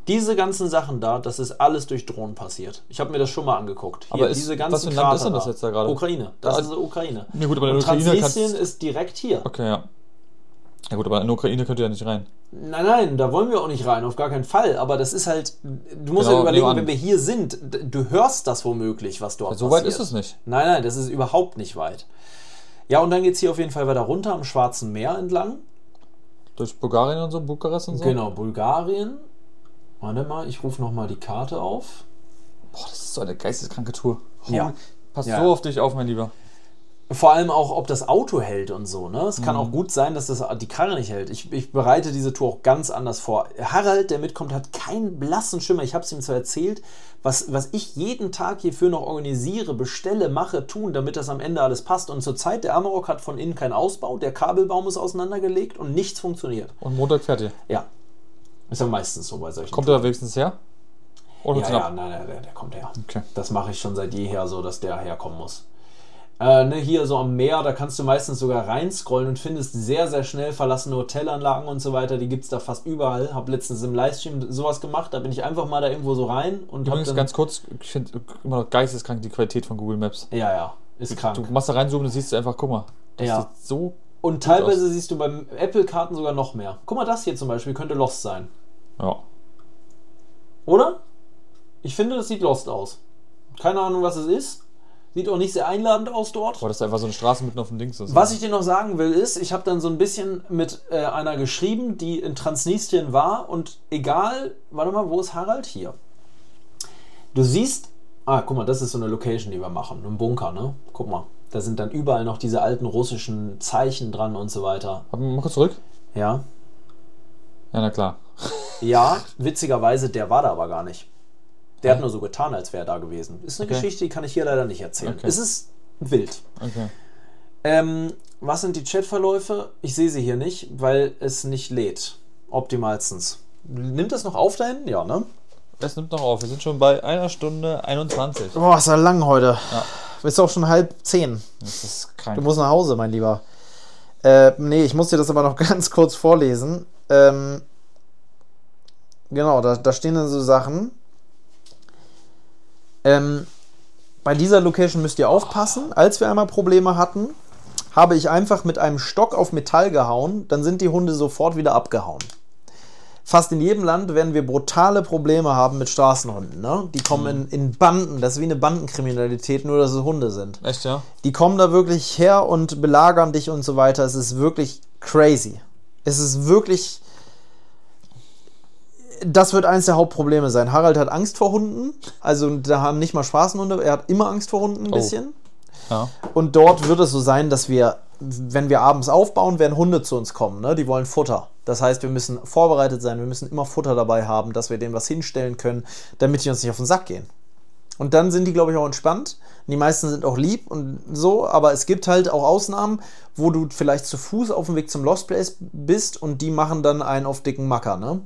Diese ganzen Sachen da, das ist alles durch Drohnen passiert. Ich habe mir das schon mal angeguckt. Hier, Aber diese was ganzen für ein Land ist Krater denn das jetzt da gerade? Ukraine. Das ist Ukraine. Ja gut, aber in Und der Ukraine Transnistrien ist direkt hier. Okay, ja. Ja gut, aber in der Ukraine könnt ihr ja nicht rein. Nein, da wollen wir auch nicht rein, auf gar keinen Fall. Aber das ist halt, du musst Genau, ja überlegen, nehmen wir wenn wir hier sind, du hörst das womöglich, was dort So passiert. weit ist es nicht. Nein, das ist überhaupt nicht weit. Ja, und dann geht es hier auf jeden Fall weiter runter am Schwarzen Meer entlang. Durch Bulgarien und so, Bukarest und so? Genau, Bulgarien. Warte mal, ich rufe nochmal die Karte auf. Boah, das ist so eine geisteskranke Tour. Ja. Pass Ja. so auf dich auf, mein Lieber. Vor allem auch, ob das Auto hält und so. Ne? Es kann auch gut sein, dass das die Karre nicht hält. Ich bereite diese Tour auch ganz anders vor. Harald, der mitkommt, hat keinen blassen Schimmer. Ich habe es ihm zwar erzählt, was ich jeden Tag hierfür noch organisiere, bestelle, mache, tun, damit das am Ende alles passt. Und zurzeit, der Amarok hat von innen keinen Ausbau, der Kabelbaum ist auseinandergelegt und nichts funktioniert. Und Montag fährt ihr. Ja. Ist ja meistens so bei solchen Kommt er da wenigstens her? Oder Ja, nein, der kommt her. Okay. Das mache ich schon seit jeher so, dass der herkommen muss. Hier so am Meer, da kannst du meistens sogar reinscrollen und findest sehr, sehr schnell verlassene Hotelanlagen und so weiter. Die gibt es da fast überall. Habe letztens im Livestream sowas gemacht. Da bin ich einfach mal da irgendwo so rein und habe Übrigens dann... ganz kurz, ich finde immer noch geisteskrank die Qualität von Google Maps. Ja, ist krank. Du machst da reinzoomen und siehst du einfach, guck mal, das Ja. sieht so... Und teilweise siehst du beim Apple-Karten sogar noch mehr. Guck mal, das hier zum Beispiel könnte Lost sein. Ja. Oder? Ich finde, das sieht Lost aus. Keine Ahnung, was es ist. Sieht auch nicht sehr einladend aus dort. Boah, das ist einfach so eine Straße mitten auf dem Dings. Ist. Was ich dir noch sagen will, ist, ich habe dann so ein bisschen mit einer geschrieben, die in Transnistrien war und egal, warte mal, wo ist Harald? Hier. Du siehst, guck mal, das ist so eine Location, die wir machen, ein Bunker, ne? Guck mal, da sind dann überall noch diese alten russischen Zeichen dran und so weiter. Mal kurz zurück. Ja. Ja, na klar. Ja, witzigerweise, der war da aber gar nicht. Der hat nur so getan, als wäre er da gewesen. Ist eine Okay. Geschichte, die kann ich hier leider nicht erzählen. Okay. Es ist wild. Okay. Was sind die Chatverläufe? Ich sehe sie hier nicht, weil es nicht lädt. Optimalstens. Nimmt das noch auf da hinten? Ja, ne? Es nimmt noch auf. Wir sind schon bei 1 Stunde 21. Boah, ist ja lang heute. Ja. Ist auch schon 9:30. Das ist krank. Du musst nach Hause, mein Lieber. Nee, ich muss dir das aber noch ganz kurz vorlesen. Genau, da stehen dann so Sachen. Bei dieser Location müsst ihr aufpassen. Als wir einmal Probleme hatten, habe ich einfach mit einem Stock auf Metall gehauen. Dann sind die Hunde sofort wieder abgehauen. Fast in jedem Land werden wir brutale Probleme haben mit Straßenhunden. Ne? Die kommen in Banden. Das ist wie eine Bandenkriminalität, nur dass es Hunde sind. Echt, ja? Die kommen da wirklich her und belagern dich und so weiter. Es ist wirklich crazy. Es ist wirklich... Das wird eines der Hauptprobleme sein. Harald hat Angst vor Hunden. Also da haben nicht mal Straßenhunde. Er hat immer Angst vor Hunden ein bisschen. Ja. Und dort wird es so sein, dass wir, wenn wir abends aufbauen, werden Hunde zu uns kommen. Ne? Die wollen Futter. Das heißt, wir müssen vorbereitet sein. Wir müssen immer Futter dabei haben, dass wir denen was hinstellen können, damit die uns nicht auf den Sack gehen. Und dann sind die, glaube ich, auch entspannt. Die meisten sind auch lieb und so. Aber es gibt halt auch Ausnahmen, wo du vielleicht zu Fuß auf dem Weg zum Lost Place bist und die machen dann einen auf dicken Macker, ne?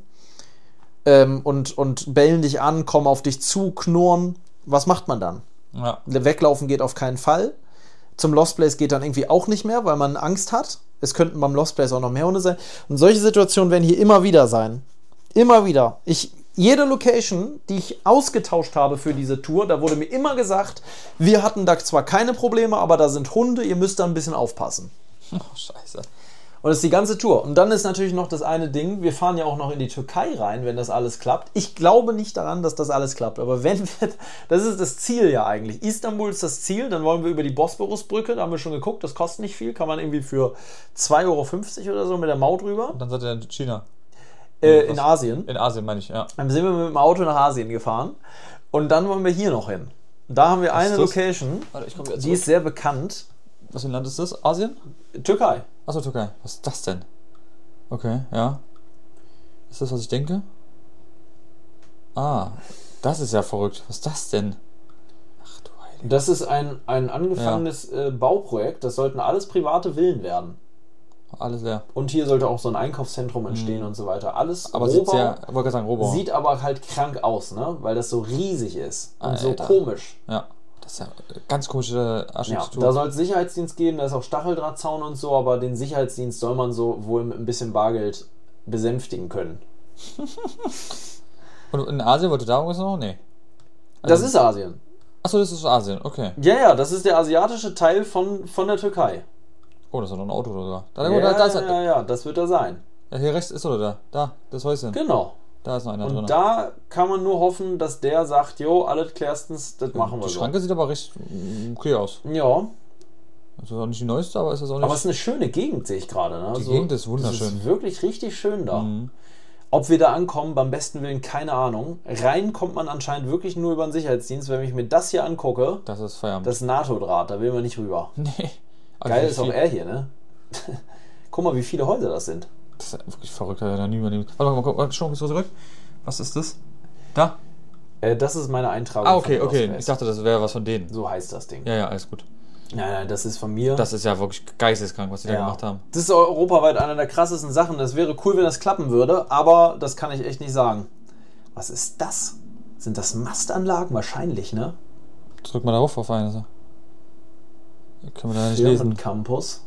Und bellen dich an, kommen auf dich zu, knurren. Was macht man dann? Ja. Weglaufen geht auf keinen Fall. Zum Lost Place geht dann irgendwie auch nicht mehr, weil man Angst hat. Es könnten beim Lost Place auch noch mehr Hunde sein. Und solche Situationen werden hier immer wieder sein. Immer wieder. Jede Location, die ich ausgetauscht habe für diese Tour, da wurde mir immer gesagt, wir hatten da zwar keine Probleme, aber da sind Hunde, ihr müsst da ein bisschen aufpassen. Oh, scheiße. Und das ist die ganze Tour. Und dann ist natürlich noch das eine Ding, wir fahren ja auch noch in die Türkei rein, wenn das alles klappt. Ich glaube nicht daran, dass das alles klappt. Aber wenn wir, das ist das Ziel ja eigentlich. Istanbul ist das Ziel, dann wollen wir über die Bosporusbrücke, da haben wir schon geguckt, das kostet nicht viel, kann man irgendwie für 2,50 € oder so mit der Maut rüber. Und dann seid ihr in China. In Asien. In Asien meine ich, ja. Dann sind wir mit dem Auto nach Asien gefahren. Und dann wollen wir hier noch hin. Da haben wir eine das? Location, Warte, ich komm wieder die zurück. ist sehr bekannt. Was für ein Land ist das? Asien? Türkei. Achso, Türkei. Was ist das denn? Okay, ja. Ist das, was ich denke? Ah, das ist ja verrückt. Was ist das denn? Ach du Heilige. Das ist ein angefangenes Bauprojekt. Das sollten alles private Villen werden. Alles leer. Und hier sollte auch so ein Einkaufszentrum entstehen und so weiter. Alles Aber Rohbau, sieht sehr, ich wollte gerade sagen, Rohbau. sieht aber halt krank aus, ne? Weil das so riesig ist und so Alter. komisch. Ja, das ist ja ganz komische Ja, Architektur. da soll es Sicherheitsdienst geben, da ist auch Stacheldrahtzaun und so, aber den Sicherheitsdienst soll man so wohl mit ein bisschen Bargeld besänftigen können. Und in Asien wollte da irgendwas noch? Nee. Das ist Asien. Achso, das ist Asien, okay. Ja, das ist der asiatische Teil von der Türkei. Oh, das ist doch ein Auto sogar. Ja, das wird da sein. Ja, hier rechts ist oder da? Da, das Häuschen. Genau. Da ist noch einer drin. Und da kann man nur hoffen, dass der sagt, jo, alles klärstens, das machen wir Die so. Schranke sieht aber recht okay aus. Ja, Das ist auch nicht die neueste, aber ist das auch nicht... aber es ist eine schöne Gegend, sehe ich gerade. Ne? Die Gegend ist wunderschön. Das ist wirklich richtig schön da. Ob wir da ankommen, beim besten Willen, keine Ahnung. Rein kommt man anscheinend wirklich nur über den Sicherheitsdienst. Wenn ich mir das hier angucke, Das ist Feierabend. das NATO-Draht, da will man nicht rüber. Nee. Geil ist auch er hier, ne? Guck mal, wie viele Häuser das sind. Das ist wirklich verrückt, da niemand. Warte mal, schon bist du zurück? Was ist das? Da? Das ist meine Eintragung. Ah, okay, von okay. Crossfest. Ich dachte, das wäre was von denen. So heißt das Ding. Ja, alles gut. Nein, das ist von mir. Das ist ja wirklich geisteskrank, was die da gemacht haben. Das ist europaweit eine der krassesten Sachen. Das wäre cool, wenn das klappen würde, aber das kann ich echt nicht sagen. Was ist das? Sind das Mastanlagen? Wahrscheinlich, ne? Drück mal darauf auf eine. Können wir da nicht lesen. Campus.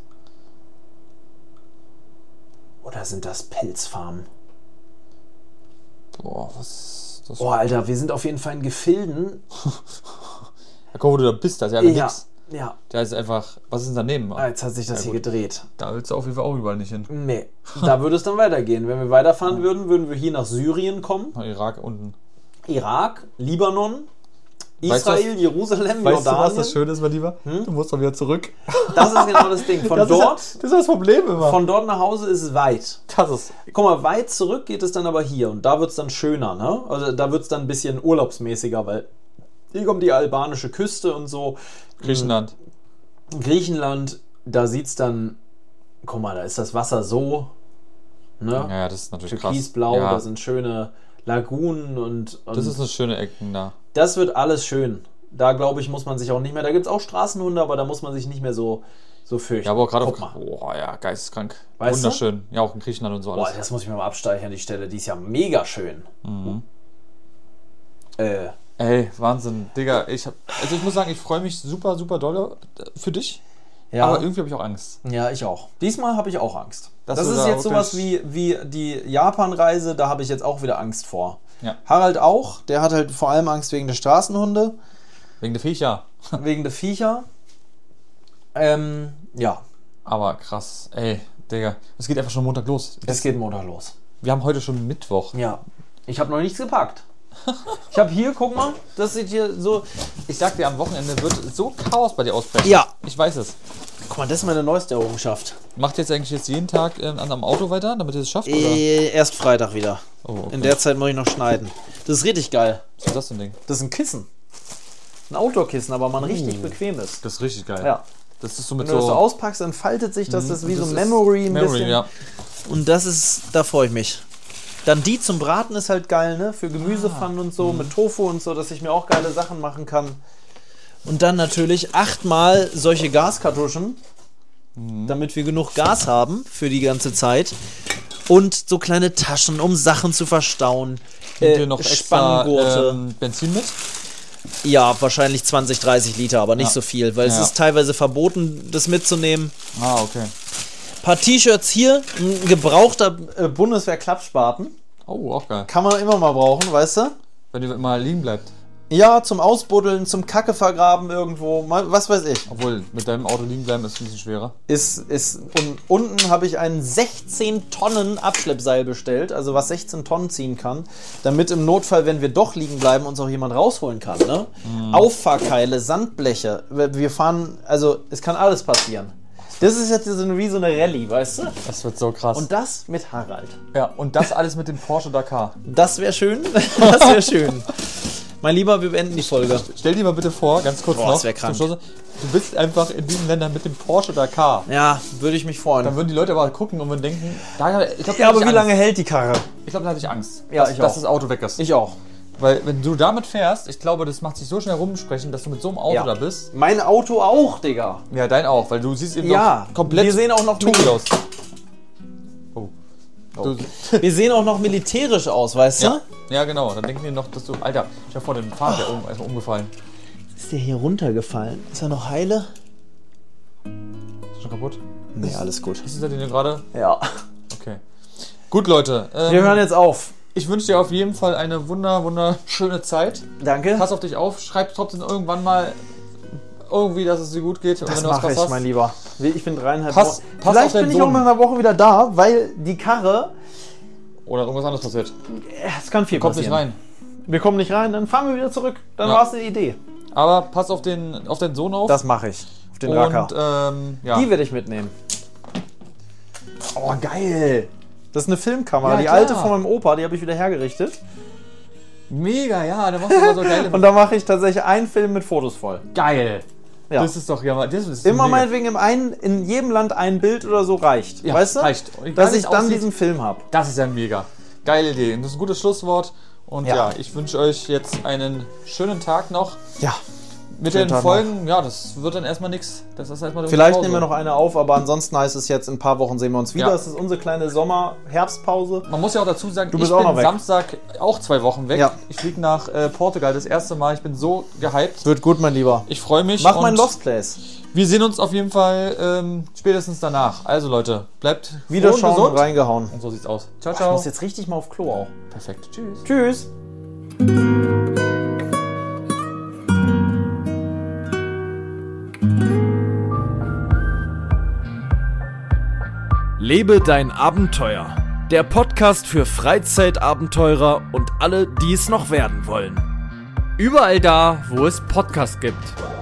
Oder sind das Pilzfarmen? Boah, was ist das? Oh, Alter, wir sind auf jeden Fall in Gefilden. Ja, guck, wo du da bist, da ist ja nix. Ja. Da ist einfach, was ist denn daneben? Jetzt hat sich das hier gedreht. Da willst du auf jeden Fall auch überall nicht hin. Nee, da würde es dann weitergehen. Wenn wir weiterfahren würden, würden wir hier nach Syrien kommen. Irak unten. Irak, Libanon, Weißt du Israel, Jerusalem, Weißt du, Jordanien. was das Schöne ist, mein Lieber? Du musst doch wieder zurück. Das ist genau das Ding. Von Das dort, ist das Problem immer. von dort nach Hause ist es weit. Das ist... Guck mal, weit zurück geht es dann aber hier. Und da wird es dann schöner, ne? Also da wird es dann ein bisschen urlaubsmäßiger, weil hier kommt die albanische Küste und so. Griechenland. Griechenland, da sieht es dann, guck mal, da ist das Wasser so, ne? Ja, das ist natürlich Türkisblau, krass. Ja, da sind schöne Lagunen und das ist eine schöne Ecken da. das wird alles schön. Da, glaube ich, muss man sich auch nicht mehr, da gibt es auch Straßenhunde, aber da muss man sich nicht mehr so fürchten. Ja, aber auch gerade auf... Guck mal. Boah, ja, geisteskrank. Weißt du? Wunderschön. Ja, auch in Griechenland und so Boah, alles. das muss ich mir mal absteichern, die Stelle, die ist ja mega schön. Ey, Wahnsinn. Digga, also ich muss sagen, ich freue mich super, super doll für dich. Ja. Aber irgendwie habe ich auch Angst. Ja, ich auch. Diesmal habe ich auch Angst. Dass Das du ist da jetzt sowas wirklich- wie die Japan-Reise, da habe ich jetzt auch wieder Angst vor. Ja. Harald auch, der hat halt vor allem Angst wegen der Straßenhunde, Wegen der Viecher. wegen der Viecher. Ja, Aber krass. Ey, Digga. Es geht einfach schon Montag los. es geht Montag los. Wir haben heute schon Mittwoch. Ja, ich habe noch nichts gepackt. Ich habe hier, guck mal, das sieht hier so... Ich sag dir, am Wochenende wird so Chaos bei dir ausbrechen. Ja. Ich weiß es. Guck mal, das ist meine neueste Errungenschaft. Macht ihr jetzt eigentlich jeden Tag am Auto weiter, damit ihr es schafft? Oder? Erst Freitag wieder. Oh, okay. In der Zeit muss ich noch schneiden. Das ist richtig geil. Was ist das denn Ding? Das ist ein Kissen. Ein Outdoor-Kissen, aber man richtig bequem ist. Das ist richtig geil. Ja. Das ist so mit Wenn du das so so... auspackst, dann faltet sich das, das ist wie das so ist Memory ein bisschen. ja. Und das ist, da freue ich mich. Dann die zum Braten ist halt geil, ne? Für Gemüsepfannen und so, mit Tofu und so, dass ich mir auch geile Sachen machen kann. Und dann natürlich 8-mal solche Gaskartuschen, damit wir genug Gas haben für die ganze Zeit. Und so kleine Taschen, um Sachen zu verstauen. Nehmt ihr noch extra Spanngurte. Benzin mit? Ja, wahrscheinlich 20, 30 Liter, aber nicht Ja. so viel, weil es Ja. ist teilweise verboten, das mitzunehmen. Ah, okay. Paar T-Shirts hier, ein gebrauchter Bundeswehr-Klappspaten. Oh, auch geil. Kann man immer mal brauchen, weißt du? Wenn die immer liegen bleibt. Ja, zum Ausbuddeln, zum Kacke vergraben irgendwo, was weiß ich. Obwohl, mit deinem Auto liegen bleiben ist ein bisschen schwerer. Und unten habe ich ein 16 Tonnen Abschleppseil bestellt, also was 16 Tonnen ziehen kann, damit im Notfall, wenn wir doch liegen bleiben, uns auch jemand rausholen kann. Ne? Auffahrkeile, Sandbleche, wir fahren, also es kann alles passieren. Das ist jetzt wie so eine Rallye, weißt du? Das wird so krass. Und das mit Harald. ja, und das alles mit dem Porsche Dakar. Das wäre schön. Das wäre schön. Mein Lieber, wir beenden die Folge. Stell dir mal bitte vor, ganz kurz Boah, noch, das wär krank. zum Schluss, du bist einfach in diesen Ländern mit dem Porsche Dakar. Ja, würde ich mich freuen. Dann würden die Leute aber gucken und würden denken, ich glaube, Ja, aber wie lange hält die Karre? Ich glaube, da hatte ich Angst, Ja, dass, ich dass auch. das Auto weg ist. Ich auch. Weil wenn du damit fährst, ich glaube, das macht sich so schnell rumsprechen, dass du mit so einem Auto Ja. da bist. Mein Auto auch, Digga. Ja, dein auch, weil du siehst eben Ja, noch komplett wir sehen auch noch Tugi aus. Oh. Du, Wir sehen auch noch militärisch aus, weißt du? ja. Ja, genau. Dann denken die noch, dass du... Alter, ich hab vor dem Fahrrad erstmal umgefallen. Ist der hier runtergefallen? Ist er noch heile? Ist schon kaputt? Nee, alles gut. Ist der denn hier gerade? Ja. Okay. Gut, Leute. Wir hören jetzt auf. Ich wünsche dir auf jeden Fall eine wunderschöne Zeit. Danke. Pass auf dich auf, schreib trotzdem irgendwann mal irgendwie, dass es dir gut geht. Und Das wenn du was mache ich, hast. mein Lieber. Ich bin 3,5 Pass Wochen. auf Vielleicht deinen bin ich auch Sohn. nach einer Woche wieder da, weil die Karre, Oder irgendwas anderes passiert. es kann viel Kommt nicht passieren. rein. Wir kommen nicht rein, dann fahren wir wieder zurück. Dann Ja. war es eine Idee. Aber pass auf deinen Sohn auf. Das mache ich. Auf den Racker. Und ja. Die werde ich mitnehmen. Oh, geil. Das ist eine Filmkamera. Ja, die klar. alte von meinem Opa, die habe ich wieder hergerichtet. Mega, ja, da machst du immer so geile. Und da mache ich tatsächlich einen Film mit Fotos voll. geil. Ja. Das ist doch ja mal. Das ist Immer mega. meinetwegen in jedem Land ein Bild oder so reicht. Ja, weißt du? reicht. Und Dass gar ich nicht dann aussieht- diesen Film habe. Das ist ja mega. Geile Idee. Und das ist ein gutes Schlusswort. Und Ja. ja, ich wünsche euch jetzt einen schönen Tag noch. Ja. Mit Schönen den Tag Folgen, ja, das wird dann erstmal nichts. Das ist erstmal eine Vielleicht Pause. nehmen wir noch eine auf, aber ansonsten heißt es jetzt, in ein paar Wochen sehen wir uns wieder. Ja. Das ist unsere kleine Sommer-Herbstpause. Man muss ja auch dazu sagen, Du bist ich auch bin noch weg. Samstag auch 2 Wochen weg. Ja. Ich fliege nach Portugal das erste Mal. Ich bin so gehypt. Wird gut, mein Lieber. Ich freue mich. Mach mein und Lost Place. Wir sehen uns auf jeden Fall spätestens danach. Also Leute, bleibt froh und Wiederschauen, gesund. reingehauen. Und so sieht's aus. Ciao, Ich ciao. muss jetzt richtig mal auf Klo auch. Perfekt. Tschüss. Tschüss. Lebe dein Abenteuer. Der Podcast für Freizeitabenteurer und alle, die es noch werden wollen. Überall da, wo es Podcasts gibt.